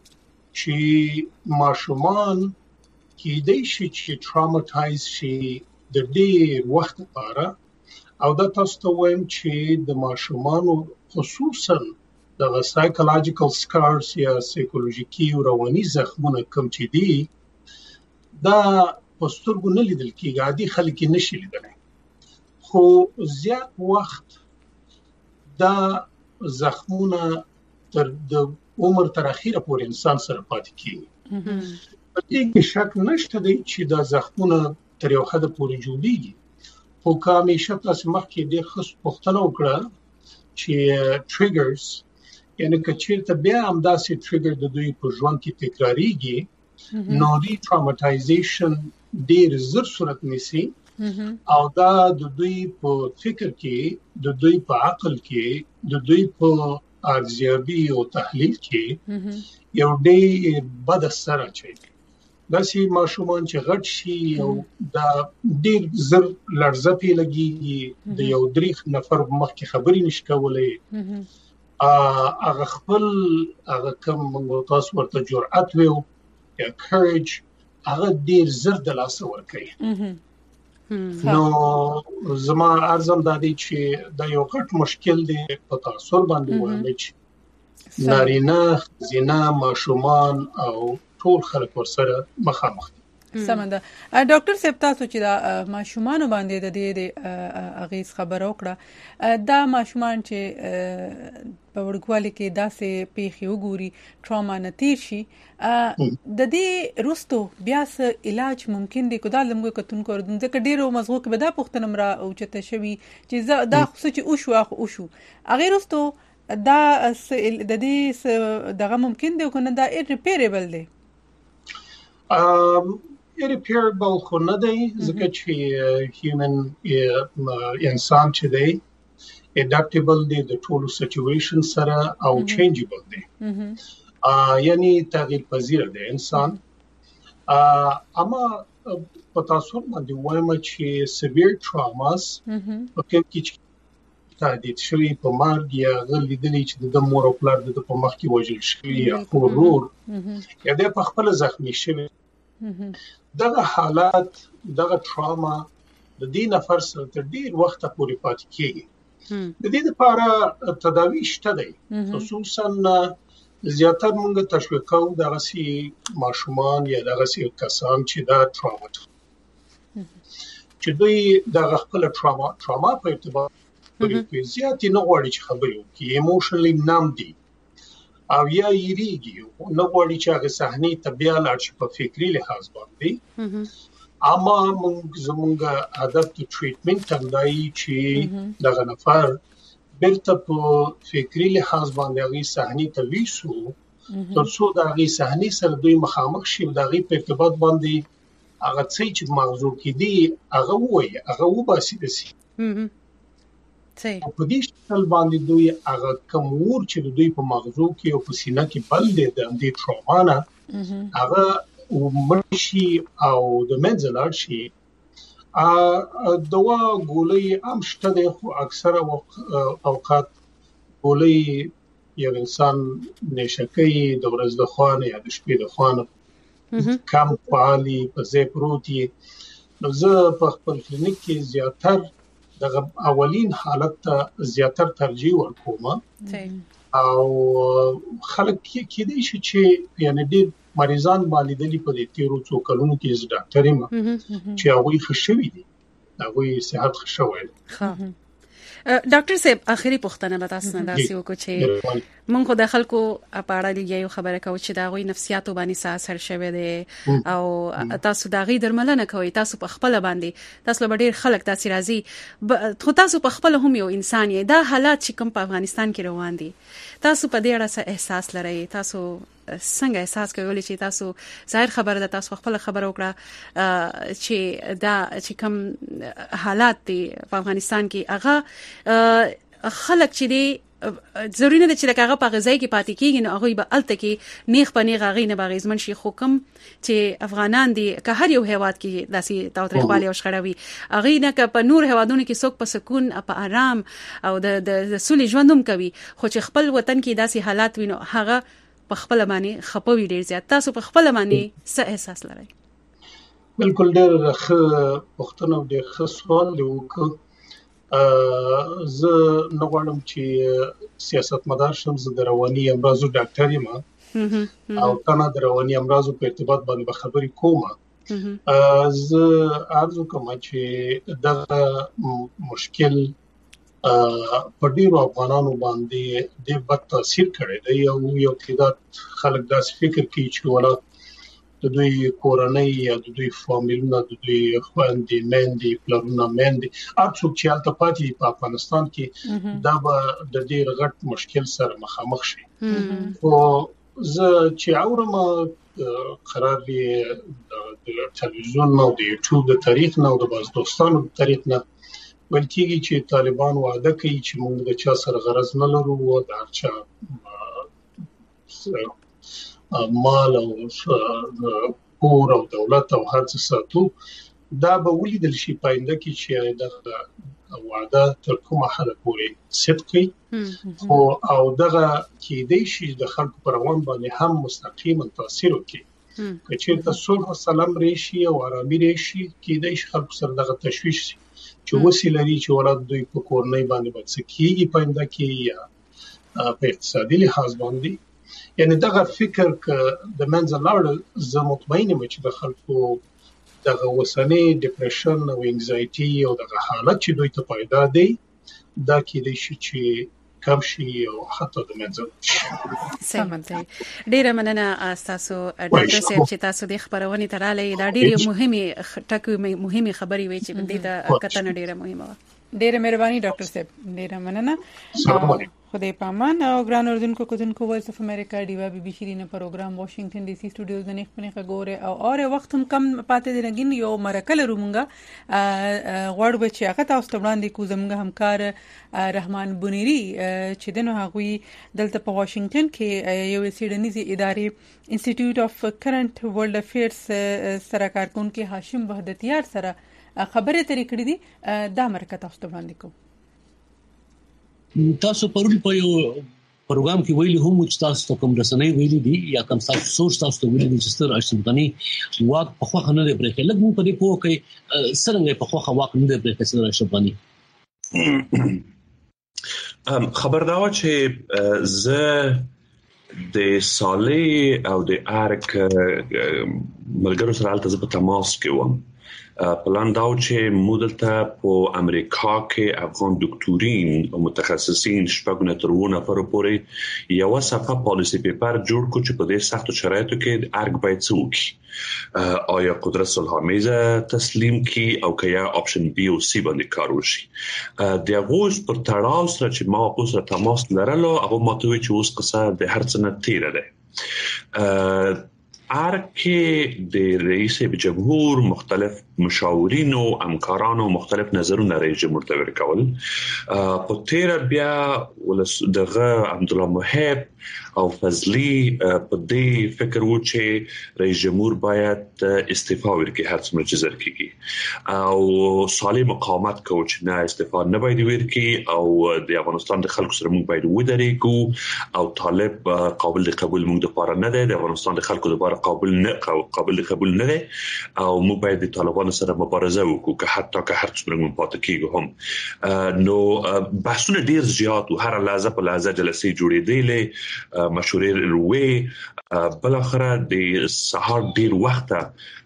چې ماشومان کېدای شي چې ټراماتایز شي د ډېر وخت لپاره او دا تاسو ته وایم چې د ماشومانو خصوصا د سایکولوژیکل سکارز یا سایکولوژیکي او رواني زخمونه کوم چې دي دا پسترګو نه لیدل کېږي، عادي خلک یې نشي لیدلی، خو زیات وخت دا زخمونه تر د عمر تر اخیره پورې انسان سره پاتې کېږي. په دې کې شک نشته دی چې دا زخمونه تر یو حد پورې جوړېږي، خو که همیشه تاسو مخکې ډېر ښه پوښتنه وکړه چې ټریګرز یعنی که چیرته بیا همداسې ټریګر د دوی په ژوند کې تکراریږي نو ری ټراماتایزیشن ډېر زر صورت نیسي او دا د دوی په فکر کې د دوی په عقل کې د دوی په ارزیابي او تحلیل کې یو ډېر بد اثر اچوي. داسې ماشومان چې غټ شي او دا ډېر زر لړزه پې لګېږي، د یو دریخ نفر مخکې خبرې نشي کولی، هغه خپل هغه کوم تاسو ورته جرأت ویو یا کریج هغه ډېر زر د لاسه ورکوي. نو زما عرضم دا دی چې دا یو غټ مشکل دی په تاثر باندې وایم چې نارینه ښځینه ماشومان او ټول خلک ورسره مخامخ دي. سمنده ډاکټر صاحب تاسو چې دا ماشومان باندې د دې اغیز خبر وکړه، دا ماشومان چې په وړوکوالي کې داسې پیښې وګوري ټراما نه تیر شي، د دې رستو بیا څه علاج ممکن دی؟ کدا لمغه کتونکو ځکه ډیرو مزغو کې به دا پوښتنه مرا او چته شوی چې دا خصوصي چې او شو هغه رستو دا د دې دغه ممکن دی کنه دا irreparable دی؟ irreparable خو نه دی ځکه چې human انسان چې دی adaptable دی د ټولو سچویشن سره او changeable دی، یعنی تغییر پذیر دی انسان. اما په تاسو باندې وایم چې severe traumas په کې تهدید شوی په مرګ یا غلیدلی چې د مور او پلار د په مخ کې وژل شوی یا ورور یا د په خپل زخمی شوی، دغه حالات دغه ټراما د دې نفر سره تر ډیر وخت پورې پاتې کیږي. د دې لپاره تداوی شته دی، خصوصا زیاتره موږ تشویق کوو دغه سي ماشومان یا دغه سي کسان چې دا ټراما چې دوی دغه خپل ټراما په ارتباط په زیاتې نه غواړي چې خبرې وکړي، ایموشنلی نام دي او یا یریږي نه غواړي چې هغه صحنې ته بیا لاړ شي په فکري لحاظ باندې. اما زمونږ هدف د ټریټمنټ هم دی چې دغه نفر بیرته په فکري لحاظ باندې هغه صحنې ته ویسو تر څو د هغه صحنې سره دوی مخامخ شي، د هغه په ارتباط باندې هغه څه چې مغزو کې دي هغه وایي هغه وباسي دسي په دې شکل باندې دوی هغه کومور چې دوی په مغزو کې او په سینه کې بل دي د دې ټراما نه هغه مرشي او د منځلار شي. دوا ګولۍ هم شته دی، خو اکثره اوقات ګولۍ یو انسان نشه کوي د ورځې د خوانه یا د شپې د خوانه کم فعالي په ځای پروت یي. نو زه په خپل کلینیک کې زیاتر دغه اولین حالت ته زیاتر ترجیح ورکوم او خلک کېدای شي چې یعنی ډېر مریضان باندې په دې تیرو څو کلونو کې ز ډاکټر یم چې هغه ښه شوي دي، هغه صحت ښه شوی دی. ډاکټر صاحب اخري پوښتنه به تاسو نه داسې وکړو چې مونږ د خلکو په اړه یو خبره کوو چې دا غوي نفسیاتو باندې څه اثر شوی دی او تاسو دا غي درملنه کوي، تاسو په خپل باندې تاسو به ډیر خلک تاسو راځي، خو تاسو په خپل هم یو انسان یې. دا حالات چې کوم په افغانستان کې روان دي تاسو په دې اړه څه احساس لرئ؟ تاسو څنګه احساس کوي چې تاسو ظاهر خبره ده تاسو خپل خبره وکړه چې دا چې کوم حالات دي په افغانستان کې هغه خلک چې دي ضروري نه چې هغه په غزای کې پاتې کیږي نو هغه به الته کې نیغ پنی غاغې نه باغیزمن شي حکم چې افغانان دي که هر یو هیواد کې داسې تاوتریخوالي او شخړوي هغه نه که په نور هیوادونو کې څوک په سکون په آرام او د سولې ژوندوم کوي خو چې خپل وطن کې داسې حالات وینو هغه په خپل باندې خپوي ډیر زیات تاسو په خپل باندې څه احساس لرئ؟ بالکل ډېر ښه پوښتنه ډېر ښه سوال دی وکړ. زه نه غواړم چې سیاستمدار شم، زه د رواني امراضو ډاکټر یم او کنه د رواني امراضو په ارتباط باندې خبرې کوم. زه عرض کوم چې دا مشکل په ډیرو افغانانو باندې ډېر بد تاثیر کړی دی او یو تعداد خلک داسې فکر کوي چې ولا د دوی کورنۍ یا د دوی فامیلونه د دوی خويندې مېندې پلرونه مېندې اڅو چې الته پاتې په افغانستان کې دا به د ډېر غټ مشکل سره مخامخ شي. او زه چې اورم قرار دی د تلویزیون نو د یوټیوب د تاریخ نو د باز دوستانو د تاریخ نه ول کېږي چې طالبان وعده کوي چې موږ د چا سره غرض نه لرو او د چا مال او کور او دولت او هر څه ساتو. دا به ولیدل شي پاینده کې چې دا وعده تر کومه حد پورې صدق کوي او دغه کې دی شي د خلکو پر روان باندې هم مستقیما تاثیر وکړي. که چېرته صلح سلام راشي او آرامي راشي کې دی خلکو سره دغه تشویش شي چې وسیلري چې ولادت دوی په کورنۍ باندې بچکیږي پاینده کې یا په اقتصادي لحاظ باندې یعنی دغه فکر ک د منځ لاړ زه مطمئن یم چې د خلکو دغه وسنۍ ډیپریشن او انګزایټي او دغه حالت چې دوی ته پیدا دی دا کې د شي چې کم شي او حتی د منځ سمته ډیره مننه تاسو ډاکټر صاحب چې تاسو د خبرونه ترالې دا ډیره مهمه ټکو مهمه خبري وي چې دې ته کتنه ډیره مهمه و. ډیره مهرباني ډاکټر صاحب ډیره مننه. خدای پامان او ګران اردوونکو کوونکو وایس اف امریکا دیوا بي بي شيرینه پروګرام واشنگټن ډي سي سټوډیوز د نخ پنه غوره او اور وخت هم کم پاتې دي نګین یو مرکل رومونګه غوړ بچ هغه تاسو ته وړاندې کو زموږ همکار رحمان بونيري چې دنه هغوی دلته په واشنگټن کې یو سیډنیزي ادارې انسټیټیوټ اف کرنٹ ورلد افیرز سره کارکونکو هاشم وحدتیار سره خبره ترې کړې دي دا مرکه تاسو ته وړاندې کو. تاسو پرون په یو پروګرام کې ویلي هم چې تاسو ته کوم رسنۍ ویلي دي یا کوم تاسو سورس تاسو ته ویلي دي چې ستر اشتبانی واک په خو نه دی برېښه لږ مو په دې پوه کوي څنګه په خو واک نه دی برېښه ستر اشتبانی خبردار چې زه د صالح او د ارک ملګرو سره الته په تماس کې وم. پلان داو چې مودلته په امریکا کې افغان دکتورین او متخصصین شپږ تر 9 نفر پورې یو صفه پالیسی پیپر جوړ کو چې په دې سختو شرایطو کې ارګ باید څوک آیا قدرت صلح‌آمیزه تسلیم کی او کیا اپشن بی او سی باندې کار وشي. د غوښ پر تړاو سره چې ما اوس سره تماس لرلو هغه ماته چې اوس قصه د هر څه نه تیر ده. ارکه د رئیس جمهور مختلف مشاورین او همکارانو مختلف نظرونه رئیس جمهور ته ورکول. په تیر بیا دغه عبدالله محب او فضلی په دې فکر و چې رئیس جمهور باید استعفا ورکړي هر څومره چې زر کیږي او صالح مقاومت کوي چې نه استعفا نه باید ورکړي او د افغانستان د خلکو سره موږ باید ودرېږو او طالب قابل قبول موږ لپاره نه دی، د افغانستان د خلکو لپاره قابل قبول نه دی او موږ باید د طالبانو سره مبارزه وکړو که حتی که هر څومره موږ پاتې کیږو هم. نو بحثونه ډیر زیات او هر لحظه په لحظه جلسې جوړېدلې مشورې روي بل اخره د سهار ډیر وخت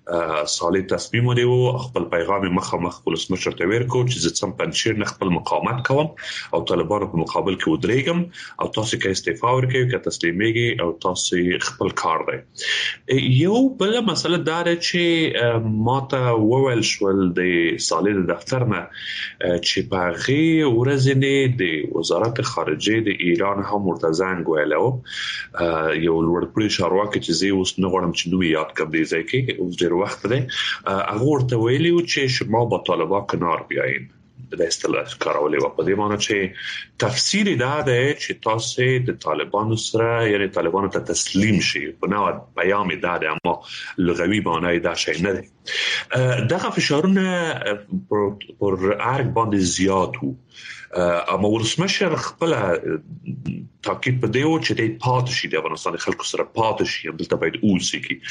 صالح تصمیم ونیو خپل پیغام مخامخ ولسمشر ته ورکو چې زه څم پنځیر نه خپل مقاومت کوم او طالبانو په مقابل کې ودرېږم او تاسو کې استعفا ورکوي که تسلیمېږي او تاسو خپل کار دی. یو بل مسله دا ده چې ماته وویل شول د صالح دفتر نه چې په هغه ورځ نه د وزارت خارجه د ایران هم مرتزنګ ویلو یو لوړپوړي چارواکي چې زه اوس نه غواړم چې نو یاد کړم دی ځکه اوس ډیر وخت دی هغه ورته ویلي چې شما با طالبان کنار بیاین د اصطلاح کارولې و په دې معنی چې تفسیر دا ده چې تاسو د طالبانو سره یعنی طالبانو ته تسلیم شي په نوع پیام دا ده اما لغوي معنی دا شي نه ده. دغه فشارونه پر ارګ باندې زیات وو اما ولسمشر خپل تاکید په دیو چې د پاتې شي د افغانستان خلکو سره پاتې شي دلته باید اوسي کی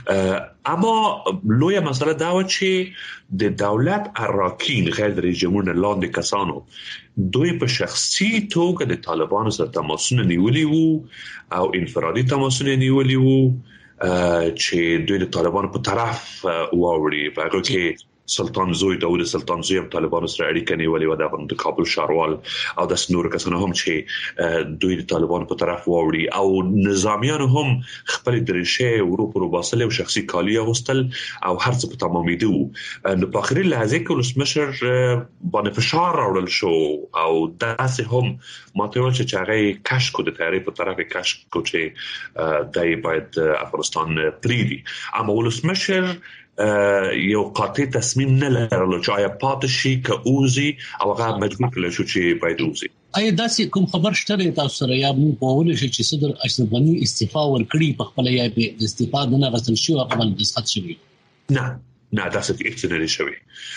اما لویه مسله دا و چې د دولت اراکین غیر رژیمونه لاندې کسانو دوی په شخصي توګه د طالبانو سره تماسونه نیولي وو او انفرادي تماسونه نیولي وو چې دوی د طالبانو په طرف واوړي په هغه کې سلطان زوی داوود سلطان زوی هم طالبانو سره اړیکه نیولې و د کابل ښاروال او د نور کسانو هم چې دوی د طالبانو په طرف واوړي او نظامیان هم خپل درشه اروپا باسل او شخصي کالی اغوستل او هر څه په تمامیدو نو په اخري لحظه کې ولسمشر باندې فشار راوړل شو او داسې هم ماته ول چې هغه کشکو د تاریخ په طرف کشکو چې دای باید افغانستان پریدي اما ولسمشر یو قاطع تصمیم نه لرلو چې آیا پاتې شي که اوزي او هغه مجبور کړل شو چې باید اوزي. آیا داسې کوم خبر شته تاسو سره یا موږ په ولې چې صدر اشرف غنی استعفا ورکړي په خپل یا په استعفا نه غوښتل شو هغه باندې دسخط شوی؟ نه داسې هیڅ نه لري شوی.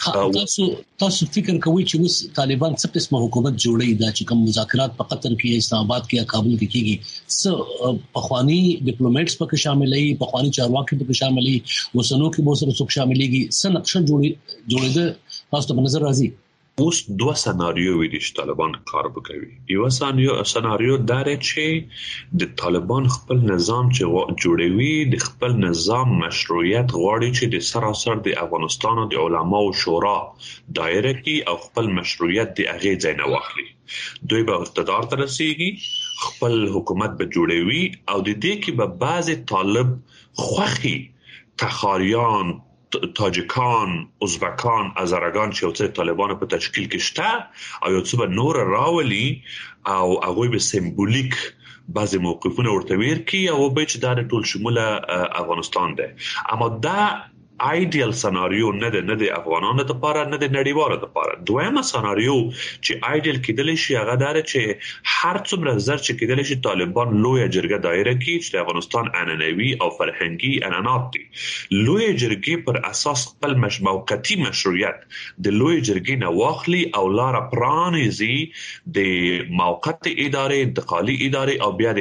تاسو فکر کوئ چې اوس طالبان څه قسمه حکومت جوړي دا چې کوم مذاکرات په قطر کې اسلام آباد کې یا کابل کې کیږي څه پخوانی ډیپلوماټس پکې شاملې پخوانی چارواکي پکې شاملې وسنو کې به سره څوک شاملېږي څه نقشه جوړېده تاسو په نظر راځي؟ اوس دوه سناریو ویل چې طالبان کار وکوي. یو سناریو دا چې د طالبان خپل نظام چې جوړوي د خپل نظام مشروعیت غواړي چې د سراسر د افغانستان د علما او شورا دایره کې او خپل مشروعیت د هغه ځای نه واخلي. دوی به اقتدار ته رسیږي خپل حکومت به جوړوي او د دې کې به بعض طالب خوخي تخاریان تاجکان، ازبکان، ازرگان چې اوڅ طالبان په تشکیل کې شته او یو څه به نور راولي او هغه به سمبولیک بعضی موقفونه ورته ورکي او به چې دا ټول شموله افغانستان ده. اما دا ایدیال سناریو نه د افغانانو لپاره نه د نړیوالو لپاره. دویمه سناریو چې ایدیال کېدل شي هغه دا چې هر څومره زر چې کېدل شي طالبان لوی جرګه دایره کې چې د افغانستان عنعنوي او فرهنګي عنعنات دي لوی جرګې پر اساس خپل موقتی مشروعیت د لوی جرګې نه واخلي او لار پرانیزي د موقت ادارې انتقالي ادارې او بیا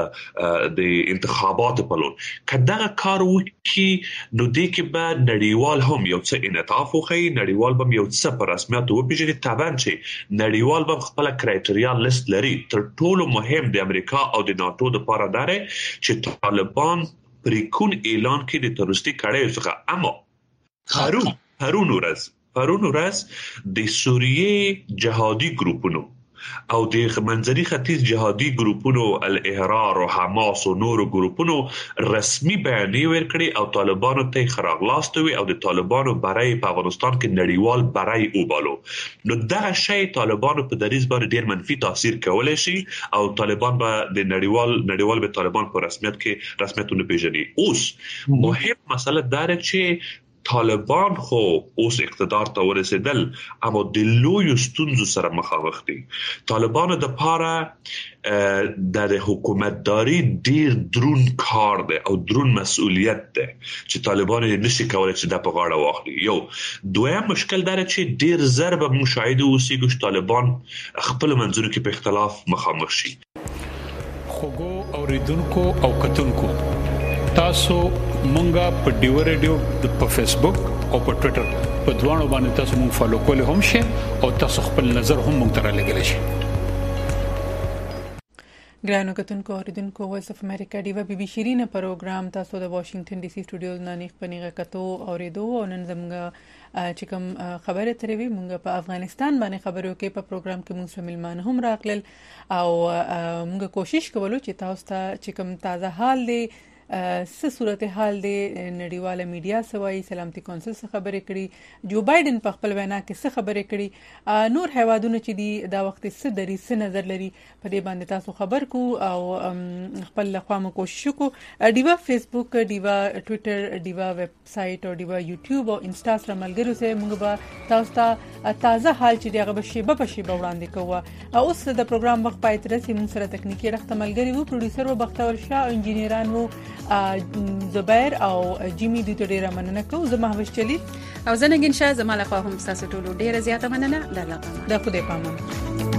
د انتخابات په لور کدا کار وکړي نو دې کې نړیوال هم یو څه انعطاف وخی نړیوال هم یو څه پر رسمیت وپیژني طبعا چې نړیوال هم خپل کرایټریا لیست لري. تر ټولو مهم د امریکا او د ناتو د لپاره دا چې طالبان پریکون اعلان کړي د تروریستي کړي څخه اما هارون ورځ د سوریه جهادي ګروپونو او د منځني ختیځ جهادي ګروپونو الاحرار او حماس او نورو ګروپونو رسمي بیانیه ورکړي او طالبانو ته خراغلاستوي او د طالبانو برای په افغانستان کې نړیوال برای وبالو. نو دا شی طالبانو په دریځ باندې ډیر منفي تاثیر کولای شي او طالبان به د نړیوال به طالبان په رسمیتونه پیژني. اوس مهم مسله دا چې طالبان خو اوس اقتدار ته ورسېدل اما د لوی ستونزو سره مخامخ دي. طالبانو د پاره د حکومتداري ډیر درون کار دی او درون مسؤلیت دی چې طالبان نشي کولای چې د په غاړه واخلي. یو دویم مشکل دا چې ډیر ضرب مشاهده اوسېږي چې طالبان خپل منځونو کې په اختلاف مخامخ شي. خوګو اوریدونکو او کتونکو تاسو مونږه په ډیو ریډیو په فیسبوک او په ټوئیټر په دوانو باندې تاسو مونږ فالو کولای هم شئ او تاسو خپل نظر هم مونږ ته رالیږئ شئ. ګرانو کتونکو اوریدونکو وایس اف امریکا دیوا بي بي شيرینه پروګرام تاسو د واشنگټن ډي سي سټوډیو نه نیخ پنیغه کتو اوریدو او نن زموږ چې کوم خبره ترې وي موږ په افغانستان باندې خبرو کې په پروګرام کې موږ شامل هم راغلل او موږ کوشش کوو چې تاسو ته چې کوم تازه حال دی څه صورتحال دی نړیواله میډیا سوای سلامتي کونسل څخه خبرې کړي جو بایدن په خپل وینا کې څه خبرې کړي نور هیوادونو چې دی دا وخت څه دري څه نظر لري په دې باندې تاسو خبر کو او خپل لخوا مو کوشش کو دیوا فیسبوک دیوا ټوئیټر دیوا ویب سټ او دیوا یوټیوب او انسټا سره ملګرو سره موږ به تاسو ته تازه حال چې دغه بشيبه وړاندې کوو او اوس د پروګرام وخت پای تر سي موږ سره تکنیکی رخت ملګری وو پروډوسر و بختور شاه او انجینران وو زبیر او جیمی د ډیره مننه کوم زه محوش چلی او زنګین شاه زماله خو هم تاسو ټول ډیره زیاته مننه د الله پامان د خدای پامان